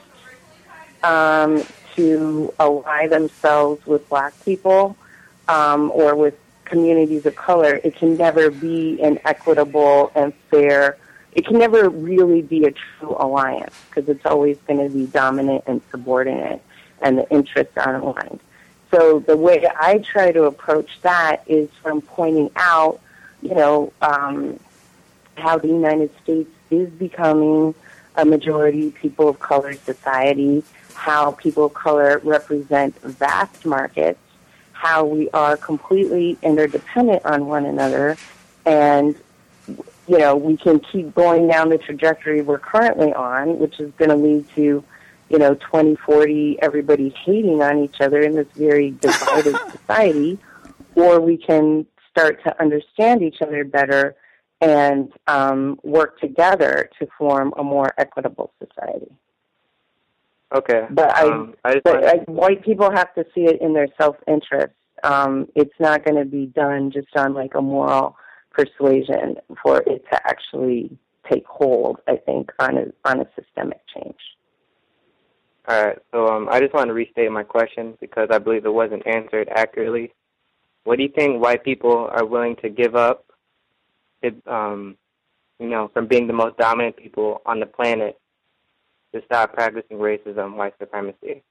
to ally themselves with black people or with communities of color, it can never be an equitable and fair, it can never really be a true alliance because it's always going to be dominant and subordinate and the interests aren't aligned. So the way I try to approach that is from pointing out, you know, how the United States is becoming a majority people of color society, how people of color represent vast markets, how we are completely interdependent on one another, and, you know, we can keep going down the trajectory we're currently on, which is going to lead to, you know, 2040, everybody hating on each other in this very divided society, or we can start to understand each other better and work together to form a more equitable society. Okay. But white people have to see it in their self-interest. It's not going to be done just on like a moral persuasion for it to actually take hold, I think, on a systemic change. All right. So I just want to restate my question because I believe it wasn't answered accurately. What do you think white people are willing to give up, you know, from being the most dominant people on the planet to stop practicing racism, white supremacy?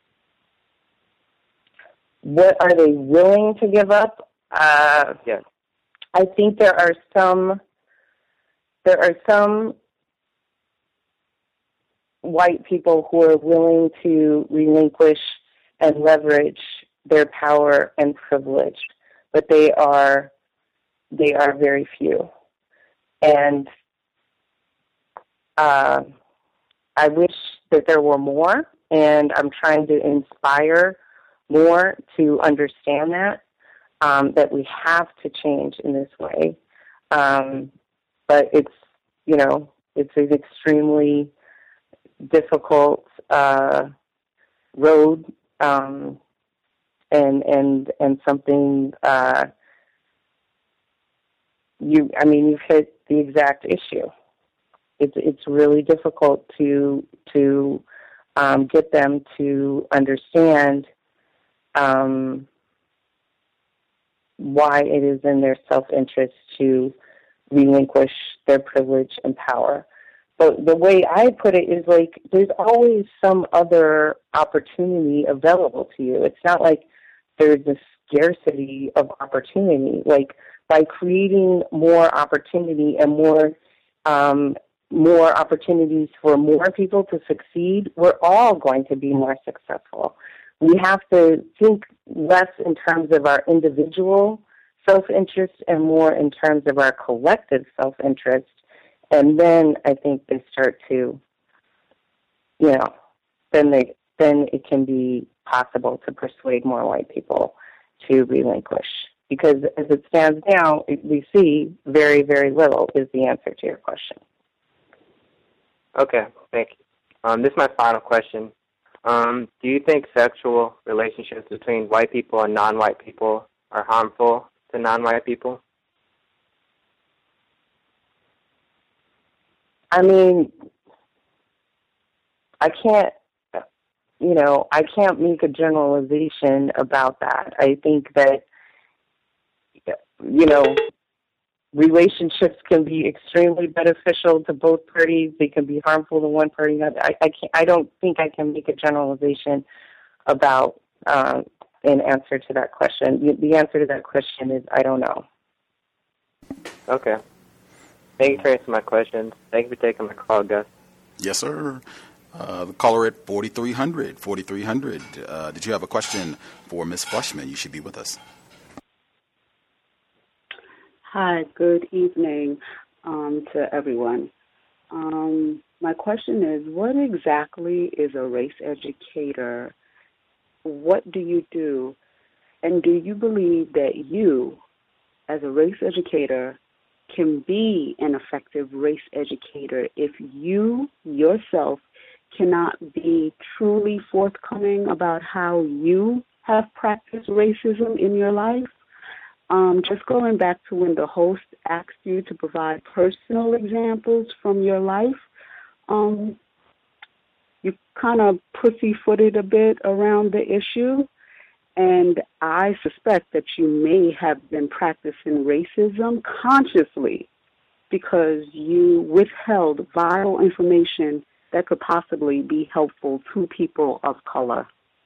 What are they willing to give up? Yes. I think there are some white people who are willing to relinquish and leverage their power and privilege, but they are very few. And I wish that there were more, and I'm trying to inspire more to understand that we have to change in this way. But it's, you know, it's an extremely difficult road, and something you've hit the exact issue. It's really difficult to get them to understand why it is in their self-interest to relinquish their privilege and power. But the way I put it is like there's always some other opportunity available to you. It's not like there's a scarcity of opportunity. Like by creating more opportunity and more opportunities for more people to succeed, we're all going to be more successful. We have to think less in terms of our individual self-interest and more in terms of our collective self-interest. And then I think they start to, then it can be possible to persuade more white people to relinquish. Because as it stands now, we see very, very little is the answer to your question. Okay, thank you. This is my final question. Do you think sexual relationships between white people and non-white people are harmful to non-white people? I mean, I can't make a generalization about that. I think that, relationships can be extremely beneficial to both parties. They can be harmful to one party. I don't think I can make a generalization about an answer to that question. The answer to that question is I don't know. Okay. Thank you for answering my questions. Thank you for taking my call, Gus. Yes, sir. The caller at 4300. 4300. Did you have a question for Ms. Fleischman? You should be with us. Hi, good evening to everyone. My question is, what exactly is a race educator? What do you do? And do you believe that you, as a race educator, can be an effective race educator if you yourself cannot be truly forthcoming about how you have practiced racism in your life? Just going back to when the host asked you to provide personal examples from your life, you kind of pussyfooted a bit around the issue, and I suspect that you may have been practicing racism consciously because you withheld vital information that could possibly be helpful to people of color.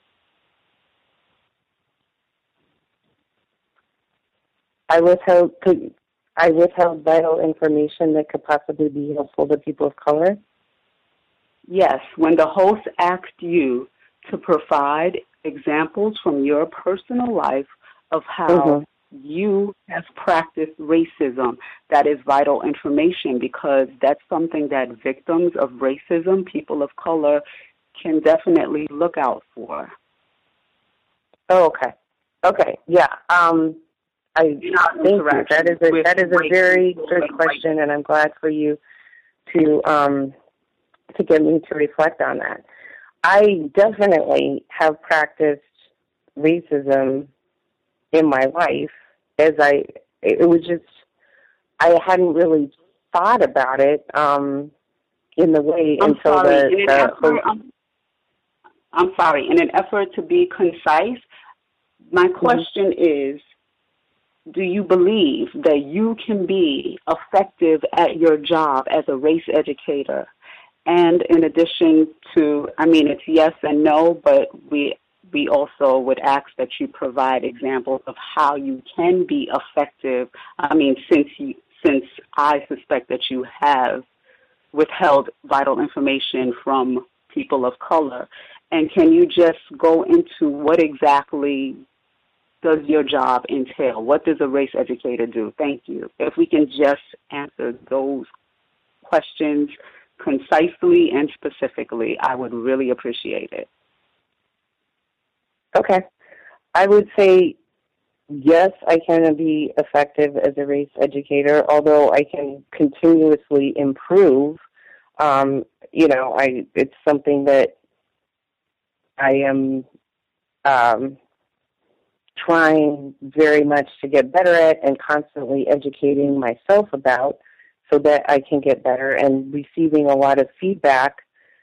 I withheld vital information that could possibly be helpful to people of color? Yes, when the host asked you to provide examples from your personal life of how you have practiced racism, that is vital information because that's something that victims of racism, people of color, can definitely look out for. Oh, okay. Okay, yeah. Thank you. That is a very good question, and I'm glad for you to get me to reflect on that. I definitely have practiced racism in my life I hadn't really thought about it in the way I'm until I'm sorry. In an effort to be concise, my question is, do you believe that you can be effective at your job as a race educator? And in addition to, it's yes and no, but we also would ask that you provide examples of how you can be effective. Since I suspect that you have withheld vital information from people of color. And can you just go into what exactly does your job entail? What does a race educator do? Thank you. If we can just answer those questions concisely and specifically, I would really appreciate it. Okay. I would say, yes, I can be effective as a race educator, although I can continuously improve. It's something that I am trying very much to get better at and constantly educating myself about so that I can get better, and receiving a lot of feedback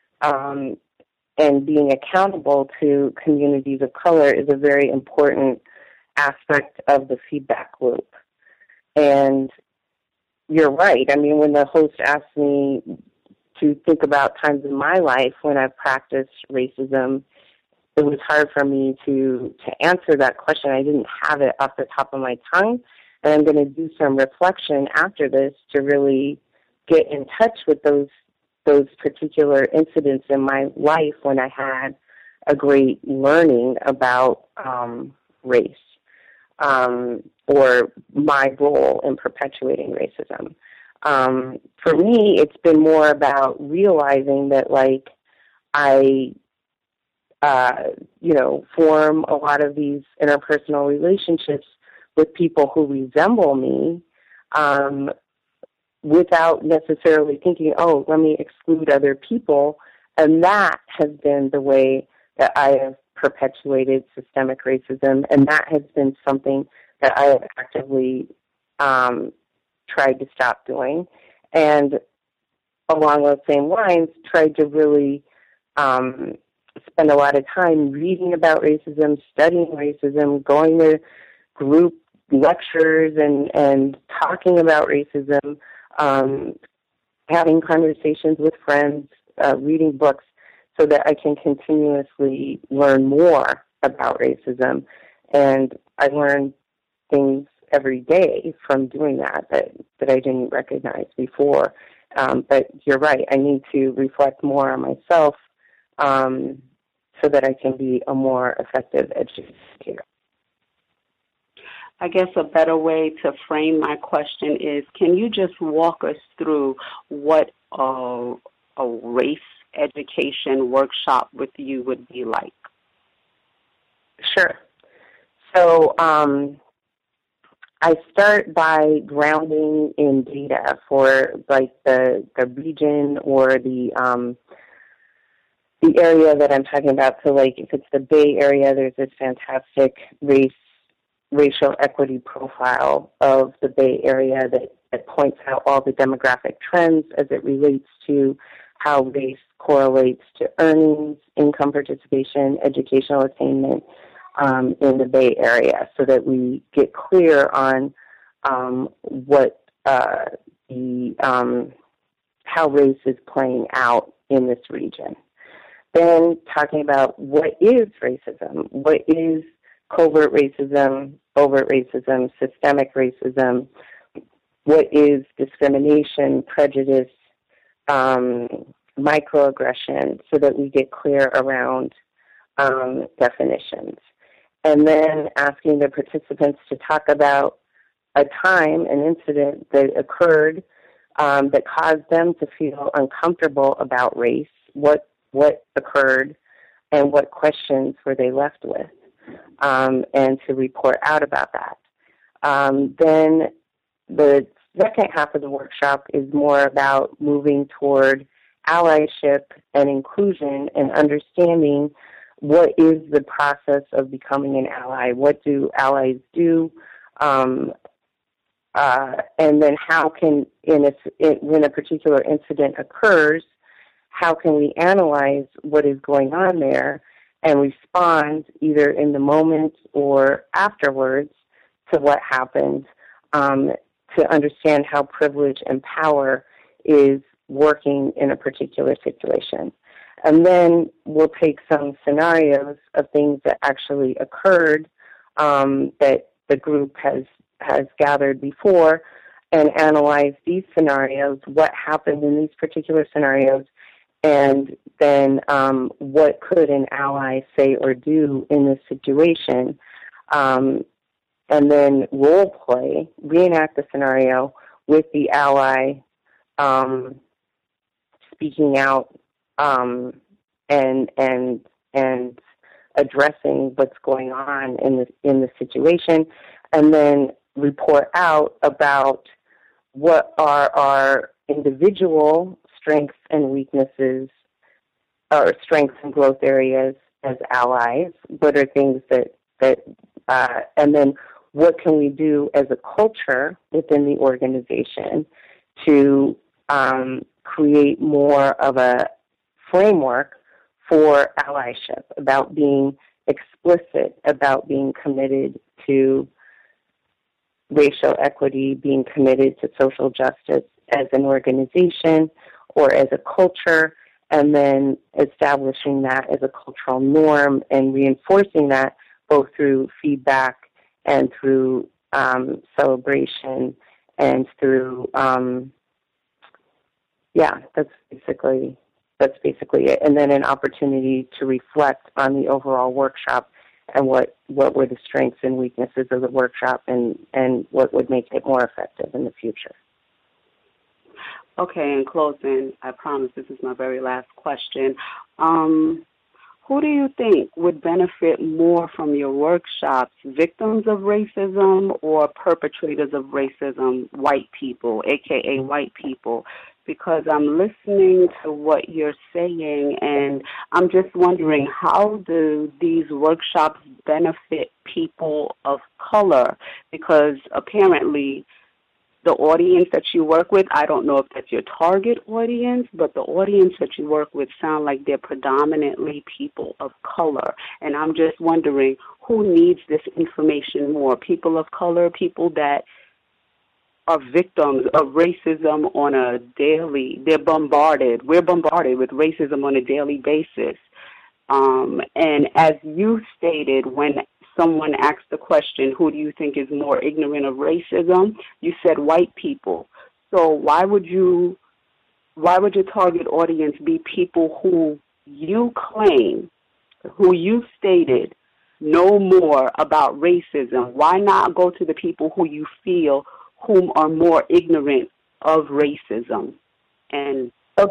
and being accountable to communities of color is a very important aspect of the feedback loop. And you're right. When the host asked me to think about times in my life when I've practiced racism, it was hard for me to answer that question. I didn't have it off the top of my tongue. And I'm going to do some reflection after this to really get in touch with those particular incidents in my life when I had a great learning about race or my role in perpetuating racism. For me, it's been more about realizing that, I, form a lot of these interpersonal relationships with people who resemble me, without necessarily thinking, oh, let me exclude other people. And that has been the way that I have perpetuated systemic racism, and that has been something that I have actively tried to stop doing. And along those same lines, tried to really spend a lot of time reading about racism, studying racism, going to group lectures and talking about racism, having conversations with friends, reading books, so that I can continuously learn more about racism. And I learn things every day from doing that I didn't recognize before. But you're right, I need to reflect more on myself so that I can be a more effective educator. I guess a better way to frame my question is, can you just walk us through what a race education workshop with you would be like? Sure. So I start by grounding in data for like the region or the area that I'm talking about. So like if it's the Bay Area, there's this fantastic racial equity profile of the Bay Area that points out all the demographic trends as it relates to how race correlates to earnings, income participation, educational attainment in the Bay Area, so that we get clear on what how race is playing out in this region. Then talking about what is racism, what is covert racism, overt racism, systemic racism, what is discrimination, prejudice, microaggression, so that we get clear around definitions. And then asking the participants to talk about a time, an incident that occurred that caused them to feel uncomfortable about race, what occurred, and what questions were they left with, and to report out about that. Then the second half of the workshop is more about moving toward allyship and inclusion and understanding what is the process of becoming an ally, what do allies do, and then how can, when a particular incident occurs, how can we analyze what is going on there and respond either in the moment or afterwards to what happened, to understand how privilege and power is working in a particular situation. And then we'll take some scenarios of things that actually occurred that the group has gathered before, and analyze these scenarios, what happened in these particular scenarios, and then what could an ally say or do in this situation, and then role play, reenact the scenario with the ally speaking out and addressing what's going on in the situation, and then report out about what are our individual strengths and weaknesses, or strengths and growth areas as allies. What are things and then what can we do as a culture within the organization to create more of a framework for allyship, about being explicit, about being committed to racial equity, being committed to social justice as an organization or as a culture, and then establishing that as a cultural norm and reinforcing that both through feedback and through celebration and through that's basically it. And then an opportunity to reflect on the overall workshop and what were the strengths and weaknesses of the workshop and what would make it more effective in the future. Okay, in closing, I promise this is my very last question. Who do you think would benefit more from your workshops, victims of racism or perpetrators of racism, white people, aka white people? Because I'm listening to what you're saying, and I'm just wondering, how do these workshops benefit people of color? Because apparently the audience that you work with, I don't know if that's your target audience, but the audience that you work with sound like they're predominantly people of color. And I'm just wondering, who needs this information more? People of color, people that are victims of racism on a daily, we're bombarded with racism on a daily basis. And as you stated, when someone asked the question, who do you think is more ignorant of racism? You said white people. So why would your target audience be people who you claim, who you stated, know more about racism? Why not go to the people who you feel whom are more ignorant of racism? And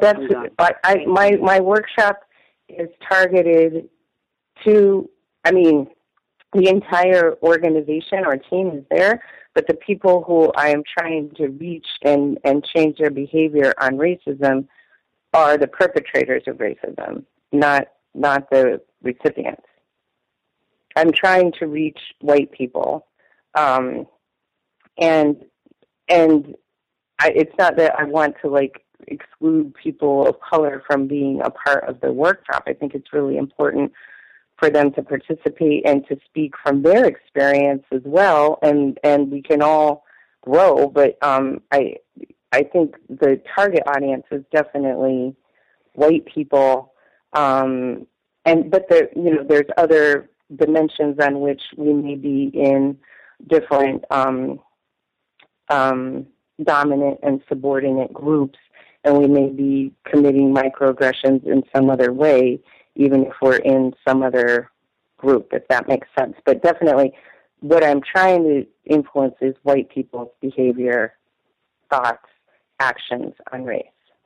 my workshop is targeted to, the entire organization or team is there, but the people who I am trying to reach and change their behavior on racism are the perpetrators of racism, not the recipients. I'm trying to reach white people, and it's not that I want to exclude people of color from being a part of the workshop. I think it's really important for them to participate and to speak from their experience as well, and we can all grow. But I think the target audience is definitely white people, but there's other dimensions on which we may be in different dominant and subordinate groups, and we may be committing microaggressions in some other way, even if we're in some other group, if that makes sense. But definitely what I'm trying to influence is white people's behavior, thoughts, actions on race.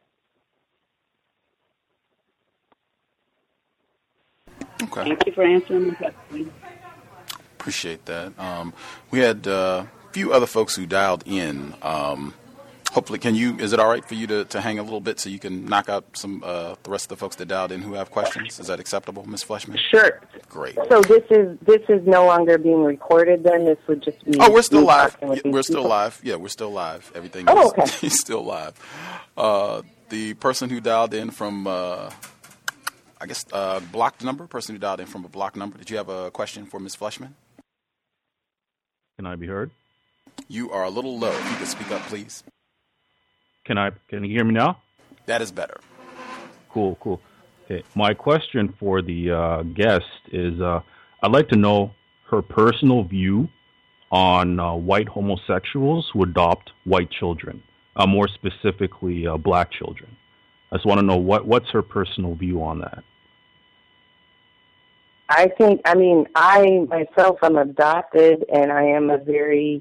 Okay. Thank you for answering my question. Appreciate that. We had a few other folks who dialed in. Hopefully, is it all right for you to hang a little bit so you can knock out some the rest of the folks that dialed in who have questions? Is that acceptable, Ms. Fleshman? Sure. Great. So this is no longer being recorded then? This would just be... Oh, we're still live. We're still live. Yeah, we're still live. Everything is still live. The person who dialed in from, blocked number, person who dialed in from a blocked number, did you have a question for Ms. Fleshman? Can I be heard? You are a little low. If you could speak up, please. Can you hear me now? That is better. Cool. Okay. My question for the guest is, I'd like to know her personal view on white homosexuals who adopt white children, more specifically black children. I just want to know what's her personal view on that. I myself am adopted, and I am a very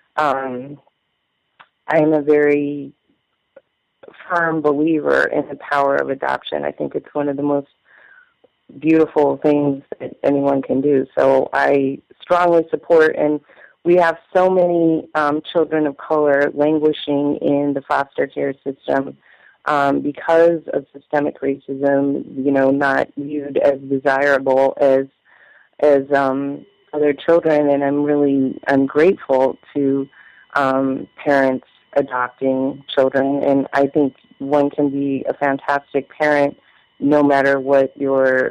firm believer in the power of adoption. I think it's one of the most beautiful things that anyone can do. So I strongly support, and we have so many children of color languishing in the foster care system because of systemic racism, not viewed as desirable as other children. And I'm grateful to parents adopting children, and I think one can be a fantastic parent no matter what your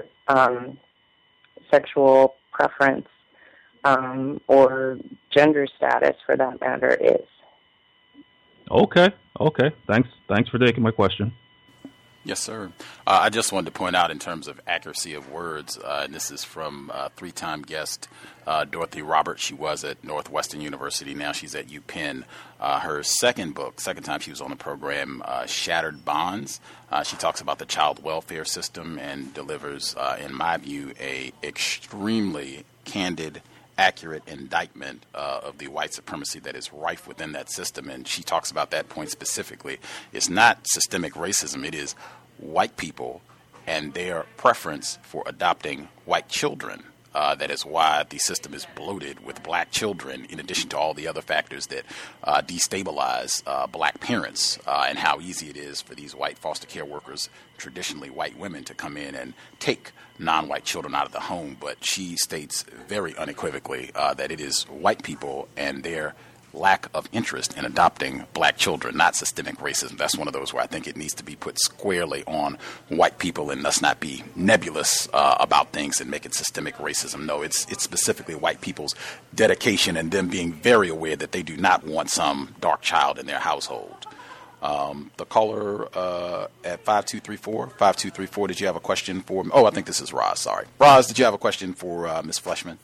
sexual preference or gender status, for that matter, is. Okay. Thanks for taking my question. Yes, sir. I just wanted to point out in terms of accuracy of words, and this is from three-time guest Dorothy Roberts. She was at Northwestern University. Now she's at UPenn. Her second time she was on the program, Shattered Bonds. She talks about the child welfare system and delivers, in my view, a extremely candid, accurate indictment of the white supremacy that is rife within that system. And she talks about that point specifically. It's not systemic racism. It is white people and their preference for adopting white children. That is why the system is bloated with black children, in addition to all the other factors that destabilize black parents, and how easy it is for these white foster care workers, traditionally white women, to come in and take non-white children out of the home. But she states very unequivocally that it is white people and their lack of interest in adopting black children, not systemic racism. That's one of those where I think it needs to be put squarely on white people, and let's not be nebulous about things and make it systemic racism. No, it's specifically white people's dedication and them being very aware that they do not want some dark child in their household. The caller at 5234, did you have a question for me? Oh, I think this is Roz, sorry. Roz, did you have a question for Ms. Fleshman?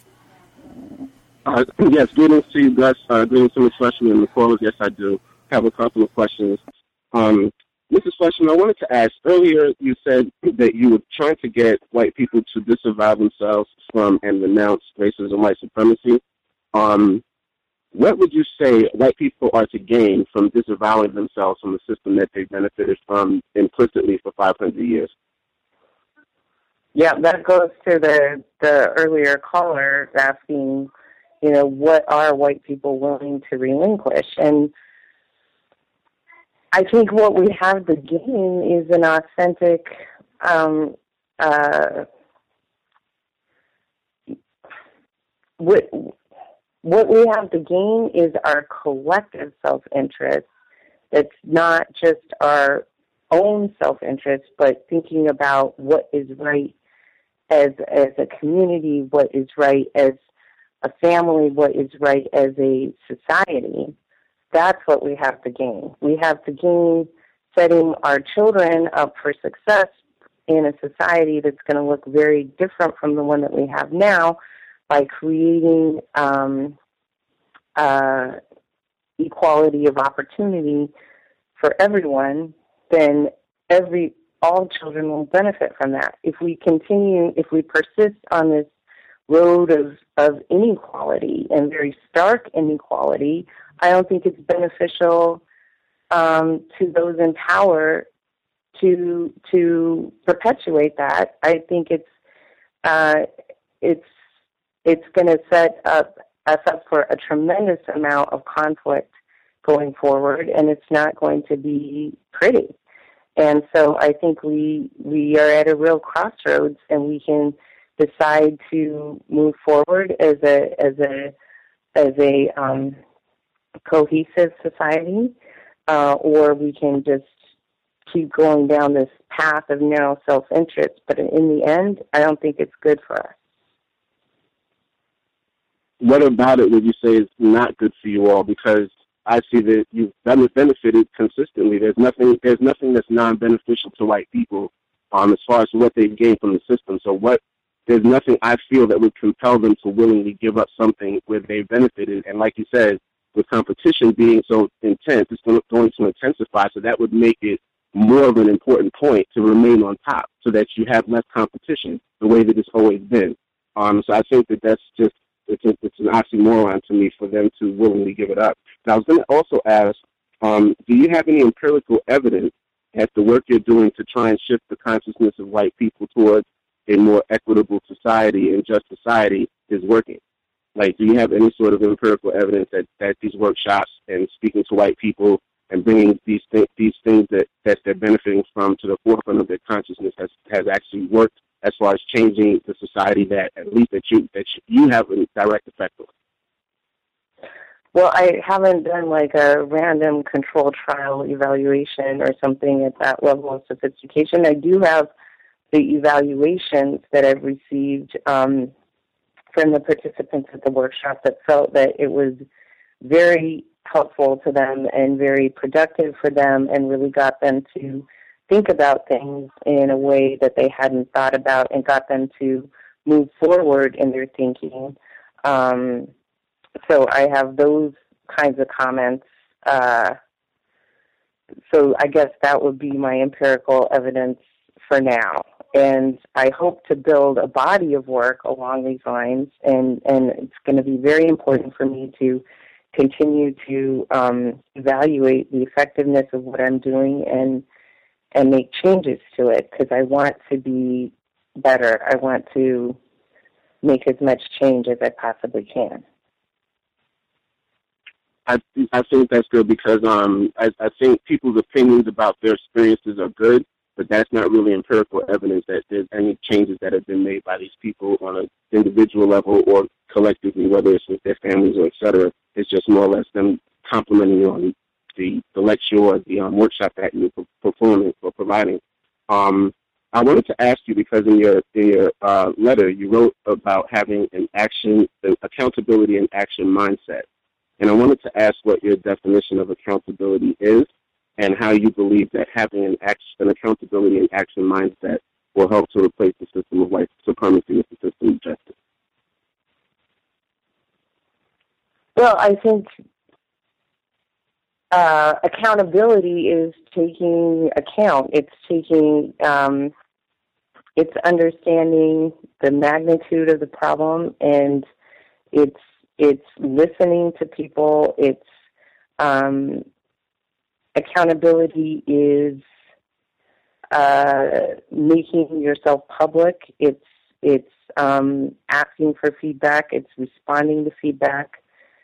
Yes, greetings to you, Gus. Greetings to Ms. Fleshman and the callers. Yes, I do have a couple of questions. Mrs. Fleshman, I wanted to ask, earlier you said that you were trying to get white people to disavow themselves from and renounce racism, white supremacy. What would you say white people are to gain from disavowing themselves from the system that they benefited from implicitly for 500 years? Yeah, that goes to the earlier caller asking, what are white people willing to relinquish? And I think what we have to gain is an authentic, what we have to gain is our collective self-interest. It's not just our own self-interest, but thinking about what is right as a community, what is right as a family, what is right as a society. That's what we have to gain. We have to gain setting our children up for success in a society that's going to look very different from the one that we have now by creating equality of opportunity for everyone. Then all children will benefit from that. If we persist on this road of inequality and very stark inequality, I don't think it's beneficial to those in power to perpetuate that. I think it's going to set us up for a tremendous amount of conflict going forward, and it's not going to be pretty. And so I think we are at a real crossroads, and we can decide to move forward as a cohesive society, or we can just keep going down this path of narrow self-interest. But in the end, I don't think it's good for us. What about it would you say is not good for you all? Because I see that you've benefited consistently. There's nothing that's non-beneficial to white people as far as what they've gained from the system. So there's nothing I feel that would compel them to willingly give up something where they've benefited. And like you said, with competition being so intense, it's going to intensify. So that would make it more of an important point to remain on top so that you have less competition the way that it's always been. So I think that's just, it's an oxymoron to me for them to willingly give it up. And I was going to also ask, do you have any empirical evidence that the work you're doing to try and shift the consciousness of white people towards a more equitable society and just society is working? Like, do you have any sort of empirical evidence that these workshops and speaking to white people and bringing these things that they're benefiting from to the forefront of their consciousness has actually worked as far as changing the society that at least that you have a direct effect on? Well, I haven't done like a random control trial evaluation or something at that level of sophistication. I do have the evaluations that I've received from the participants at the workshop that felt that it was very helpful to them and very productive for them and really got them to think about things in a way that they hadn't thought about and got them to move forward in their thinking. So I have those kinds of comments. So I guess that would be my empirical evidence for now. And I hope to build a body of work along these lines, and it's going to be very important for me to continue to evaluate the effectiveness of what I'm doing make changes to it, because I want to be better. I want to make as much change as I possibly can. I think that's good because I think people's opinions about their experiences are good, but that's not really empirical evidence that there's any changes that have been made by these people on an individual level or collectively, whether it's with their families or et cetera. It's just more or less them complimenting you on the lecture or the workshop that you're performing or providing. I wanted to ask you, because in your letter you wrote about having an accountability and action mindset. And I wanted to ask what your definition of accountability is and how you believe that having an accountability and action mindset will help to replace the system of white supremacy with the system of justice. Well, I think accountability is taking account. It's taking, it's understanding the magnitude of the problem, and it's listening to people. It's accountability is making yourself public. It's asking for feedback. It's responding to feedback.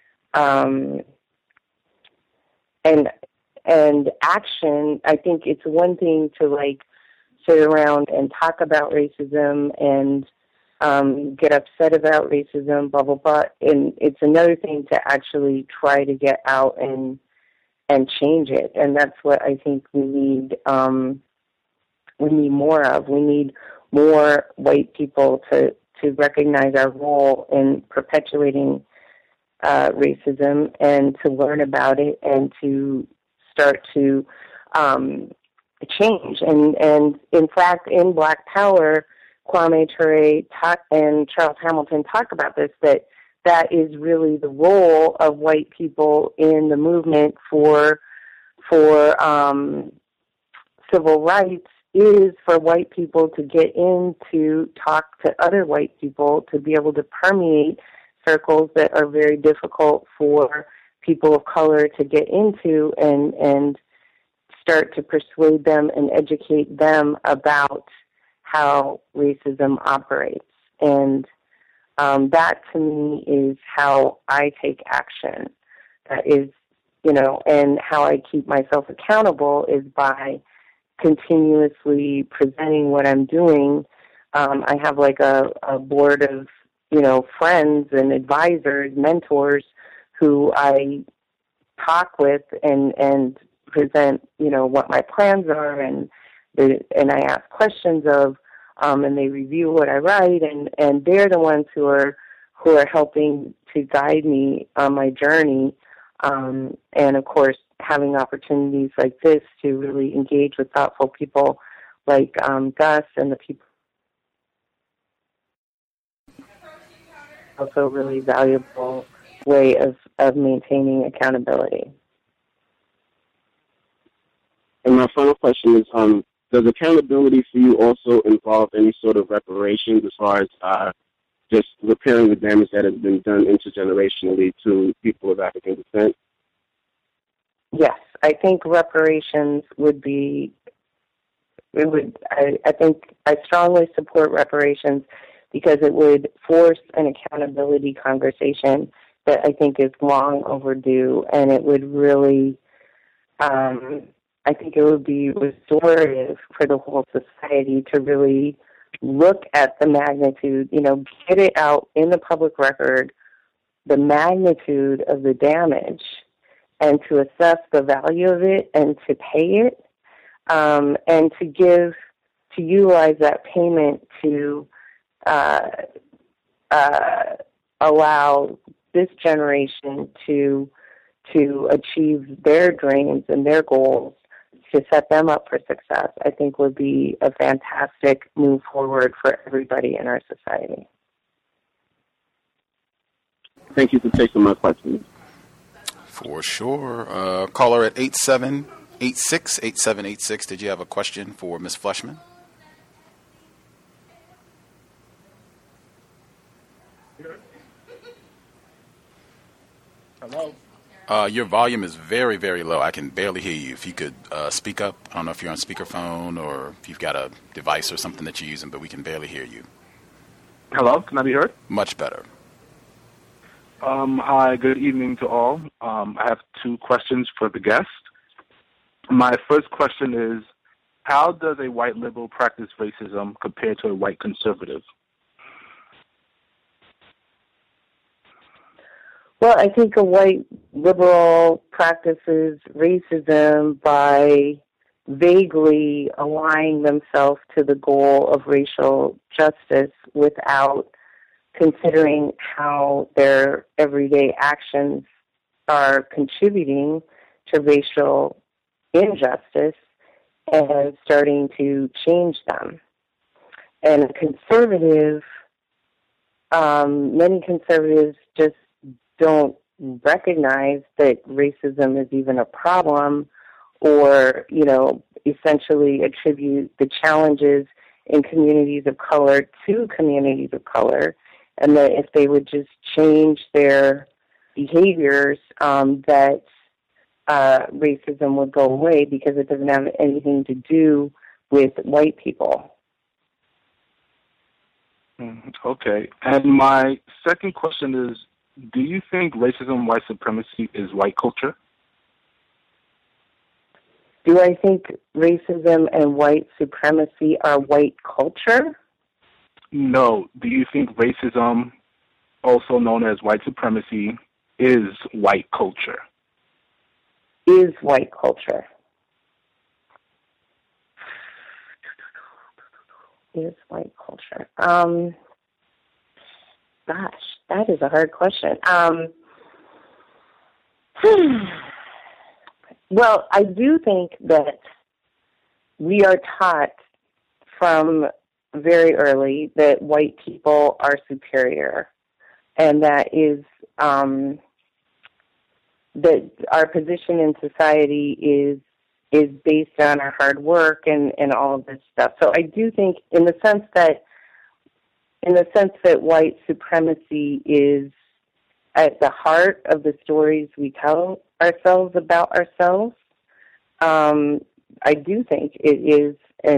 And action, I think it's one thing to like sit around and talk about racism and get upset about racism, blah, blah, blah. And it's another thing to actually try to get out and change it. And that's what I think we need more of. We need more white people to recognize our role in perpetuating racism and to learn about it and to start to change. And in fact, in Black Power, Kwame Ture and Charles Hamilton talk about this, that is really the role of white people in the movement for civil rights, is for white people to get in to talk to other white people, to be able to permeate circles that are very difficult for people of color to get into, and start to persuade them and educate them about how racism operates. And that to me is how I take action. That is, and how I keep myself accountable is by continuously presenting what I'm doing. I have like a board of, friends and advisors, mentors who I talk with and present, what my plans are, and I ask questions of, and they review what I write, and they're the ones who are helping to guide me on my journey. And of course, having opportunities like this to really engage with thoughtful people like Gus and the people. Also a really valuable way of maintaining accountability. And my final question is, does accountability for you also involve any sort of reparations as far as just repairing the damage that has been done intergenerationally to people of African descent? Yes, I think reparations would be, I think I strongly support reparations because it would force an accountability conversation that I think is long overdue, and it would really, I think it would be restorative for the whole society to really look at the magnitude, get it out in the public record, the magnitude of the damage, and to assess the value of it and to pay it, and to utilize that payment to allow this generation to achieve their dreams and their goals, to set them up for success, I think would be a fantastic move forward for everybody in our society. Thank you for taking my question. For sure. Caller at 8786. Did you have a question for Ms. Fleshman? Hello? Your volume is very, very low. I can barely hear you. If you could speak up. I don't know if you're on speakerphone or if you've got a device or something that you're using, but we can barely hear you. Hello, can I be heard? Much better. Hi, good evening to all. I have two questions for the guest. My first question is, how does a white liberal practice racism compared to a white conservative? Well, I think a white liberal practices racism by vaguely aligning themselves to the goal of racial justice without considering how their everyday actions are contributing to racial injustice and starting to change them. And a conservative, many conservatives just don't recognize that racism is even a problem, or, essentially attribute the challenges in communities of color to communities of color, and that if they would just change their behaviors, that racism would go away because it doesn't have anything to do with white people. Okay. And my second question is, do you think racism, white supremacy is white culture? Do I think racism and white supremacy are white culture? No. Do you think racism, also known as white supremacy, is white culture? Is white culture. Is white culture. Gosh, that is a hard question. Well, I do think that we are taught from very early that white people are superior, and that is that our position in society is based on our hard work and all of this stuff. So I do think in the sense that white supremacy is at the heart of the stories we tell ourselves about ourselves, I do think it is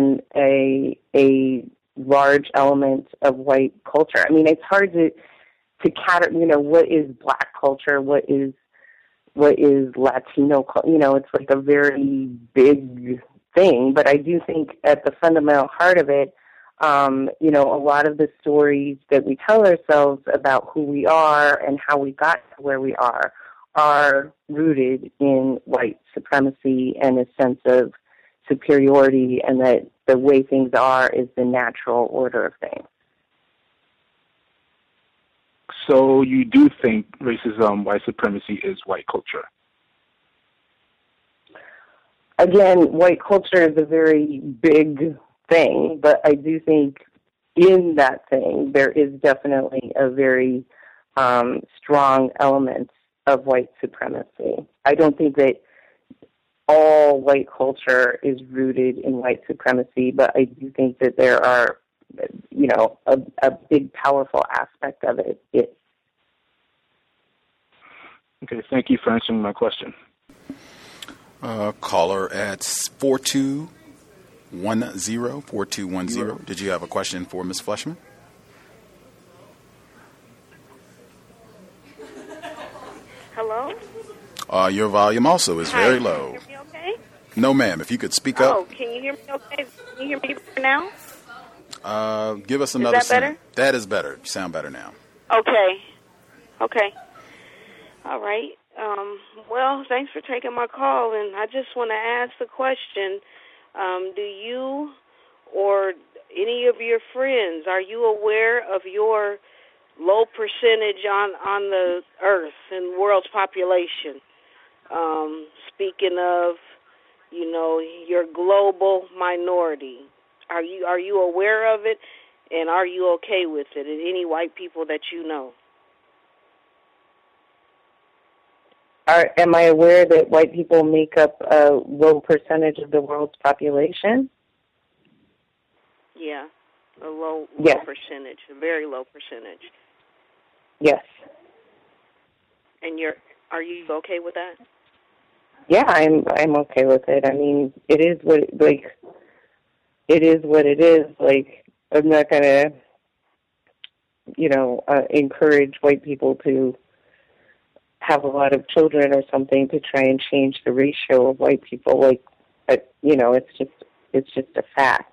a large element of white culture. I mean, it's hard to categorize, what is black culture, what is Latino culture, it's like a very big thing, but I do think at the fundamental heart of it, a lot of the stories that we tell ourselves about who we are and how we got to where we are rooted in white supremacy and a sense of superiority, and that the way things are is the natural order of things. So you do think racism, white supremacy is white culture? Again, white culture is a very big thing, but I do think in that thing there is definitely a very strong element of white supremacy. I don't think that all white culture is rooted in white supremacy, but I do think that there are, a big, powerful aspect of it. Okay, thank you for answering my question. Caller at 4210. Did you have a question for Ms. Fleshman? Hello? Your volume also is very low. Can you hear me okay? No, ma'am. If you could speak up. Oh, can you hear me okay? Can you hear me better now? Give us another. Is that better? That is better. You sound better now. Okay. All right. Well, thanks for taking my call, and I just want to ask the question, do you or any of your friends, are you aware of your low percentage on the earth and world's population? Speaking of, your global minority, are you aware of it, and are you okay with it, and any white people that you know? Am I aware that white people make up a low percentage of the world's population? Yeah, a low percentage, a very low percentage. Yes. And you're Are you okay with that? Yeah, I'm okay with it. I mean, it is what it is what it is. Like, I'm not gonna, encourage white people to have a lot of children or something to try and change the ratio of white people. Like, it's just a fact.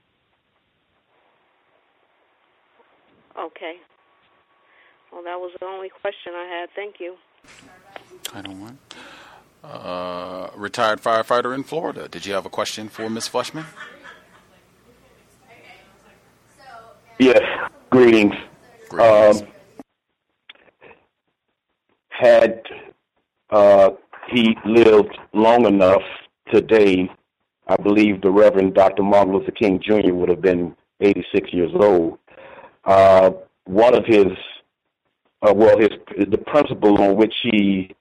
Okay. Well, that was the only question I had. Thank you. I don't want. Retired firefighter in Florida. Did you have a question for Ms. Fleshman? Yes. Greetings. Had he lived long enough today, I believe the Reverend Dr. Martin Luther King Jr. would have been 86 years old. One of his the principle on which he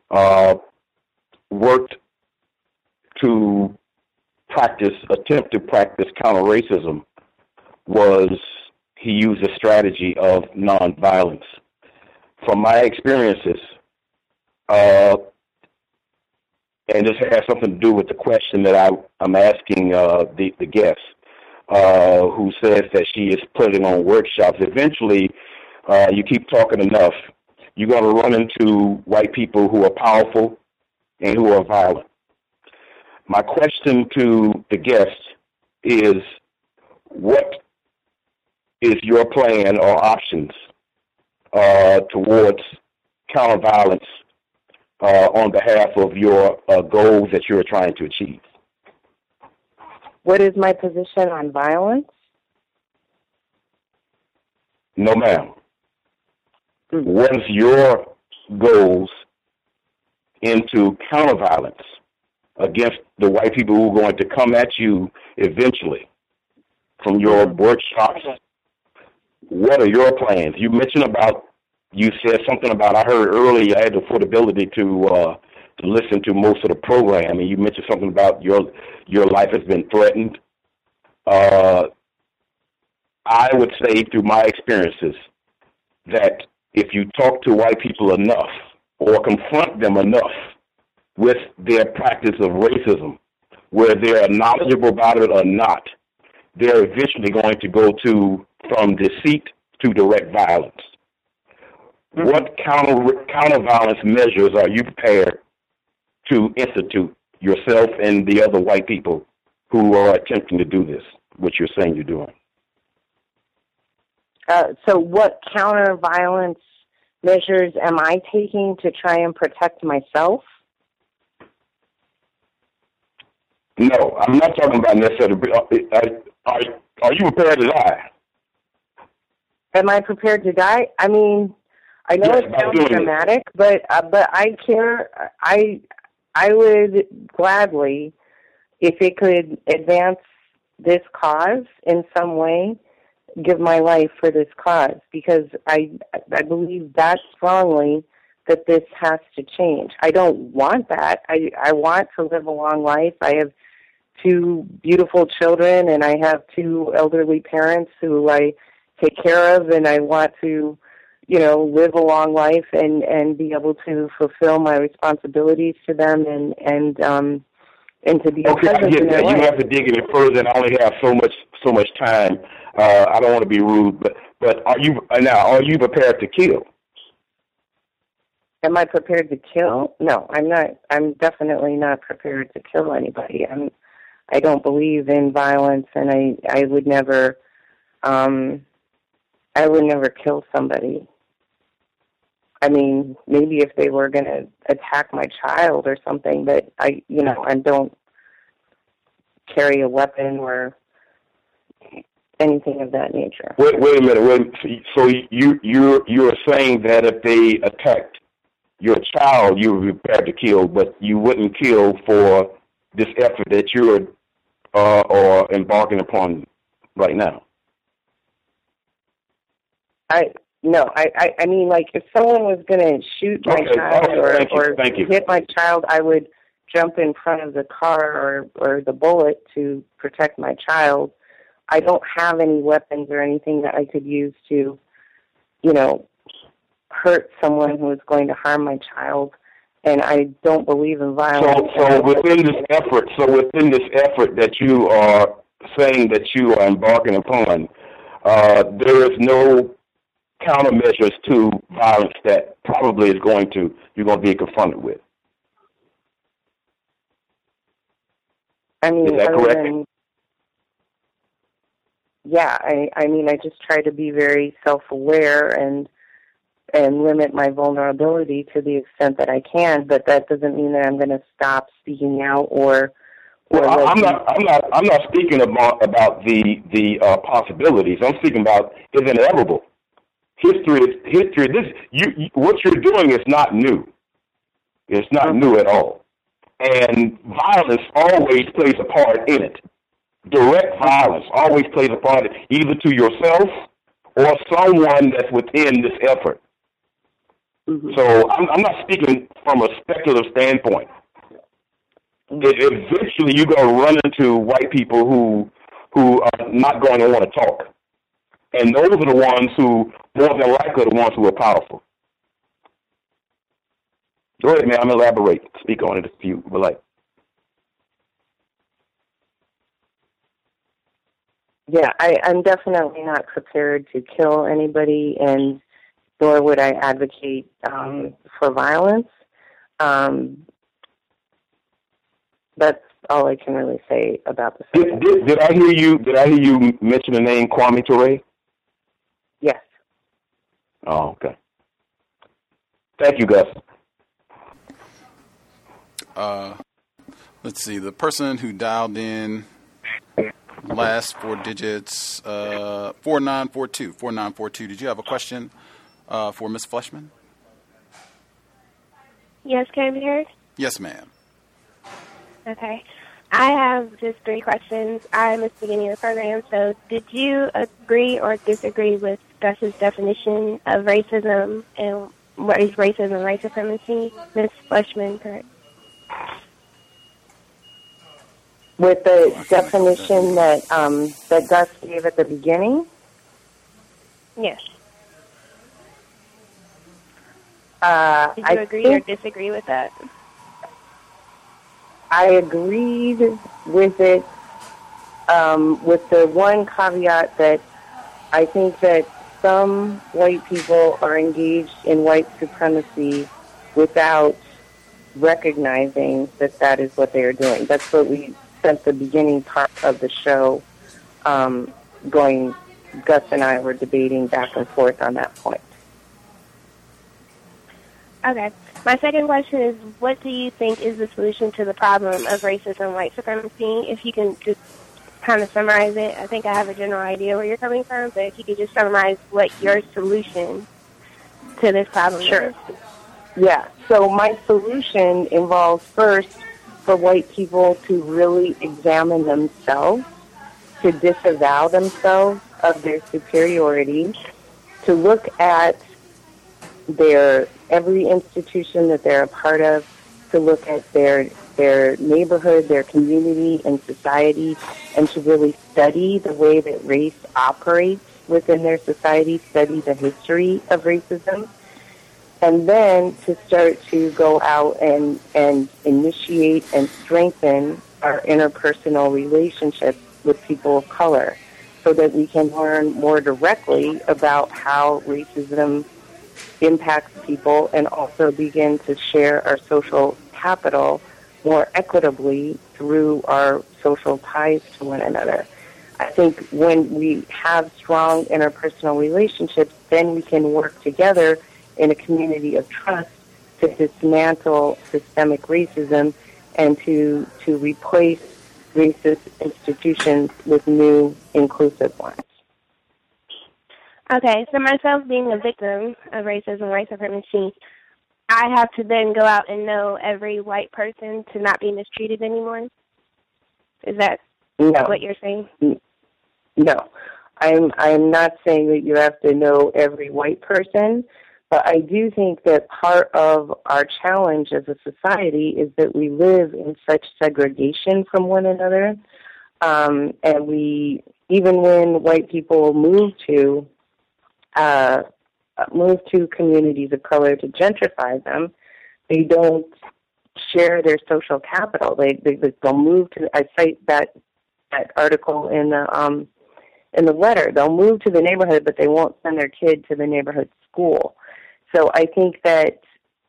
worked to attempt to practice counter-racism was he used a strategy of nonviolence. From my experiences, and this has something to do with the question that I'm asking the guest, who says that she is putting on workshops. Eventually, you keep talking enough, you're going to run into white people who are powerful and who are violent. My question to the guest is, what is your plan or options towards counter-violence on behalf of your goals that you're trying to achieve? What is my position on violence? No, ma'am. What is your goals into counter-violence against the white people who are going to come at you eventually from your workshops? What are your plans? You said something about, I heard earlier, I had the affordability to listen to most of the program, and you mentioned something about your life has been threatened. I would say through my experiences that if you talk to white people enough or confront them enough with their practice of racism, whether they're knowledgeable about it or not, they're eventually going to go from deceit to direct violence. What counter-violence measures are you prepared to institute yourself and the other white people who are attempting to do this, what you're saying you're doing? So what counter-violence measures am I taking to try and protect myself? No, I'm not talking about necessarily. Are you prepared to die? Am I prepared to die? I mean, I know it sounds dramatic, but I care. I would gladly, if it could advance this cause in some way, give my life for this cause, because I believe that strongly that this has to change. I don't want that. I want to live a long life. I have 2 beautiful children, and I have 2 elderly parents who I take care of, and I want to, live a long life and be able to fulfill my responsibilities to them and to be okay. I get that. You have to dig it further, and I only have so much time. I don't want to be rude, but are you prepared to kill? Am I prepared to kill? No, I'm not. I'm definitely not prepared to kill anybody. I don't believe in violence, and I would never kill somebody. I mean, maybe if they were going to attack my child or something, but I don't carry a weapon or anything of that nature. Wait a minute. So you're saying that if they attacked your child, you would be prepared to kill, but you wouldn't kill for this effort that you're or embarking upon right now? I mean, like, if someone was going to shoot my child or hit my child, I would jump in front of the car or the bullet to protect my child. I don't have any weapons or anything that I could use to, hurt someone who is going to harm my child. and I don't believe in violence. So within this effort that you are saying that you are embarking upon, there is no countermeasures to violence that probably you're going to be confronted with. I mean, is that correct? I mean, I just try to be very self-aware and limit my vulnerability to the extent that I can, but that doesn't mean that I'm going to stop speaking out or. I'm not speaking about the possibilities. I'm speaking about it's inevitable. History. What you're doing is not new. It's not new at all, and violence always plays a part in it. Direct violence always plays a part, either to yourself or someone that's within this effort. Mm-hmm. So I'm not speaking from a speculative standpoint. Eventually, you're going to run into white people who are not going to want to talk, and those are the ones who, more than likely, are the ones who are powerful. Go ahead, man. I'm going to elaborate. Speak on it if you would like. Yeah, I'm definitely not prepared to kill anybody, and nor would I advocate for violence. That's all I can really say about the subject. Did I hear you mention the name Kwame Ture? Yes. Oh, okay. Thank you, Gus. Let's see. The person who dialed in last four digits, 4942. 4942. Did you have a question for Ms. Fleshman? Yes, can I be heard? Yes, ma'am. Okay. I have just 3 questions. I missed the beginning of the program, so did you agree or disagree with Gus's definition of racism and what is racism and white supremacy? Ms. Fleshman, correct? With the definition that that Gus gave at the beginning? Yes. Did you agree or disagree with that? I agreed with it, with the one caveat that I think that some white people are engaged in white supremacy without recognizing that that is what they are doing. That's what we spent the beginning part of the show going. Gus and I were debating back and forth on that point. Okay. My second question is, what do you think is the solution to the problem of racism and white supremacy? If you can just kind of summarize it. I think I have a general idea where you're coming from, but if you could just summarize what your solution to this problem is. Yeah. So my solution involves first for white people to really examine themselves, to disavow themselves of their superiority, to look at every institution that they're a part of, to look at their neighborhood, their community, and society, and to really study the way that race operates within their society, study the history of racism, and then to start to go out and initiate and strengthen our interpersonal relationships with people of color so that we can learn more directly about how racism impacts people and also begin to share our social capital more equitably through our social ties to one another. I think when we have strong interpersonal relationships, then we can work together in a community of trust to dismantle systemic racism and to replace racist institutions with new inclusive ones. Okay, so myself being a victim of racism and white supremacy, I have to then go out and know every white person to not be mistreated anymore? Is that what you're saying? No. I'm not saying that you have to know every white person, but I do think that part of our challenge as a society is that we live in such segregation from one another, and we, even when white people move to communities of color to gentrify them, they don't share their social capital. They'll move to. I cite that article in the letter. They'll move to the neighborhood, but they won't send their kid to the neighborhood school. So I think that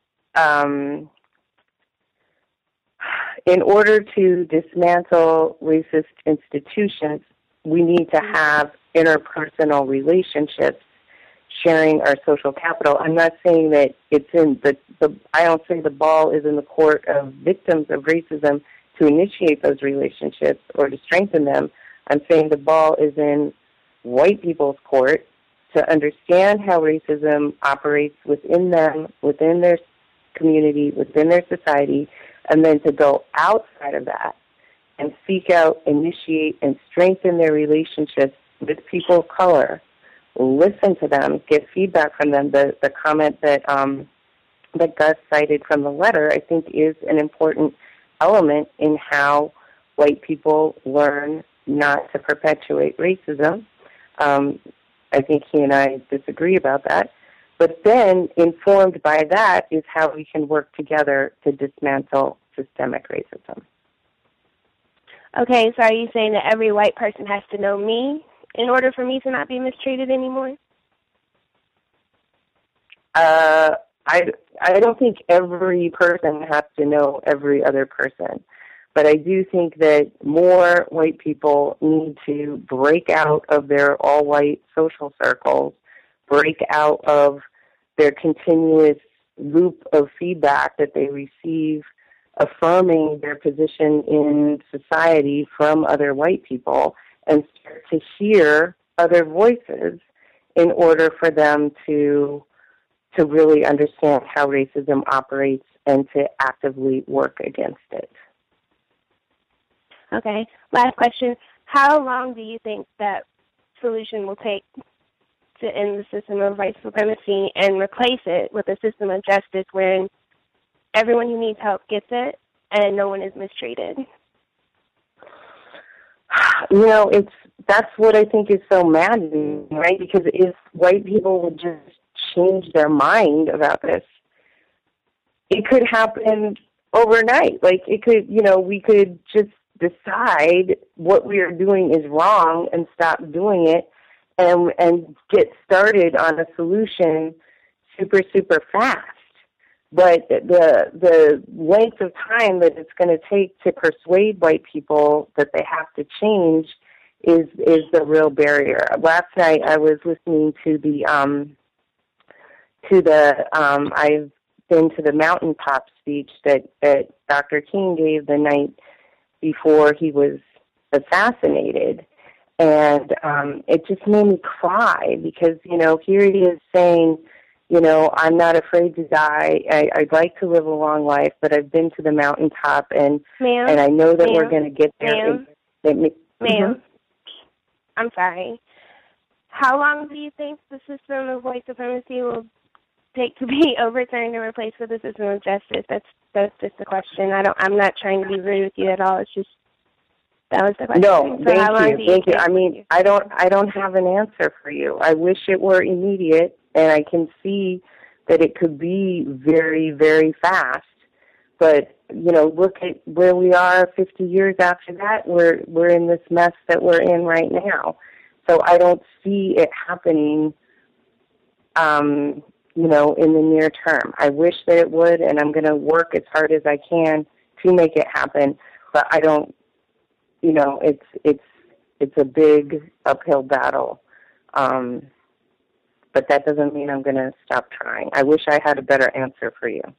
in order to dismantle racist institutions, we need to have interpersonal relationships sharing our social capital. I'm not saying that it's in I don't say the ball is in the court of victims of racism to initiate those relationships or to strengthen them. I'm saying the ball is in white people's court to understand how racism operates within them, within their community, within their society, and then to go outside of that and seek out, initiate, and strengthen their relationships with people of color, listen to them, get feedback from them. The comment that Gus cited from the letter, I think, is an important element in how white people learn not to perpetuate racism. I think he and I disagree about that. But then, informed by that, is how we can work together to dismantle systemic racism. Okay, so are you saying that every white person has to know me in order for me to not be mistreated anymore? I don't think every person has to know every other person. But I do think that more white people need to break out of their all-white social circles, break out of their continuous loop of feedback that they receive affirming their position in society from other white people, and start to hear other voices in order for them to really understand how racism operates and to actively work against it. Okay, last question. How long do you think that solution will take to end the system of white supremacy and replace it with a system of justice wherein everyone who needs help gets it and no one is mistreated? You know, that's what I think is so maddening, right? Because if white people would just change their mind about this, it could happen overnight. Like, it could, we could just decide what we are doing is wrong and stop doing it and get started on a solution super, super fast. But the length of time that it's going to take to persuade white people that they have to change is the real barrier. Last night I was listening to I've been to the mountaintop speech that Dr. King gave the night before he was assassinated. And it just made me cry because, here he is saying, I'm not afraid to die. I'd like to live a long life, but I've been to the mountaintop, and I know that we're going to get there. Ma'am, I'm sorry. How long do you think the system of white supremacy will take to be overturned and replaced with a system of justice? That's just the question. I'm not trying to be rude with you at all. It's just that was the question. No, so thank you. I mean, I don't have an answer for you. I wish it were immediate, and I can see that it could be very, very fast. But look at where we are 50 years after that. We're in this mess that we're in right now. So I don't see it happening. In the near term. I wish that it would, and I'm going to work as hard as I can to make it happen. But I don't. It's a big uphill battle. But that doesn't mean I'm going to stop trying. I wish I had a better answer for you.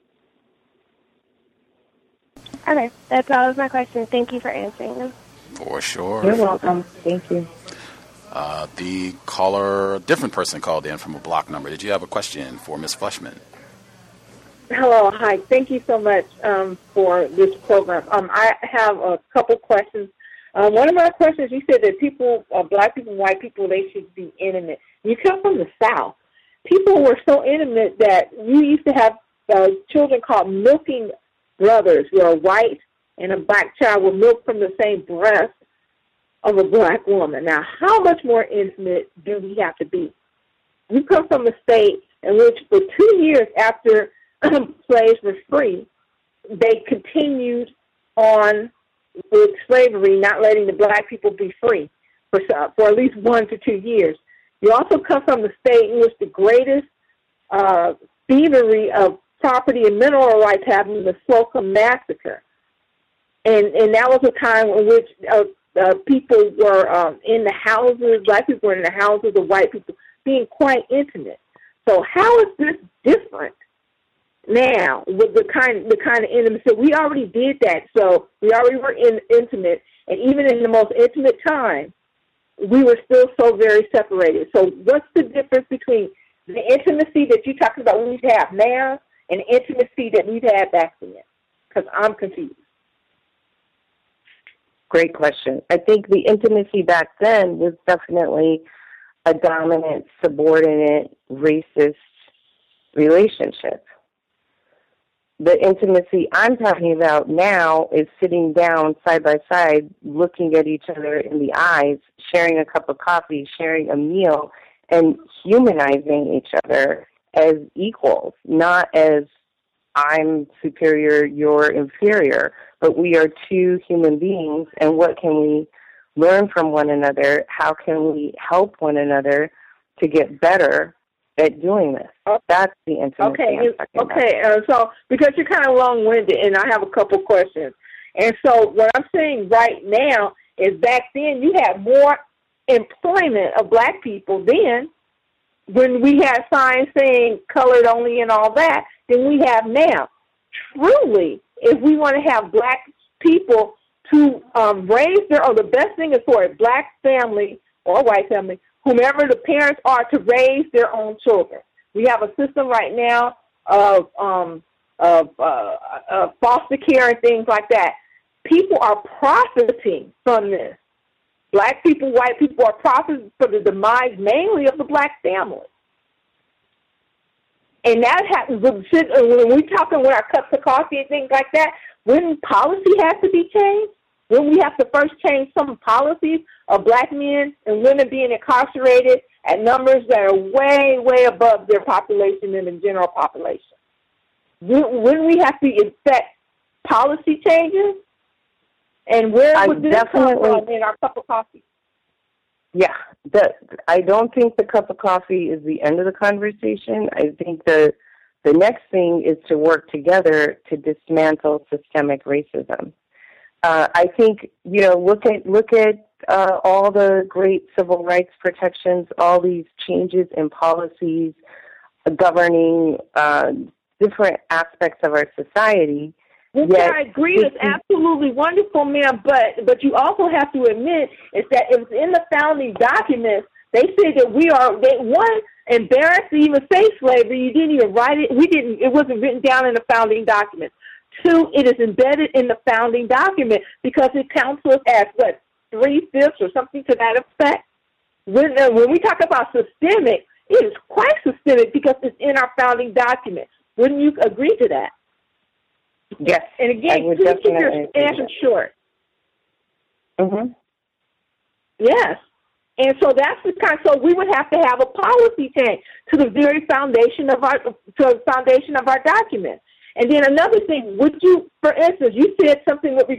Okay, that's all of my questions. Thank you for answering them. For sure. You're welcome. Thank you. The caller, different person called in from a block number. Did you have a question for Ms. Fleshman? Hello, hi. Thank you so much for this program. I have a couple questions. One of my questions, you said that people, black people, white people, they should be intimate. You come from the South. People were so intimate that you used to have children called milking brothers, where a white and a black child will milk from the same breast of a black woman. Now, how much more intimate do we have to be? You come from a state in which for 2 years after slaves were free, they continued on with slavery, not letting the black people be free for at least 1 to 2 years. You also come from the state in which the greatest thievery of property and mineral rights happened, the Slocum Massacre. And that was a time in which people were in the houses, black people were in the houses of white people, being quite intimate. So how is this different now with the kind of intimacy? We already did that, so we already were intimate, and even in the most intimate time, we were still so very separated. So what's the difference between the intimacy that you're talking about we have now and the intimacy that we've had back then? Because I'm confused. Great question. I think the intimacy back then was definitely a dominant, subordinate, racist relationship. The intimacy I'm talking about now is sitting down side by side, looking at each other in the eyes, sharing a cup of coffee, sharing a meal, and humanizing each other as equals, not as I'm superior, you're inferior, but we are two human beings, and what can we learn from one another? How can we help one another to get better at doing this? That's the intimacy I'm talking about. So because you're kind of long-winded, and I have a couple questions. And so what I'm saying right now is back then you had more employment of black people then when we had signs saying colored only and all that than we have now. Truly, if we want to have black people to raise the best thing is for a black family or a white family, whomever the parents are, to raise their own children. We have a system right now of foster care and things like that. People are profiting from this. Black people, white people are profiting for the demise mainly of the black family. And that happens when we're talking with our cups of coffee and things like that, when policy has to be changed, when we have to first change some policies of black men and women being incarcerated at numbers that are way, way above their population and the general population. When we have to effect policy changes, and where would this come from in our cup of coffee? Yeah, I don't think the cup of coffee is the end of the conversation. I think the next thing is to work together to dismantle systemic racism. I think, look at all the great civil rights protections, all these changes in policies governing different aspects of our society. Well, I agree. It's absolutely wonderful, ma'am. But you also have to admit is that it was in the founding documents. They said that one, embarrassed to even say slavery. You didn't even write it. It wasn't written down in the founding documents. 2, it is embedded in the founding document because it counts us as 3/5 or something to that effect. When we talk about systemic, it is quite systemic because it's in our founding document. Wouldn't you agree to that? Yes. And again, please keep your answer short. Mm-hmm. Yes. And so that's the kind. So we would have to have a policy change to the very foundation of our document. And then another thing, would you, for instance, you said something with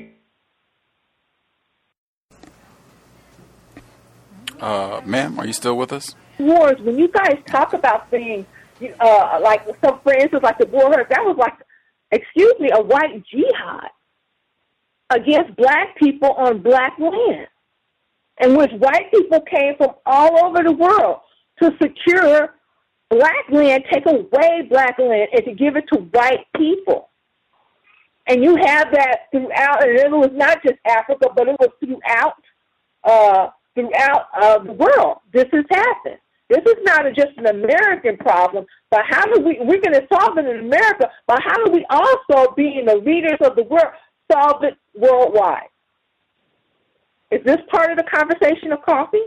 ma'am, are you still with us? wars. When you guys talk about things, like some, for instance, like the war, that was like, excuse me, a white jihad against black people on black land, in which white people came from all over the world to secure black land, take away black land, and to give it to white people. And you have that throughout, and it was not just Africa, but it was throughout the world. This has happened. This is not just an American problem, but how do we're going to solve it in America, but how do we also, being the leaders of the world, solve it worldwide? Is this part of the conversation of coffee?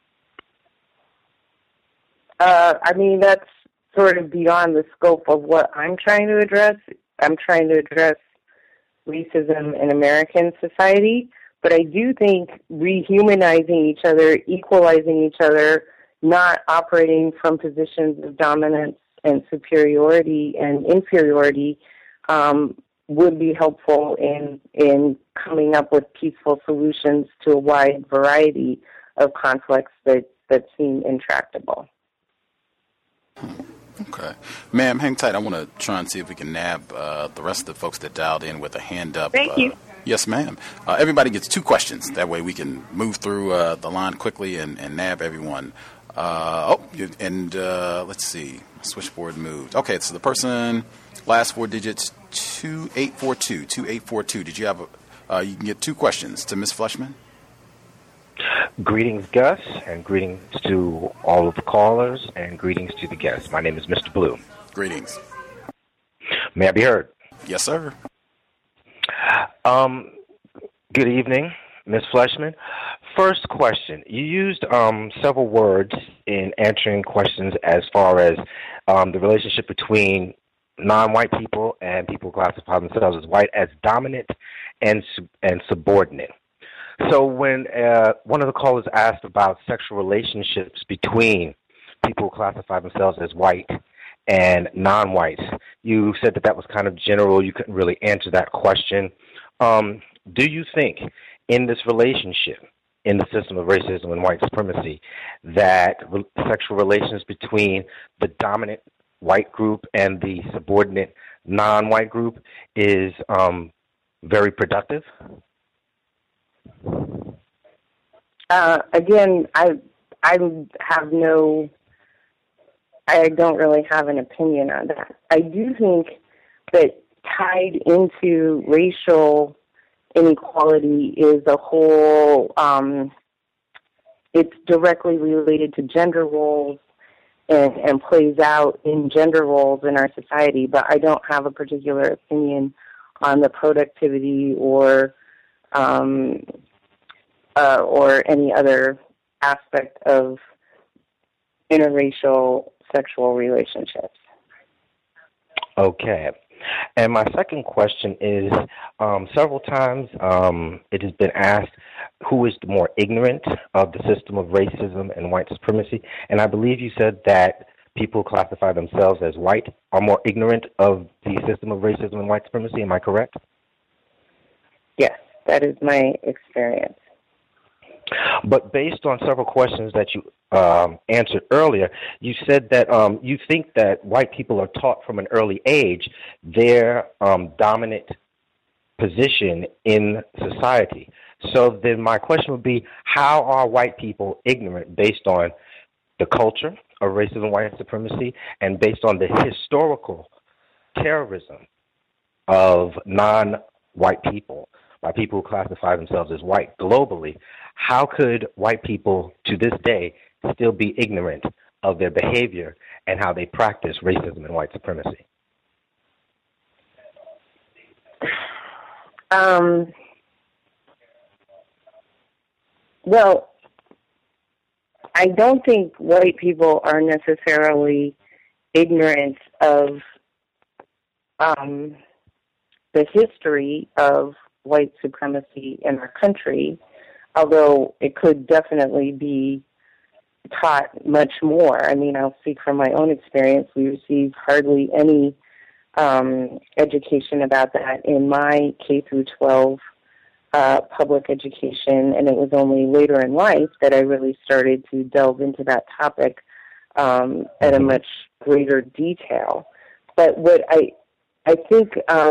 I mean, that's sort of beyond the scope of what I'm trying to address. I'm trying to address racism in American society, but I do think rehumanizing each other, equalizing each other, not operating from positions of dominance and superiority and inferiority would be helpful in coming up with peaceful solutions to a wide variety of conflicts that seem intractable. Okay. Ma'am, hang tight. I want to try and see if we can nab the rest of the folks that dialed in with a hand up. Thank you. Yes, ma'am. Everybody gets 2 questions. That way we can move through the line quickly and nab everyone. Let's see. Switchboard moved. Okay, so the person, last 4 digits, 2842. 2842. Did you have you can get 2 questions to Ms. Fleshman? Greetings, Gus, and greetings to all of the callers, and greetings to the guests. My name is Mr. Blue. Greetings. May I be heard? Yes, sir. Good evening, Ms. Fleshman. First question. You used several words in answering questions as far as the relationship between non-white people and people who classify themselves as white as dominant and subordinate. So when one of the callers asked about sexual relationships between people who classify themselves as white and non-whites, you said that was kind of general. You couldn't really answer that question. Do you think in this relationship, in the system of racism and white supremacy, that sexual relations between the dominant white group and the subordinate non-white group is very productive? Again, I don't really have an opinion on that. I do think that tied into racial inequality is a whole, it's directly related to gender roles and plays out in gender roles in our society, but I don't have a particular opinion on the productivity or any other aspect of interracial sexual relationships. Okay. And my second question is, several times it has been asked who is the more ignorant of the system of racism and white supremacy, and I believe you said that people who classify themselves as white are more ignorant of the system of racism and white supremacy. Am I correct? Yes, that is my experience. But based on several questions that you answered earlier, you said that you think that white people are taught from an early age their dominant position in society. So then my question would be, how are white people ignorant based on the culture of racism and white supremacy and based on the historical terrorism of non-white people, by people who classify themselves as white globally? How could white people to this day still be ignorant of their behavior and how they practice racism and white supremacy? Well, I don't think white people are necessarily ignorant of the history of white supremacy in our country, although it could definitely be taught much more. I mean, I'll speak from my own experience. We received hardly any education about that in my K through 12 public education, and it was only later in life that I really started to delve into that topic at a much greater detail. But what I think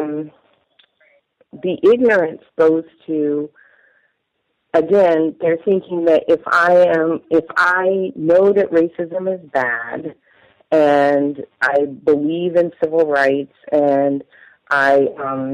the ignorance goes to, again, they're thinking that if I know that racism is bad, and I believe in civil rights, and I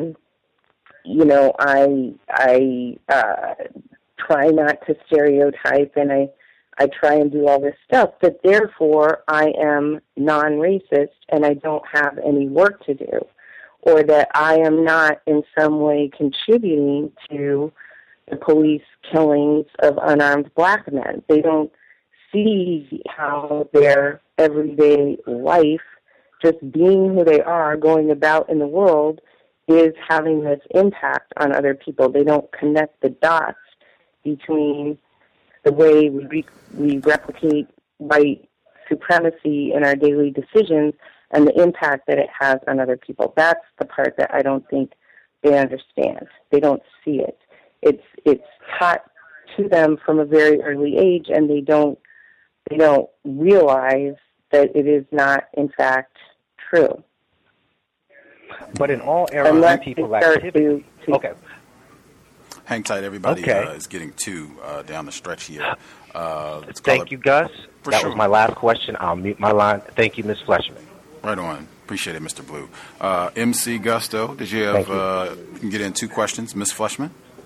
try not to stereotype, and I try and do all this stuff, that therefore I am non-racist and I don't have any work to do, or that I am not in some way contributing to the police killings of unarmed black men. They don't see how their everyday life, just being who they are, going about in the world, is having this impact on other people. They don't connect the dots between the way we replicate white supremacy in our daily decisions and the impact that it has on other people. That's the part that I don't think they understand. They don't see it. It's taught to them from a very early age, and they don't realize that it is not, in fact, true. But in all areas, people activity. Okay. Hang tight, everybody. Okay. Is getting down the stretch here. Thank you, Gus. That was my last question. I'll mute my line. Thank you, Ms. Fleshman. Right on. Appreciate it, Mr. Blue. MC Gusto, did you have, you can get in 2 questions. Ms. Fleshman?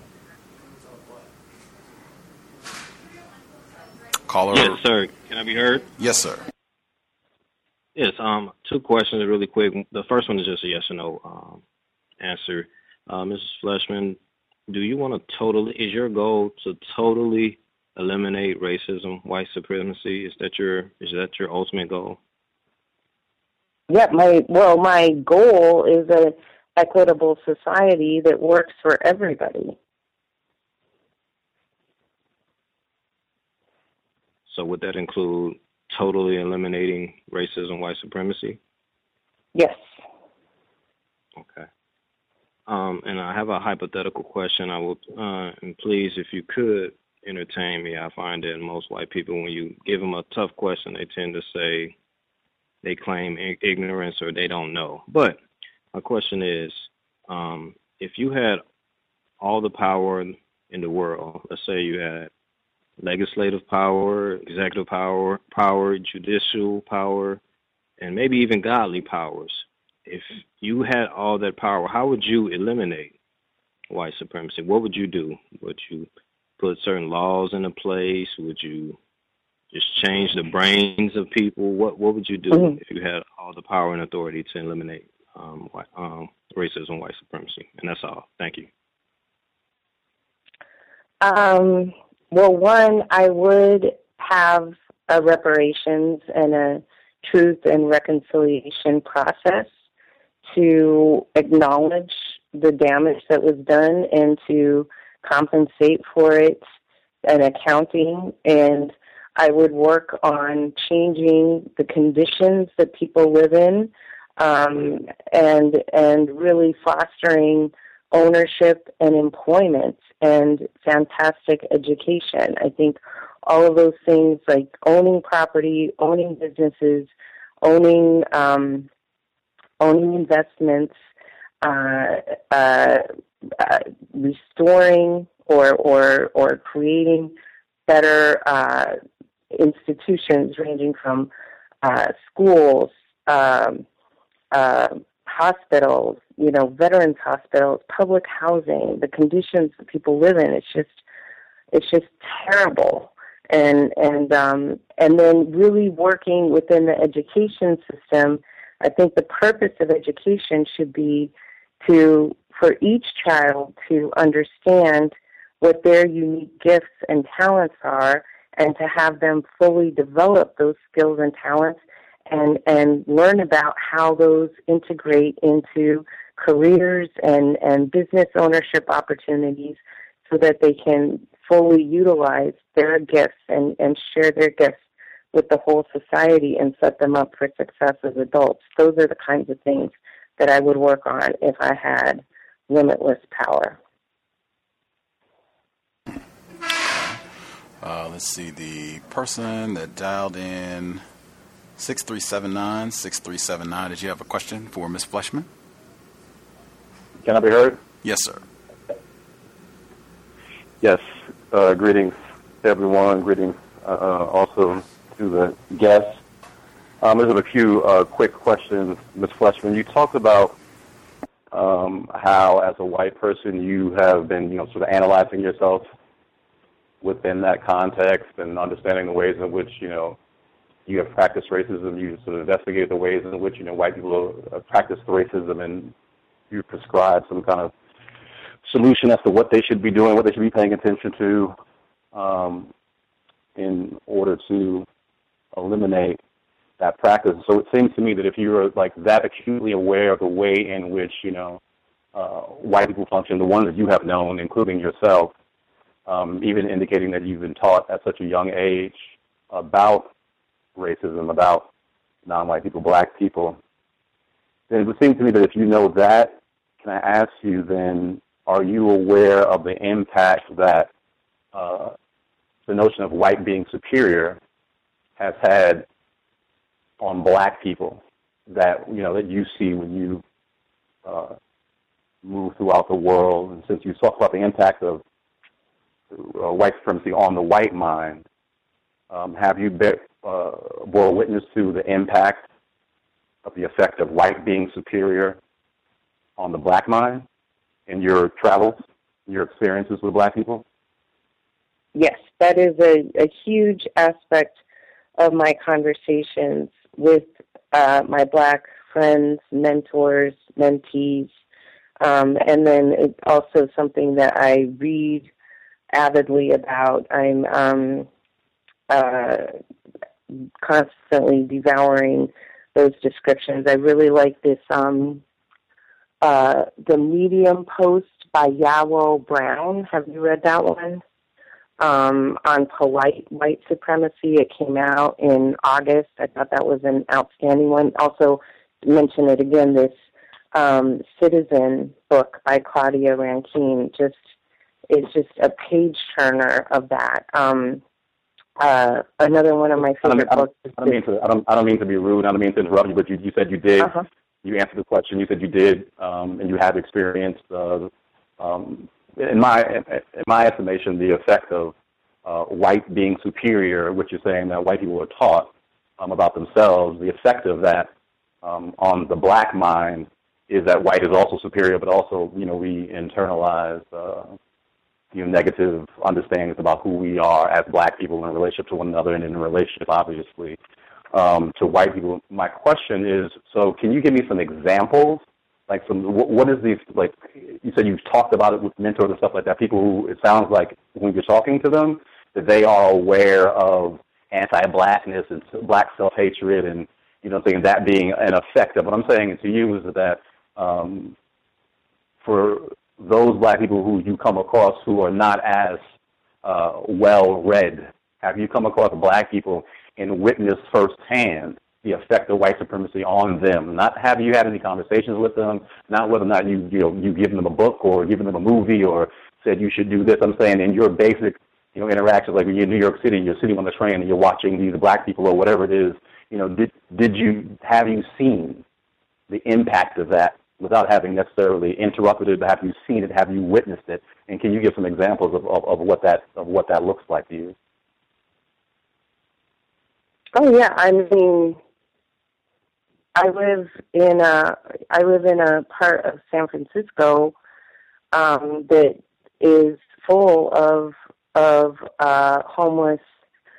Caller? Yes, sir. Can I be heard? Yes, sir. Yes, 2 questions really quick. The first one is just a yes or no answer. Mrs. Fleshman, do you want to is your goal to totally eliminate racism, white supremacy? Is that your ultimate goal? Yeah, my goal is an equitable society that works for everybody. So would that include totally eliminating racism, white supremacy? Yes. Okay. And I have a hypothetical question. I will, and please, if you could entertain me. I find that most white people, when you give them a tough question, they tend to say they claim ignorance or they don't know. But my question is, if you had all the power in the world, let's say you had legislative power, executive power, judicial power, and maybe even godly powers. If you had all that power, how would you eliminate white supremacy? What would you do? Would you put certain laws into place? Would you just change the brains of people? What would you do if you had all the power and authority to eliminate racism, white supremacy? And that's all. Thank you. Well, one, I would have a reparations and a truth and reconciliation process to acknowledge the damage that was done and to compensate for it and accounting. And I would work on changing the conditions that people live in, and really fostering ownership and employment and fantastic education. I think all of those things, like owning property, owning businesses, owning investments, restoring or creating better institutions, ranging from schools, hospitals, veterans hospitals, public housing, the conditions that people live in. It's just terrible. And then really working within the education system. I think the purpose of education should be for each child to understand what their unique gifts and talents are, and to have them fully develop those skills and talents and learn about how those integrate into careers and business ownership opportunities, so that they can fully utilize their gifts and share their gifts with the whole society and set them up for success as adults. Those are the kinds of things that I would work on if I had limitless power. Let's see, the person that dialed in 6379, did you have a question for Ms. Fleshman? Can I be heard? Yes, sir. Yes. Greetings to everyone. Greetings also to the guests. There's a few quick questions, Ms. Fleshman. You talked about how, as a white person, you have been, sort of analyzing yourself within that context and understanding the ways in which, you have practiced racism. You sort of investigate the ways in which, white people practice racism, and you prescribe some kind of solution as to what they should be doing, what they should be paying attention to in order to eliminate that practice. So it seems to me that if you're like that acutely aware of the way in which, white people function, the ones that you have known, including yourself, even indicating that you've been taught at such a young age about racism, about non-white people, black people, then it would seem to me that if you know that, can I ask you then, are you aware of the impact that the notion of white being superior has had on black people that you see when you move throughout the world? And since you talk about the impact of white supremacy on the white mind, have you bore witness to the impact of the effect of white being superior on the black mind in your travels, your experiences with black people? Yes, that is a huge aspect of my conversations with my black friends, mentors, mentees, and then it's also something that I read avidly about. I'm constantly devouring those descriptions. I really like this, the Medium post by Yawo Brown. Have you read that one? On polite white supremacy. It came out in August. I thought that was an outstanding one. Also, mention it again, this Citizen book by Claudia Rankine. It's just a page turner of that. Another one of my favorite books. I don't mean to be rude. I don't mean to interrupt you, but you said you did. Uh-huh. You answered the question. You said you did, and you have experienced. In my estimation, the effect of white being superior, which is saying that white people are taught about themselves, the effect of that on the black mind is that white is also superior, but also, we internalize negative understandings about who we are as black people in relationship to one another and in relationship, obviously, to white people. My question is, so can you give me some examples? Like what is these, like you said you've talked about it with mentors and stuff like that, people who it sounds like when you're talking to them that they are aware of anti-blackness and black self-hatred and, thinking that being an effect of what I'm saying to you is that for those black people who you come across who are not as well-read, have you come across black people and witnessed firsthand the effect of white supremacy on them? Not have you had any conversations with them, not whether or not you've given them a book or given them a movie or said you should do this. I'm saying in your basic, interactions, like when you're in New York City, you're sitting on the train and you're watching these black people or whatever it is, have you seen the impact of that without having necessarily interrupted it, but have you seen it, have you witnessed it? And can you give some examples of what that looks like to you? Oh yeah, I mean, I live in a part of San Francisco that is full of homeless,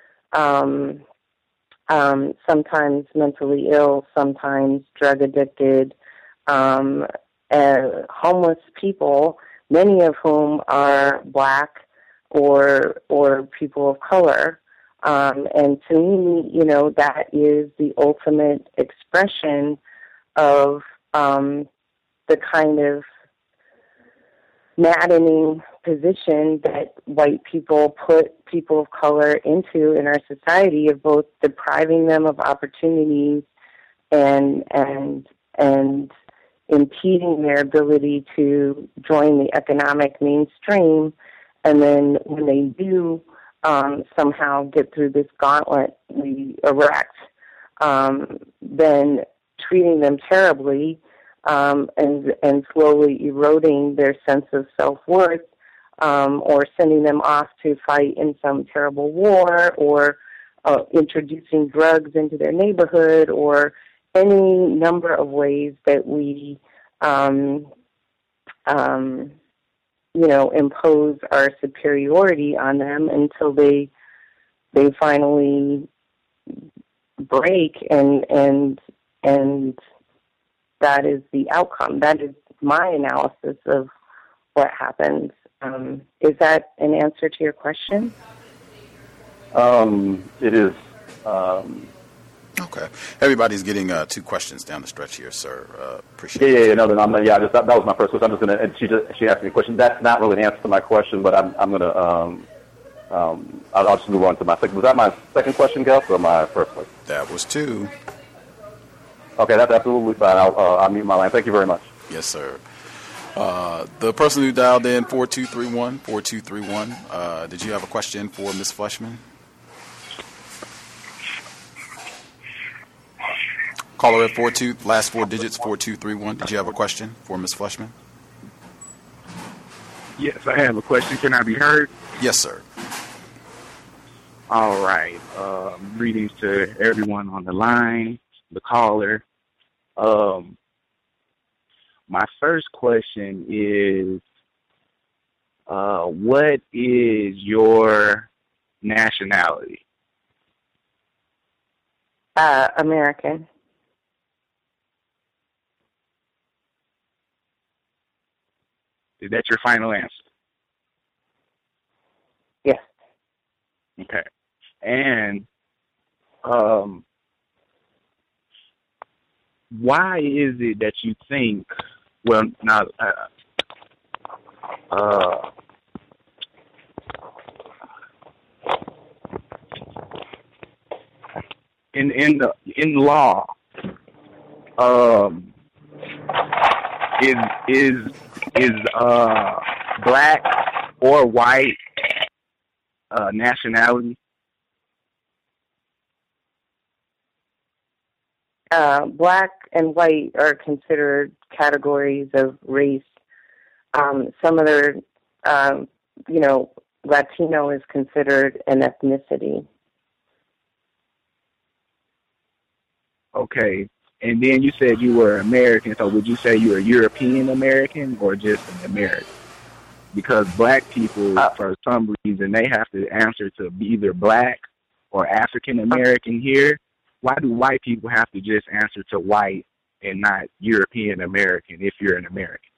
sometimes mentally ill, sometimes drug addicted, homeless people, many of whom are black or people of color. And to me, that is the ultimate expression of the kind of maddening position that white people put people of color into in our society, of both depriving them of opportunities and impeding their ability to join the economic mainstream. And then when they do somehow get through this gauntlet we erect, then treating them terribly and slowly eroding their sense of self-worth, or sending them off to fight in some terrible war, or introducing drugs into their neighborhood, or any number of ways that we impose our superiority on them until they finally break, and that is the outcome. That is my analysis of what happens. Is that an answer to your question? It is. Okay. Everybody's getting 2 questions down the stretch here, sir. Appreciate it. That was my first question. I'm just going to, and she asked me a question. That's not really an answer to my question, but I'm going to, I'll just move on to my second. Was that my second question, Gus, or my first question? That was 2. Okay, that's absolutely fine. I'll mute my line. Thank you very much. Yes, sir. The person who dialed in 4231, did you have a question for Ms. Fleshman? Caller at last four digits, 4231. Did you have a question for Ms. Fleshman? Yes, I have a question. Can I be heard? Yes, sir. All right. Greetings to everyone on the line, the caller. My first question is, what is your nationality? American. Is that your final answer? Yes. Okay. And why is it that you think, well, now, in law, is black or white nationality? Black and white are considered categories of race. Some other, Latino is considered an ethnicity. Okay. And then you said you were American, so would you say you were European American or just an American? Because black people, for some reason, they have to answer to be either black or African American here. Why do white people have to just answer to white and not European American if you're an American?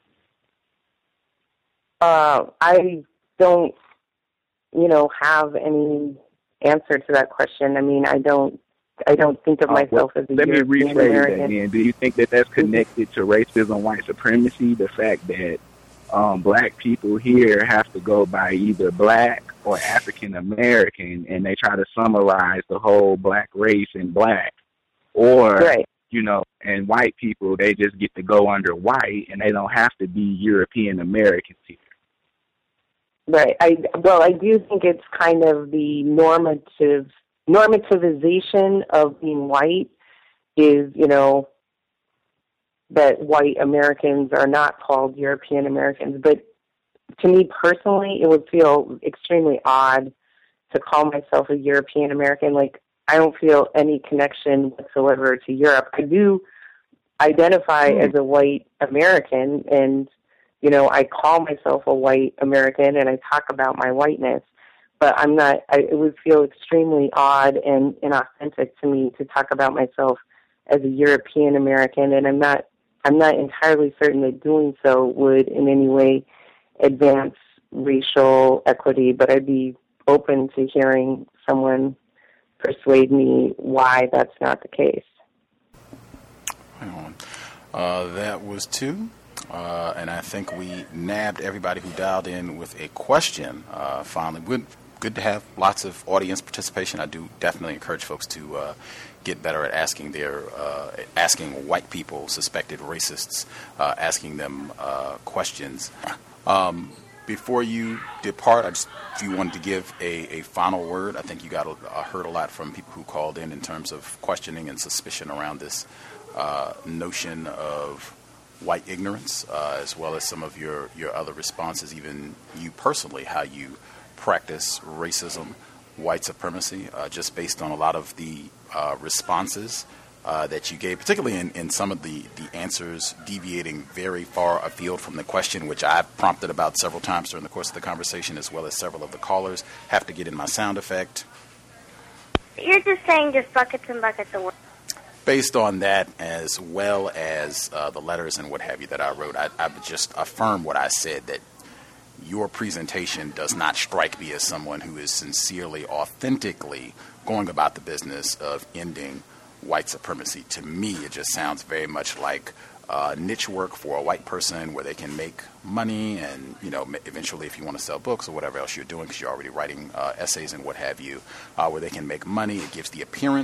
I don't, have any answer to that question. I mean, I don't think of myself as a European American. Let me rephrase that then. Do you think that that's connected to racism, white supremacy, the fact that black people here have to go by either black or African American, and they try to summarize the whole black race in black, or right. And white people, they just get to go under white, and they don't have to be European Americans here. Right. I do think it's kind of the normativization of being white is, that white Americans are not called European Americans. But to me personally, it would feel extremely odd to call myself a European American. Like, I don't feel any connection whatsoever to Europe. I do identify as a white American, and, I call myself a white American, and I talk about my whiteness. But I'm not, it would feel extremely odd and inauthentic to me to talk about myself as a European American, and I'm not entirely certain that doing so would in any way advance racial equity, but I'd be open to hearing someone persuade me why that's not the case. Hang on. That was two. And I think we nabbed everybody who dialed in with a question. Finally, good to have lots of audience participation. I do definitely encourage folks to get better at asking asking white people, suspected racists, asking them questions. Before you depart, if you wanted to give a final word, I think you heard a lot from people who called in terms of questioning and suspicion around this notion of white ignorance, as well as some of your other responses, even you personally, how you practice racism, white supremacy, just based on a lot of the responses that you gave, particularly in some of the answers deviating very far afield from the question, which I've prompted about several times during the course of the conversation, as well as several of the callers. Have to get in my sound effect. You're just saying just buckets and buckets of work. Based on that, as well as the letters and what have you that I wrote, I would just affirm what I said, that your presentation does not strike me as someone who is sincerely, authentically going about the business of ending white supremacy. To me, it just sounds very much like niche work for a white person where they can make money and, eventually if you want to sell books or whatever else you're doing because you're already writing essays and what have you, where they can make money. It gives the appearance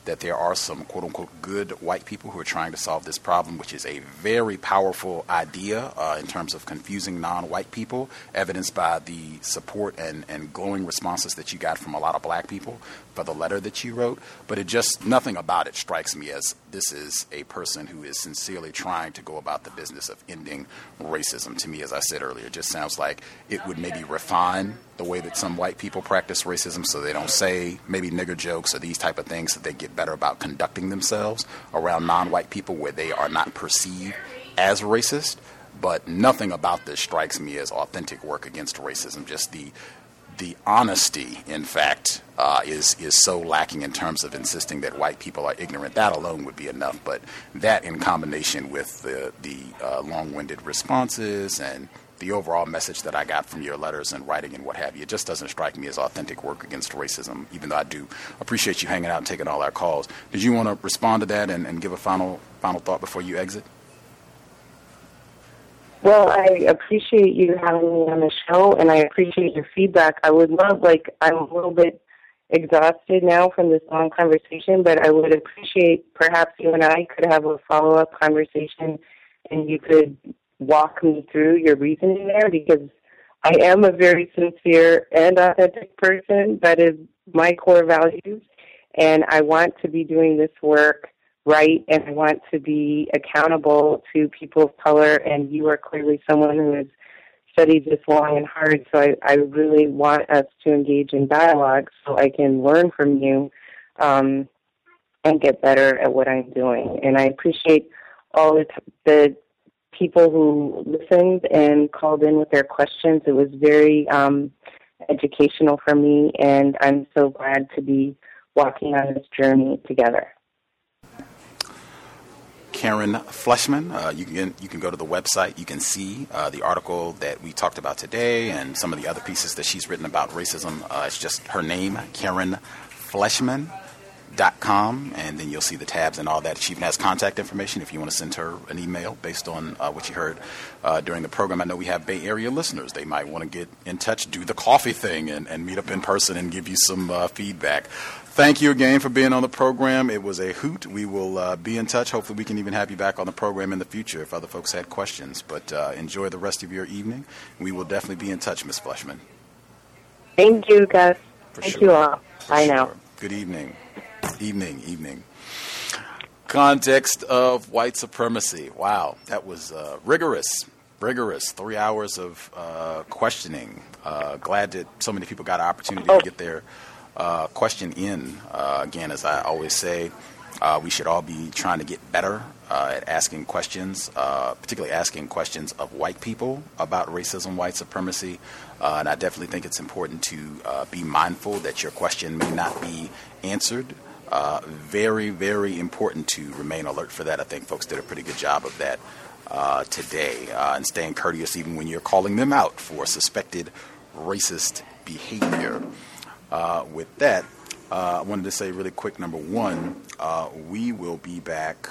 that there are some quote-unquote good white people who are trying to solve this problem, which is a very powerful idea in terms of confusing non-white people, evidenced by the support and glowing responses that you got from a lot of black people for the letter that you wrote. But nothing about it strikes me as this is a person who is sincerely trying to go about the business of ending racism. To me, as I said earlier, it just sounds like it would maybe refine the way that some white people practice racism so they don't say maybe nigger jokes or these type of things, so they get better about conducting themselves around non-white people where they are not perceived as racist. But nothing about this strikes me as authentic work against racism. Just the honesty, in fact, is so lacking in terms of insisting that white people are ignorant. That alone would be enough. But that in combination with the long-winded responses and the overall message that I got from your letters and writing and what have you, it just doesn't strike me as authentic work against racism, even though I do appreciate you hanging out and taking all our calls. Did you want to respond to that and give a final thought before you exit? Well, I appreciate you having me on the show, and I appreciate your feedback. I would love, I'm a little bit exhausted now from this long conversation, but I would appreciate perhaps you and I could have a follow-up conversation and you could walk me through your reasoning there, because I am a very sincere and authentic person. That is my core values, and I want to be doing this work right, and I want to be accountable to people of color, and you are clearly someone who has studied this long and hard, so I really want us to engage in dialogue so I can learn from you and get better at what I'm doing. And I appreciate all the people who listened and called in with their questions. It was very educational for me, and I'm so glad to be walking on this journey together. Karen Fleshman, you can go to the website. You can see the article that we talked about today and some of the other pieces that she's written about racism. It's just her name, KarenFleshman.com, and then you'll see the tabs and all that. She even has contact information if you want to send her an email based on what you heard during the program. I know we have Bay Area listeners. They might want to get in touch, do the coffee thing, and meet up in person and give you some feedback. Thank you again for being on the program. It was a hoot. We will be in touch. Hopefully we can even have you back on the program in the future if other folks had questions. But enjoy the rest of your evening. We will definitely be in touch, Ms. Fleshman. Thank you, Gus. Thank you all. Bye now. Good evening. Evening. Context of white supremacy. Wow, that was rigorous. 3 hours of questioning. Glad that so many people got an opportunity to get their question in. Again, as I always say, we should all be trying to get better at asking questions, particularly asking questions of white people about racism, white supremacy. And I definitely think it's important to be mindful that your question may not be answered. Very, very important to remain alert for that. I think folks did a pretty good job of that today, and staying courteous even when you're calling them out for suspected racist behavior. With that, I wanted to say really quick, number one, we will be back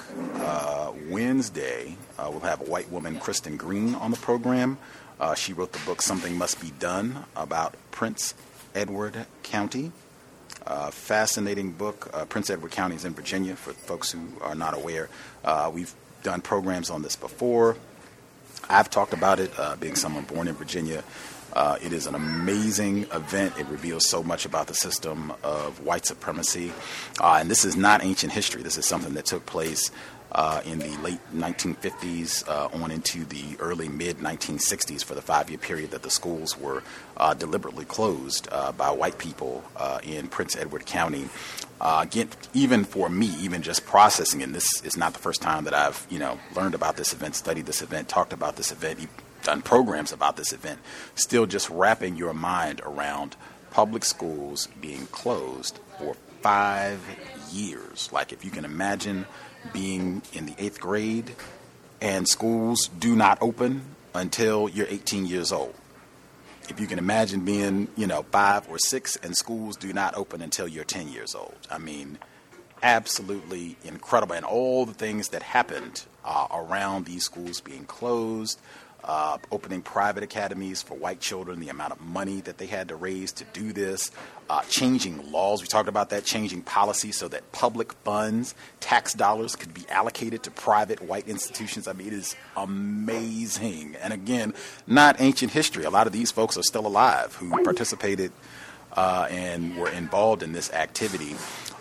Wednesday. We'll have a white woman, Kristen Green, on the program. She wrote the book Something Must Be Done about Prince Edward County. Fascinating book. Prince Edward County is in Virginia, for folks who are not aware. We've done programs on this before. I've talked about it, being someone born in Virginia. It is an amazing event. It reveals so much about the system of white supremacy. And this is not ancient history. This is something that took place in the late 1950s on into the early mid-1960s for the 5-year period that the schools were deliberately closed by white people in Prince Edward County. Again, even for me, even just processing, and this is not the first time that I've learned about this event, studied this event, talked about this event, done programs about this event, still just wrapping your mind around public schools being closed for 5 years. Like, if you can imagine being in the 8th grade and schools do not open until you're 18 years old. If you can imagine being, 5 or 6 and schools do not open until you're 10 years old. I mean, absolutely incredible. And all the things that happened around these schools being closed, opening private academies for white children, the amount of money that they had to raise to do this, changing laws. We talked about that, changing policy so that public funds, tax dollars could be allocated to private white institutions. I mean, it is amazing. And again, not ancient history. A lot of these folks are still alive who participated and were involved in this activity.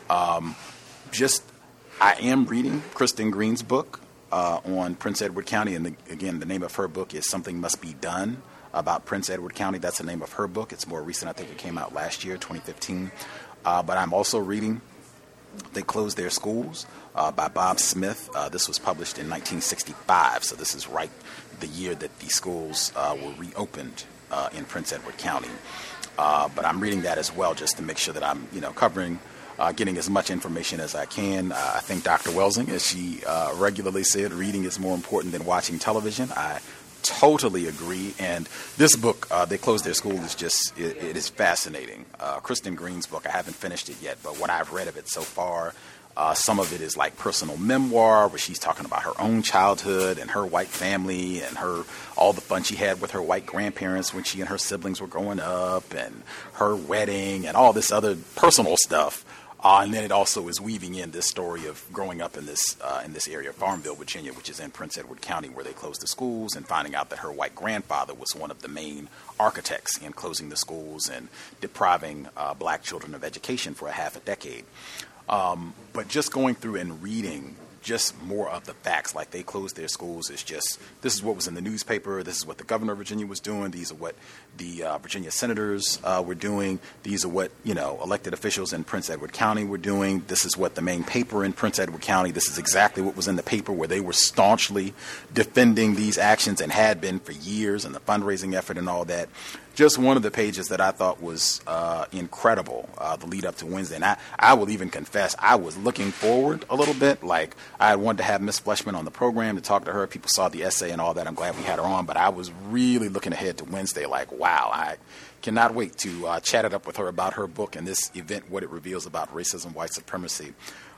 I am reading Kristen Green's book on Prince Edward County, and again, the name of her book is Something Must Be Done about Prince Edward County. That's the name of her book. It's more recent. I think it came out last year, 2015. But I'm also reading They Closed Their Schools by Bob Smith. This was published in 1965, so this is right the year that the schools were reopened in Prince Edward County. But I'm reading that as well just to make sure that I'm, covering getting as much information as I can. I think Dr. Welsing, as she regularly said, reading is more important than watching television. I totally agree. And this book, They Closed Their School, is just, it is fascinating. Kristen Green's book, I haven't finished it yet, but what I've read of it so far, some of it is like personal memoir where she's talking about her own childhood and her white family and all the fun she had with her white grandparents when she and her siblings were growing up and her wedding and all this other personal stuff. And then it also is weaving in this story of growing up in this area of Farmville, Virginia, which is in Prince Edward County, where they closed the schools, and finding out that her white grandfather was one of the main architects in closing the schools and depriving black children of education for a half a decade. But just going through and reading just more of the facts, like they closed their schools, is just, this is what was in the newspaper, this is what the governor of Virginia was doing, these are what the Virginia senators were doing, these are what, elected officials in Prince Edward County were doing, this is what the main paper in Prince Edward County, this is exactly what was in the paper where they were staunchly defending these actions and had been for years, and the fundraising effort and all that. Just one of the pages that I thought was incredible, the lead up to Wednesday. And I will even confess, I was looking forward a little bit. Like, I wanted to have Ms. Fleshman on the program to talk to her. People saw the essay and all that. I'm glad we had her on. But I was really looking ahead to Wednesday, like, wow, I cannot wait to chat it up with her about her book and this event, what it reveals about racism, white supremacy.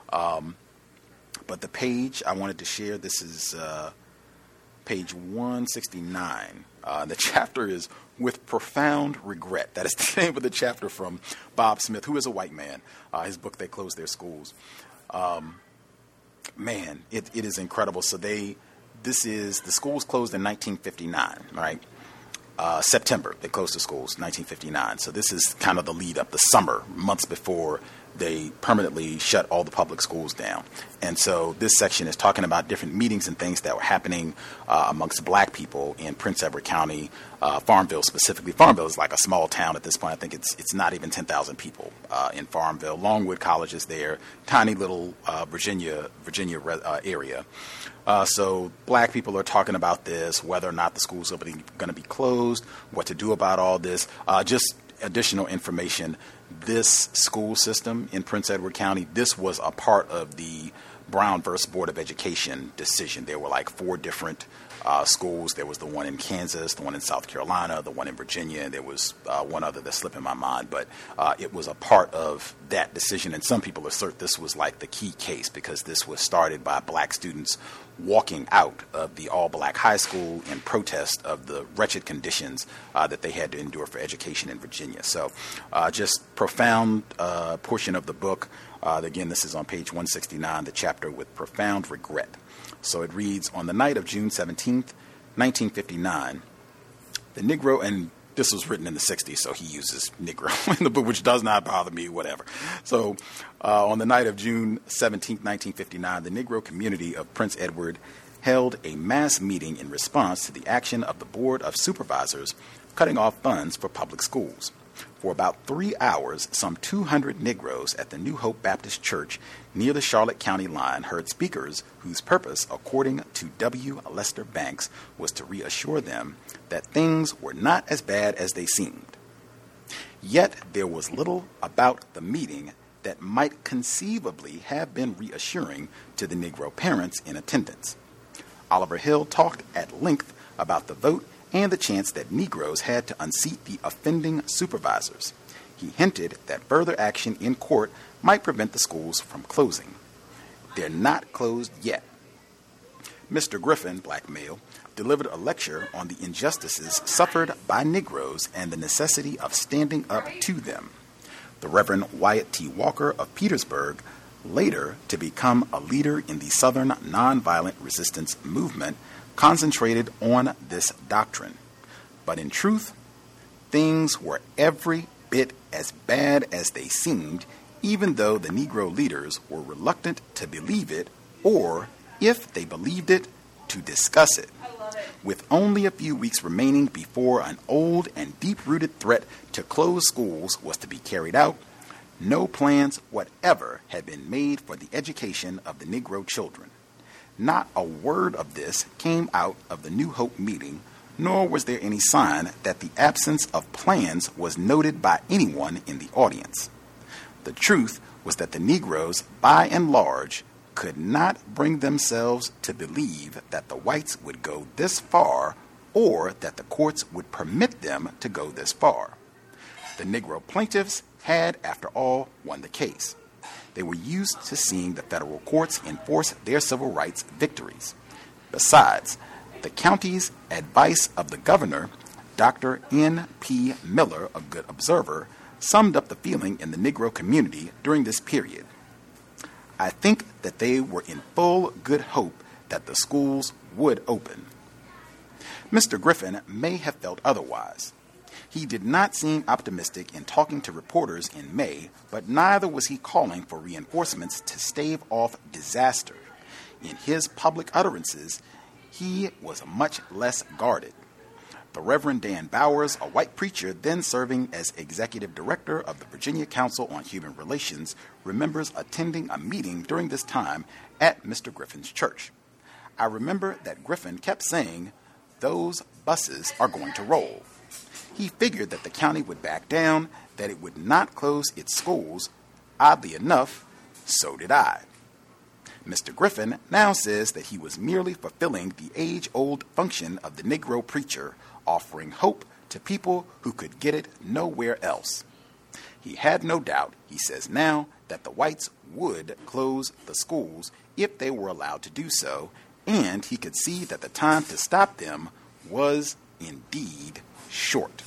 But the page I wanted to share, this is page 169. The chapter is With Profound Regret. That is the name of the chapter from Bob Smith, who is a white man. His book, They Closed Their Schools. Man, it is incredible. So the schools closed in 1959, right? September, they closed the schools, 1959. So this is kind of the lead up, the summer, months before they permanently shut all the public schools down. And so this section is talking about different meetings and things that were happening amongst black people in Prince Edward County, Farmville specifically. Farmville is like a small town at this point. I think it's not even 10,000 people in Farmville. Longwood College is there, tiny little Virginia area. So black people are talking about this, whether or not the schools are going to be closed, what to do about all this, just additional information. This school system in Prince Edward County, this was a part of the Brown versus Board of Education decision. There were like 4 different schools. There was the one in Kansas, the one in South Carolina, the one in Virginia, and there was one other that's slipping my mind. But it was a part of that decision, and some people assert this was like the key case because this was started by black students walking out of the all-black high school in protest of the wretched conditions that they had to endure for education in Virginia. So just profound portion of the book. Again, this is on page 169, the chapter With Profound Regret. So it reads, on the night of June 17th, 1959, the Negro, and this was written in the 60s, so he uses Negro in the book, which does not bother me, whatever. So on the night of June 17th, 1959, the Negro community of Prince Edward held a mass meeting in response to the action of the Board of Supervisors cutting off funds for public schools. For about 3 hours, some 200 Negroes at the New Hope Baptist Church near the Charlotte County line heard speakers whose purpose, according to W. Lester Banks, was to reassure them that things were not as bad as they seemed. Yet there was little about the meeting that might conceivably have been reassuring to the Negro parents in attendance. Oliver Hill talked at length about the vote and the chance that Negroes had to unseat the offending supervisors. He hinted that further action in court might prevent the schools from closing. They're not closed yet. Mr. Griffin, black male, delivered a lecture on the injustices suffered by Negroes and the necessity of standing up to them. The Reverend Wyatt T. Walker of Petersburg, later to become a leader in the Southern Nonviolent Resistance Movement, concentrated on this doctrine. But in truth, things were every bit as bad as they seemed, even though the Negro leaders were reluctant to believe it, or, if they believed it, to discuss it. With only a few weeks remaining before an old and deep-rooted threat to close schools was to be carried out, no plans whatever had been made for the education of the Negro children. Not a word of this came out of the New Hope meeting, nor was there any sign that the absence of plans was noted by anyone in the audience. The truth was that the Negroes, by and large, could not bring themselves to believe that the whites would go this far or that the courts would permit them to go this far. The Negro plaintiffs had, after all, won the case. They were used to seeing the federal courts enforce their civil rights victories. Besides, the county's advice of the governor, Dr. N.P. Miller, a good observer, summed up the feeling in the Negro community during this period. I think that they were in full good hope that the schools would open. Mr. Griffin may have felt otherwise. He did not seem optimistic in talking to reporters in May, but neither was he calling for reinforcements to stave off disaster. In his public utterances, he was much less guarded. The Reverend Dan Bowers, a white preacher then serving as executive director of the Virginia Council on Human Relations, remembers attending a meeting during this time at Mr. Griffin's church. I remember that Griffin kept saying, "Those buses are going to roll." He figured that the county would back down, that it would not close its schools. Oddly enough, so did I. Mr. Griffin now says that he was merely fulfilling the age-old function of the Negro preacher, offering hope to people who could get it nowhere else. He had no doubt, he says now, that the whites would close the schools if they were allowed to do so, and he could see that the time to stop them was indeed short.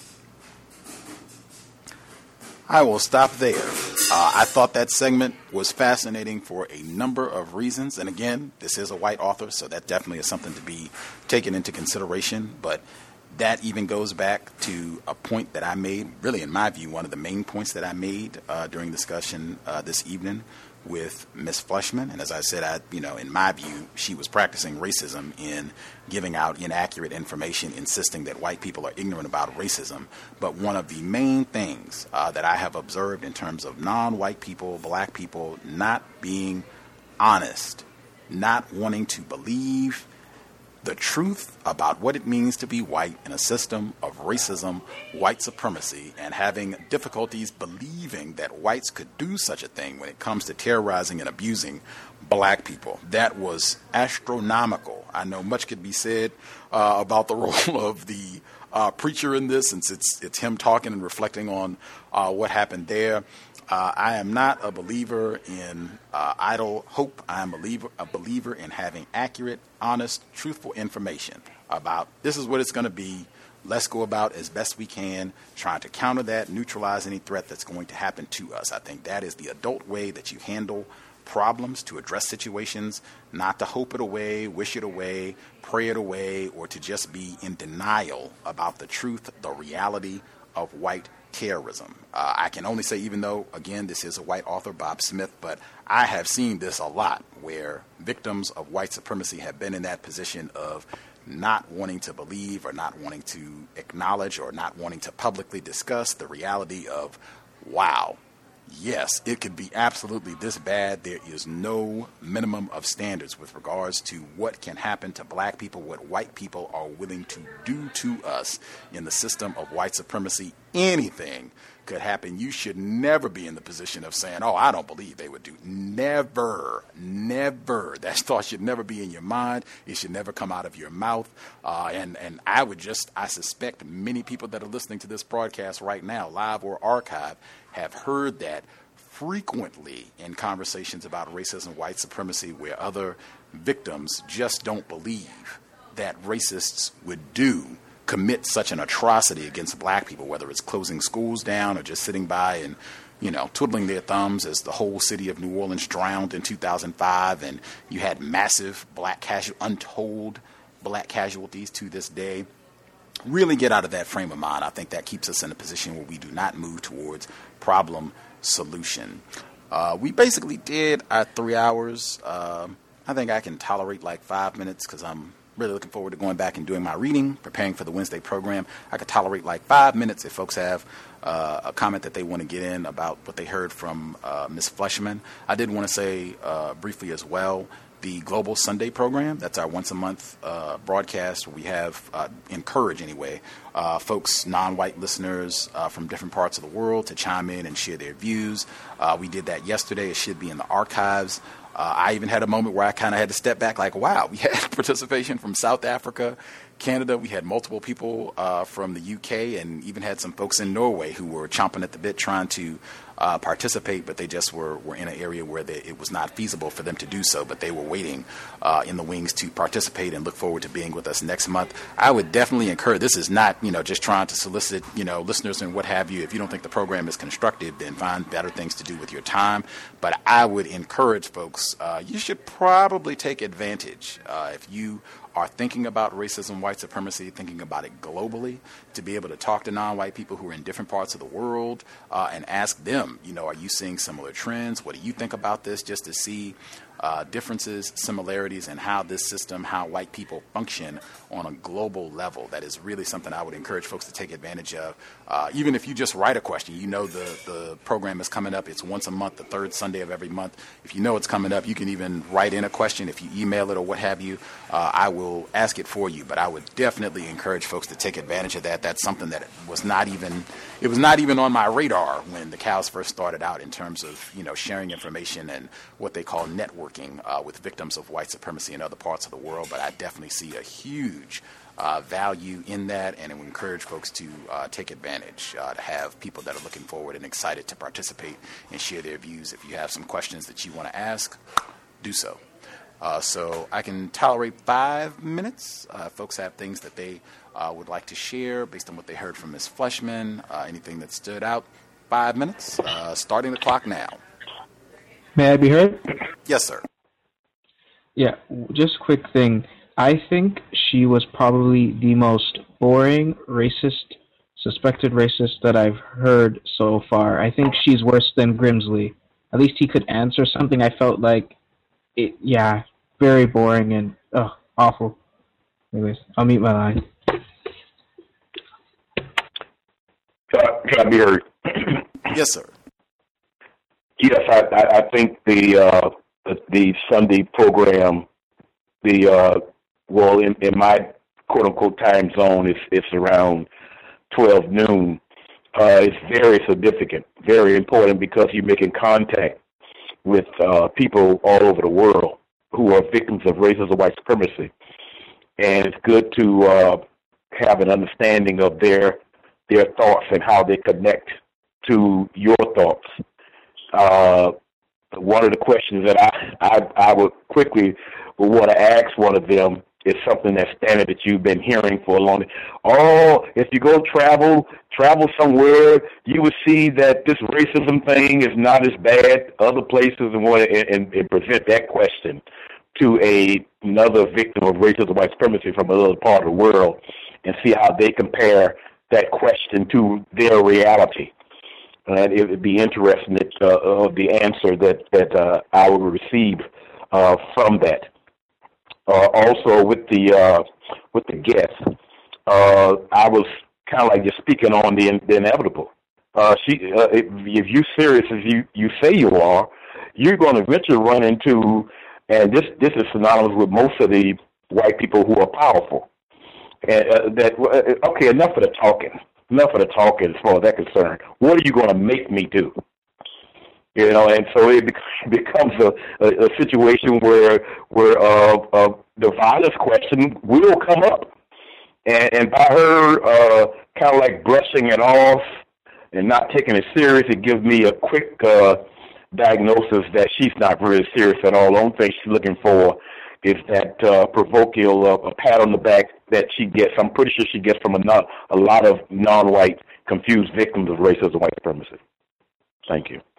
I will stop there. I thought that segment was fascinating for a number of reasons. And again, this is a white author, so that definitely is something to be taken into consideration. But that even goes back to a point that I made, really in my view, one of the main points that I made during discussion this evening with Ms. Fleshman. And as I said, in my view, she was practicing racism in giving out inaccurate information, insisting that white people are ignorant about racism. But one of the main things that I have observed in terms of non-white people, black people, not being honest, not wanting to believe the truth about what it means to be white in a system of racism, white supremacy, and having difficulties believing that whites could do such a thing when it comes to terrorizing and abusing black people. That was astronomical. I know much could be said about the role of the preacher in this, since it's him talking and reflecting on what happened there. I am not a believer in idle hope. I am a believer in having accurate, honest, truthful information about this is what it's going to be. Let's go about as best we can, trying to counter that, neutralize any threat that's going to happen to us. I think that is the adult way that you handle problems, to address situations, not to hope it away, wish it away, pray it away, or to just be in denial about the truth, the reality of white terrorism. I can only say, even though, again, this is a white author, Bob Smith, but I have seen this a lot where victims of white supremacy have been in that position of not wanting to believe or not wanting to acknowledge or not wanting to publicly discuss the reality of, wow, yes, it could be absolutely this bad. There is no minimum of standards with regards to what can happen to black people, what white people are willing to do to us in the system of white supremacy. Anything could happen. You should never be in the position of saying, oh, I don't believe they would do. Never, never. That thought should never be in your mind. It should never come out of your mouth. And I suspect many people that are listening to this broadcast right now, live or archive, have heard that frequently in conversations about racism, white supremacy, where other victims just don't believe that racists would commit such an atrocity against black people, whether it's closing schools down or just sitting by and, twiddling their thumbs as the whole city of New Orleans drowned in 2005, and you had massive untold black casualties to this day. Really get out of that frame of mind. I think that keeps us in a position where we do not move towards problem solution. We basically did our 3 hours. I think I can tolerate like 5 minutes because I'm really looking forward to going back and doing my reading, preparing for the Wednesday program. I could tolerate like 5 minutes if folks have a comment that they want to get in about what they heard from Ms. Fleshman. I did want to say briefly as well, the Global Sunday program, that's our once-a-month broadcast. We have, encourage anyway, folks, non-white listeners from different parts of the world to chime in and share their views. We did that yesterday. It should be in the archives. I even had a moment where I kind of had to step back like, wow, we had participation from South Africa, Canada. We had multiple people from the UK and even had some folks in Norway who were chomping at the bit trying to participate, but they just were in an area where it was not feasible for them to do so, but they were waiting in the wings to participate and look forward to being with us next month. I would definitely encourage, this is not, just trying to solicit, listeners and what have you. If you don't think the program is constructive, then find better things to do with your time. But I would encourage folks, you should probably take advantage if you are thinking about racism, white supremacy, thinking about it globally, to be able to talk to non-white people who are in different parts of the world and ask them, are you seeing similar trends? What do you think about this? Just to see differences, similarities, and how this system, how white people function on a global level. That is really something I would encourage folks to take advantage of. Even if you just write a question, the program is coming up. It's once a month, the third Sunday of every month. If you know it's coming up, you can even write in a question. If you email it or what have you, I will ask it for you. But I would definitely encourage folks to take advantage of that. That's something that was not even on my radar when the cows first started out in terms of, sharing information and what they call networking with victims of white supremacy in other parts of the world. But I definitely see a huge value in that, and I would encourage folks to take advantage, to have people that are looking forward and excited to participate and share their views. If you have some questions that you want to ask, do so. So I can tolerate 5 minutes. Folks have things that they would like to share based on what they heard from Ms. Fleshman, anything that stood out. 5 minutes, starting the clock now. May I be heard? Yes, sir. Yeah, just a quick thing. I think she was probably the most boring suspected racist that I've heard so far. I think she's worse than Grimsley. At least he could answer something. I felt like very boring and awful. Anyways, I'll mute my line. Can I be heard? Yes, sir. Yes, I think the Sunday program, in my quote unquote time zone, it's around 12 noon. It's very significant, very important, because you're making contact with people all over the world who are victims of racism or white supremacy, and it's good to have an understanding of their thoughts and how they connect to your thoughts. One of the questions that I would quickly want to ask one of them is something that's standard that you've been hearing for a long time. Oh, if you go travel somewhere, you will see that this racism thing is not as bad other places, and present that question to another victim of racism or white supremacy from another part of the world, and see how they compare that question to their reality. And it would be interesting of the answer that I would receive from that. Also, with the guest, I was kind of like just speaking on the inevitable. If you're serious as you say you are, you're going to eventually run into, and this is synonymous with most of the white people who are powerful. And okay, enough of the talking. Enough of the talking as far as that's concerned. What are you going to make me do? And so it becomes a situation where the violence question will come up. And by her kind of like brushing it off and not taking it serious, it gives me a quick diagnosis that she's not really serious at all. The only thing she's looking for is that proverbial a pat on the back that she gets. I'm pretty sure she gets from a lot of non-white confused victims of racism and white supremacy. Thank you.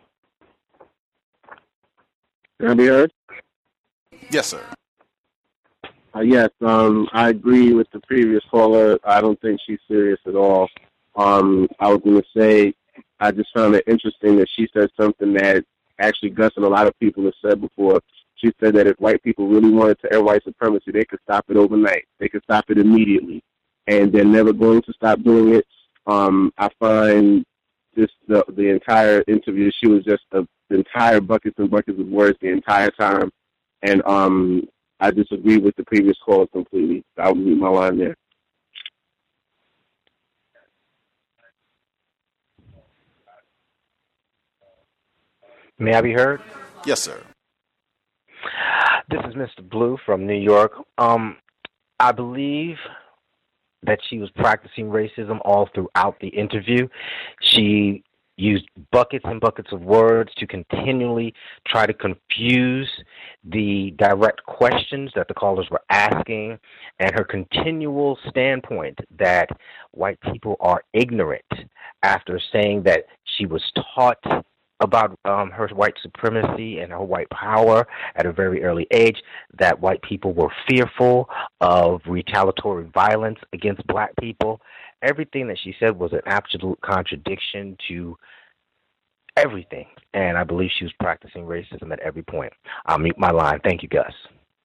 Can I be heard? Yes, sir. Yes, I agree with the previous caller. I don't think she's serious at all. I was going to say, I just found it interesting that she said something that actually Gus and a lot of people have said before. She said that if white people really wanted to end white supremacy, they could stop it overnight. They could stop it immediately. And they're never going to stop doing it. I find just the entire interview, she was just the entire buckets and buckets of words the entire time. And I disagree with the previous caller completely. I would mute my line there. May I be heard? Yes, sir. This is Mr. Blue from New York. I believe that she was practicing racism all throughout the interview. She used buckets and buckets of words to continually try to confuse the direct questions that the callers were asking, and her continual standpoint that white people are ignorant after saying that she was taught about her white supremacy and her white power at a very early age, that white people were fearful of retaliatory violence against black people. Everything that she said was an absolute contradiction to everything, and I believe she was practicing racism at every point. I'll mute my line. Thank you, Gus.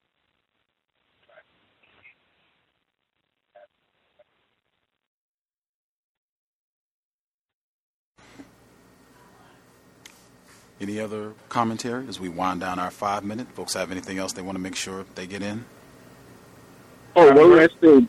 Any other commentary as we wind down our 5 minutes? Folks have anything else they want to make sure they get in? Oh, one last thing.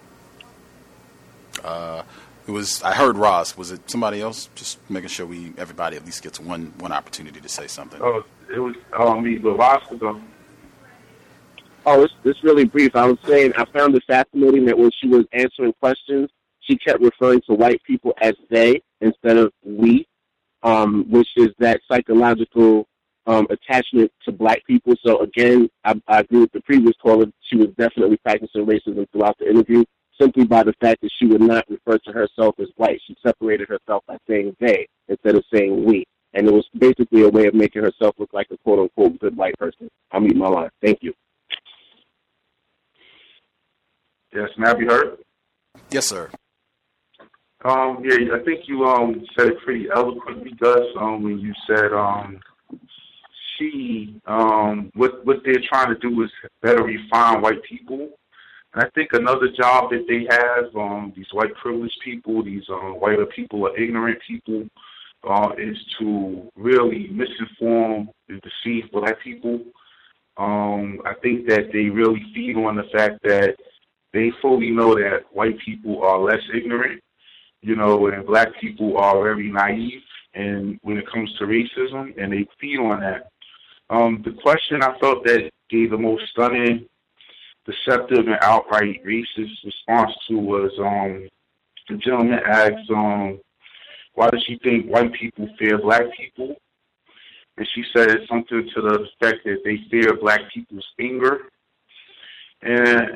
I heard Ross. Was it somebody else? Just making sure everybody at least gets one opportunity to say something. Oh, it was me, but Ross was on. Oh, it's really brief. I was saying I found it fascinating that when she was answering questions, she kept referring to white people as they instead of we, which is that psychological attachment to black people. So again, I agree with the previous caller. She was definitely practicing racism throughout the interview, simply by the fact that she would not refer to herself as white. She separated herself by saying they instead of saying we. And it was basically a way of making herself look like a quote-unquote good white person. I'll mute my line. Thank you. Yes, may I be heard? Yes, sir. I think you said it pretty eloquently, Gus, when you said what they're trying to do is better refine white people. And I think another job that they have, these white privileged people, these whiter people or ignorant people, is to really misinform and deceive black people. I think that they really feed on the fact that they fully know that white people are less ignorant, and black people are very naive and when it comes to racism, and they feed on that. The question I felt that gave the most stunning, deceptive, and outright racist response to was the gentleman asked, why does she think white people fear black people? And she said something to the effect that they fear black people's anger. And,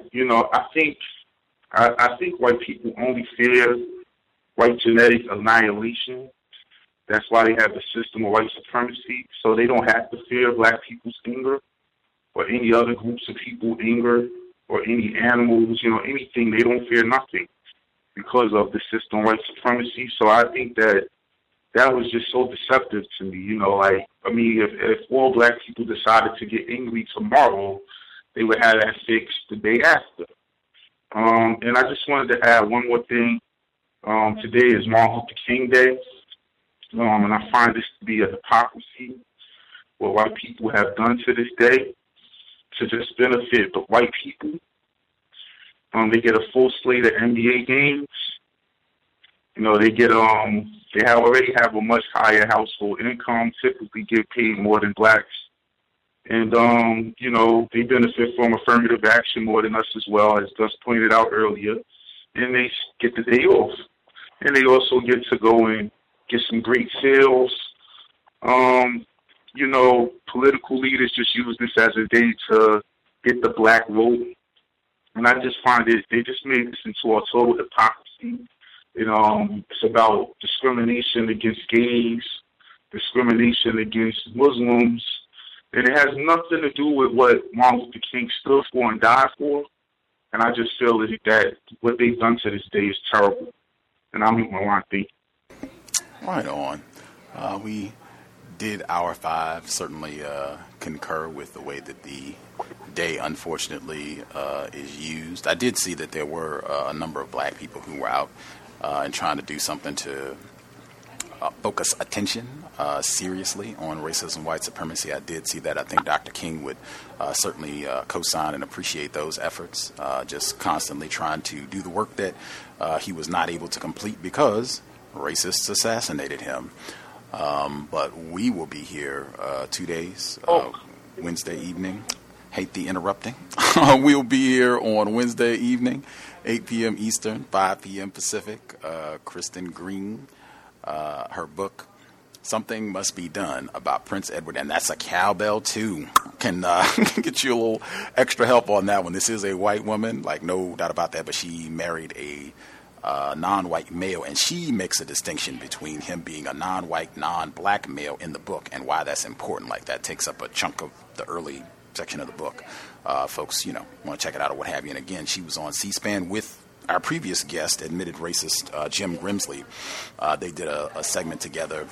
I think white people only fear white genetic annihilation. That's why they have the system of white supremacy. So they don't have to fear black people's anger or any other groups of people anger or any animals, anything. They don't fear nothing because of the system of white supremacy. So I think that was just so deceptive to me. If all black people decided to get angry tomorrow, they would have that fixed the day after. And I just wanted to add one more thing. Today is Martin Luther King Day, and I find this to be a hypocrisy what white people have done to this day to just benefit the white people. They get a full slate of NBA games. They get they already have a much higher household income, typically get paid more than blacks. And, they benefit from affirmative action more than us as well, as Gus pointed out earlier. And they get the day off. And they also get to go and get some great sales. political leaders just use this as a day to get the black vote. And I just find they just made this into a total hypocrisy. It's about discrimination against gays, discrimination against Muslims, and it has nothing to do with what Martin Luther King stood for and died for. And I just feel that what they've done to this day is terrible. And I'm with my line. Right on. We did Hour 5, certainly concur with the way that the day, unfortunately, is used. I did see that there were a number of black people who were out and trying to do something to focus attention seriously on racism, white supremacy. I did see that. I think Dr. King would certainly co-sign and appreciate those efforts, just constantly trying to do the work that he was not able to complete because racists assassinated him. But we will be here 2 days, Wednesday evening. Hate the interrupting. We'll be here on Wednesday evening, 8 p.m. Eastern, 5 p.m. Pacific. Kristen Green, her book, Something Must Be Done About Prince Edward, and that's a cowbell too. Can get you a little extra help on that one. This is a white woman, like no doubt about that, but she married a non-white male, and she makes a distinction between him being a non-white, non-black male in the book and why that's important. Like that takes up a chunk of the early section of the book. Folks, want to check it out or what have you. And again, she was on C-SPAN with our previous guest, admitted racist Jim Grimsley. They did a segment together,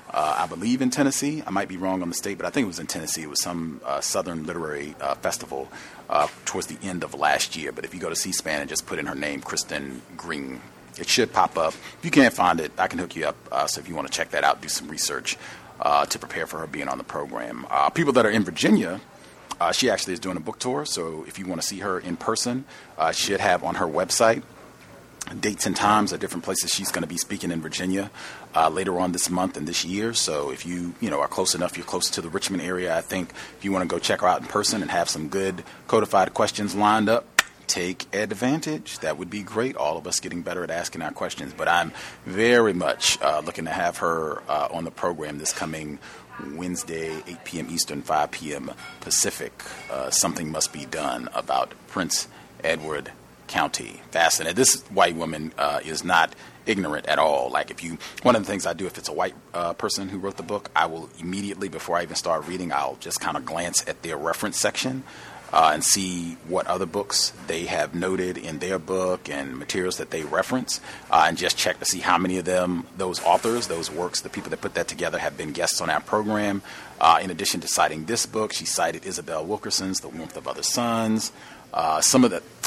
I believe in Tennessee. I might be wrong on the state, but I think it was in Tennessee. It was some Southern Literary Festival towards the end of last year. But if you go to C-SPAN and just put in her name, Kristen Green, it should pop up. If you can't find it, I can hook you up. So if you want to check that out, do some research to prepare for her being on the program. People that are in Virginia, she actually is doing a book tour, so if you want to see her in person, she should have on her website dates and times at different places she's going to be speaking in Virginia later on this month and this year. So if you are close enough, you're close to the Richmond area, I think if you want to go check her out in person and have some good codified questions lined up, take advantage. That would be great. All of us getting better at asking our questions. But I'm very much looking to have her on the program this coming Wednesday, 8 p.m. Eastern, 5 p.m. Pacific. Something must be done about Prince Edward County. Fascinating. This white woman is not ignorant at all. Like one of the things I do if it's a white person who wrote the book, I will immediately, before I even start reading, I'll just kind of glance at their reference section and see what other books they have noted in their book and materials that they reference, and just check to see how many of them, those authors, those works, the people that put that together have been guests on our program. In addition to citing this book, she cited Isabel Wilkerson's The Warmth of Other Suns. Some of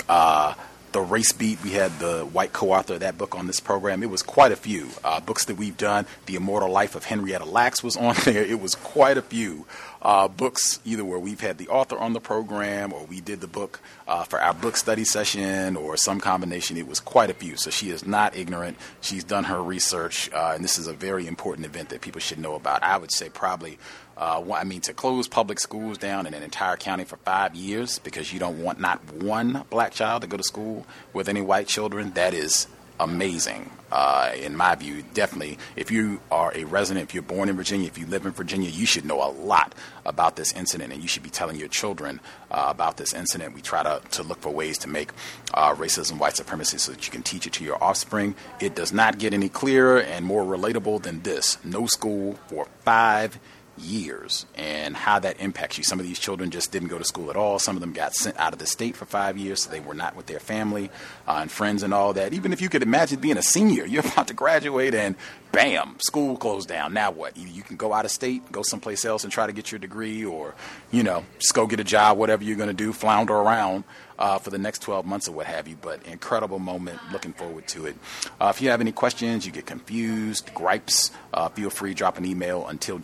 the Race Beat, we had the white co-author of that book on this program. It was quite a few books that we've done. The Immortal Life of Henrietta Lacks was on there. It was quite a few books, either where we've had the author on the program or we did the book for our book study session or some combination. It was quite a few. So she is not ignorant. She's done her research, and this is a very important event that people should know about. I would say probably to close public schools down in an entire county for 5 years because you don't want not one black child to go to school with any white children, that is amazing. In my view, definitely, if you are a resident, if you're born in Virginia, if you live in Virginia, you should know a lot about this incident, and you should be telling your children about this incident. We try to look for ways to make racism, white supremacy, so that you can teach it to your offspring. It does not get any clearer and more relatable than this. No school for 5 years, and how that impacts you. Some of these children just didn't go to school at all. Some of them got sent out of the state for 5 years, so they were not with their family and friends and all that. Even if you could imagine being a senior, you're about to graduate and bam, school closed down. Now what? You can go out of state, go someplace else and try to get your degree, or just go get a job, whatever you're going to do, flounder around for the next 12 months or what have you. But incredible moment. Looking forward to it. If you have any questions, you get confused, gripes, feel free, drop an email,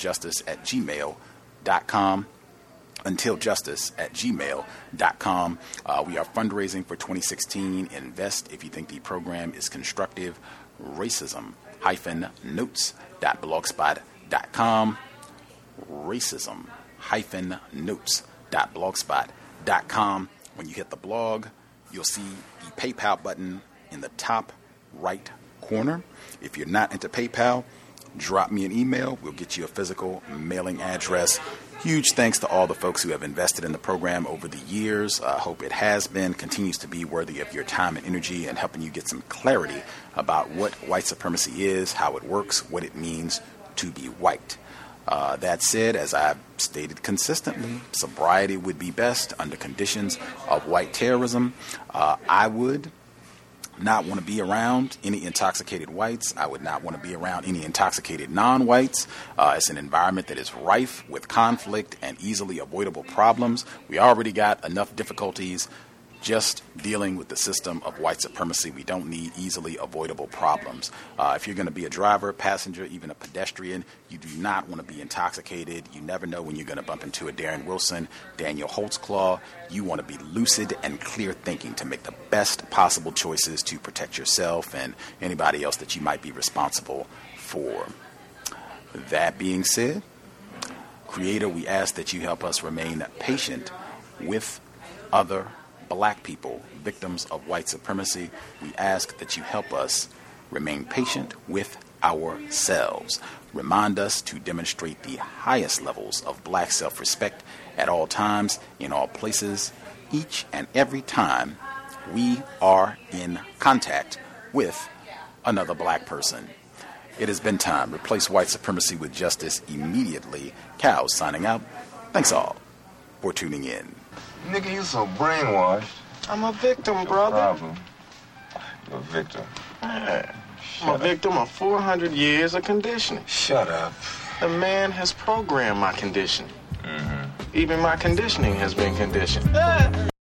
untiljustice@gmail.com. untiljustice@gmail.com. We are fundraising for 2016. Invest if you think the program is constructive. Racism-notes.blogspot.com. Racism-notes.blogspot.com. When you hit the blog, you'll see the PayPal button in the top right corner. If you're not into PayPal, drop me an email. We'll get you a physical mailing address. Huge thanks to all the folks who have invested in the program over the years. I hope it has been, continues to be worthy of your time and energy and helping you get some clarity about what white supremacy is, how it works, what it means to be white. That said, as I've stated consistently, sobriety would be best under conditions of white terrorism. I would not want to be around any intoxicated whites. I would not want to be around any intoxicated non-whites. It's an environment that is rife with conflict and easily avoidable problems. We already got enough difficulties just dealing with the system of white supremacy. We don't need easily avoidable problems. If you're going to be a driver, passenger, even a pedestrian, you do not want to be intoxicated. You never know when you're going to bump into a Darren Wilson, Daniel Holtzclaw. You want to be lucid and clear thinking to make the best possible choices to protect yourself and anybody else that you might be responsible for. That being said, Creator, we ask that you help us remain patient with other Black people, victims of white supremacy. We ask that you help us remain patient with ourselves. Remind us to demonstrate the highest levels of Black self-respect at all times, in all places, each and every time we are in contact with another Black person. It has been time. Replace white supremacy with justice immediately. Cal signing out. Thanks all for tuning in. Nigga, you so brainwashed. I'm a victim, brother. Problem. You're a victim. Man, I'm a victim of 400 years of conditioning. Shut up. The man has programmed my conditioning. Mm-hmm. Even my conditioning has been conditioned.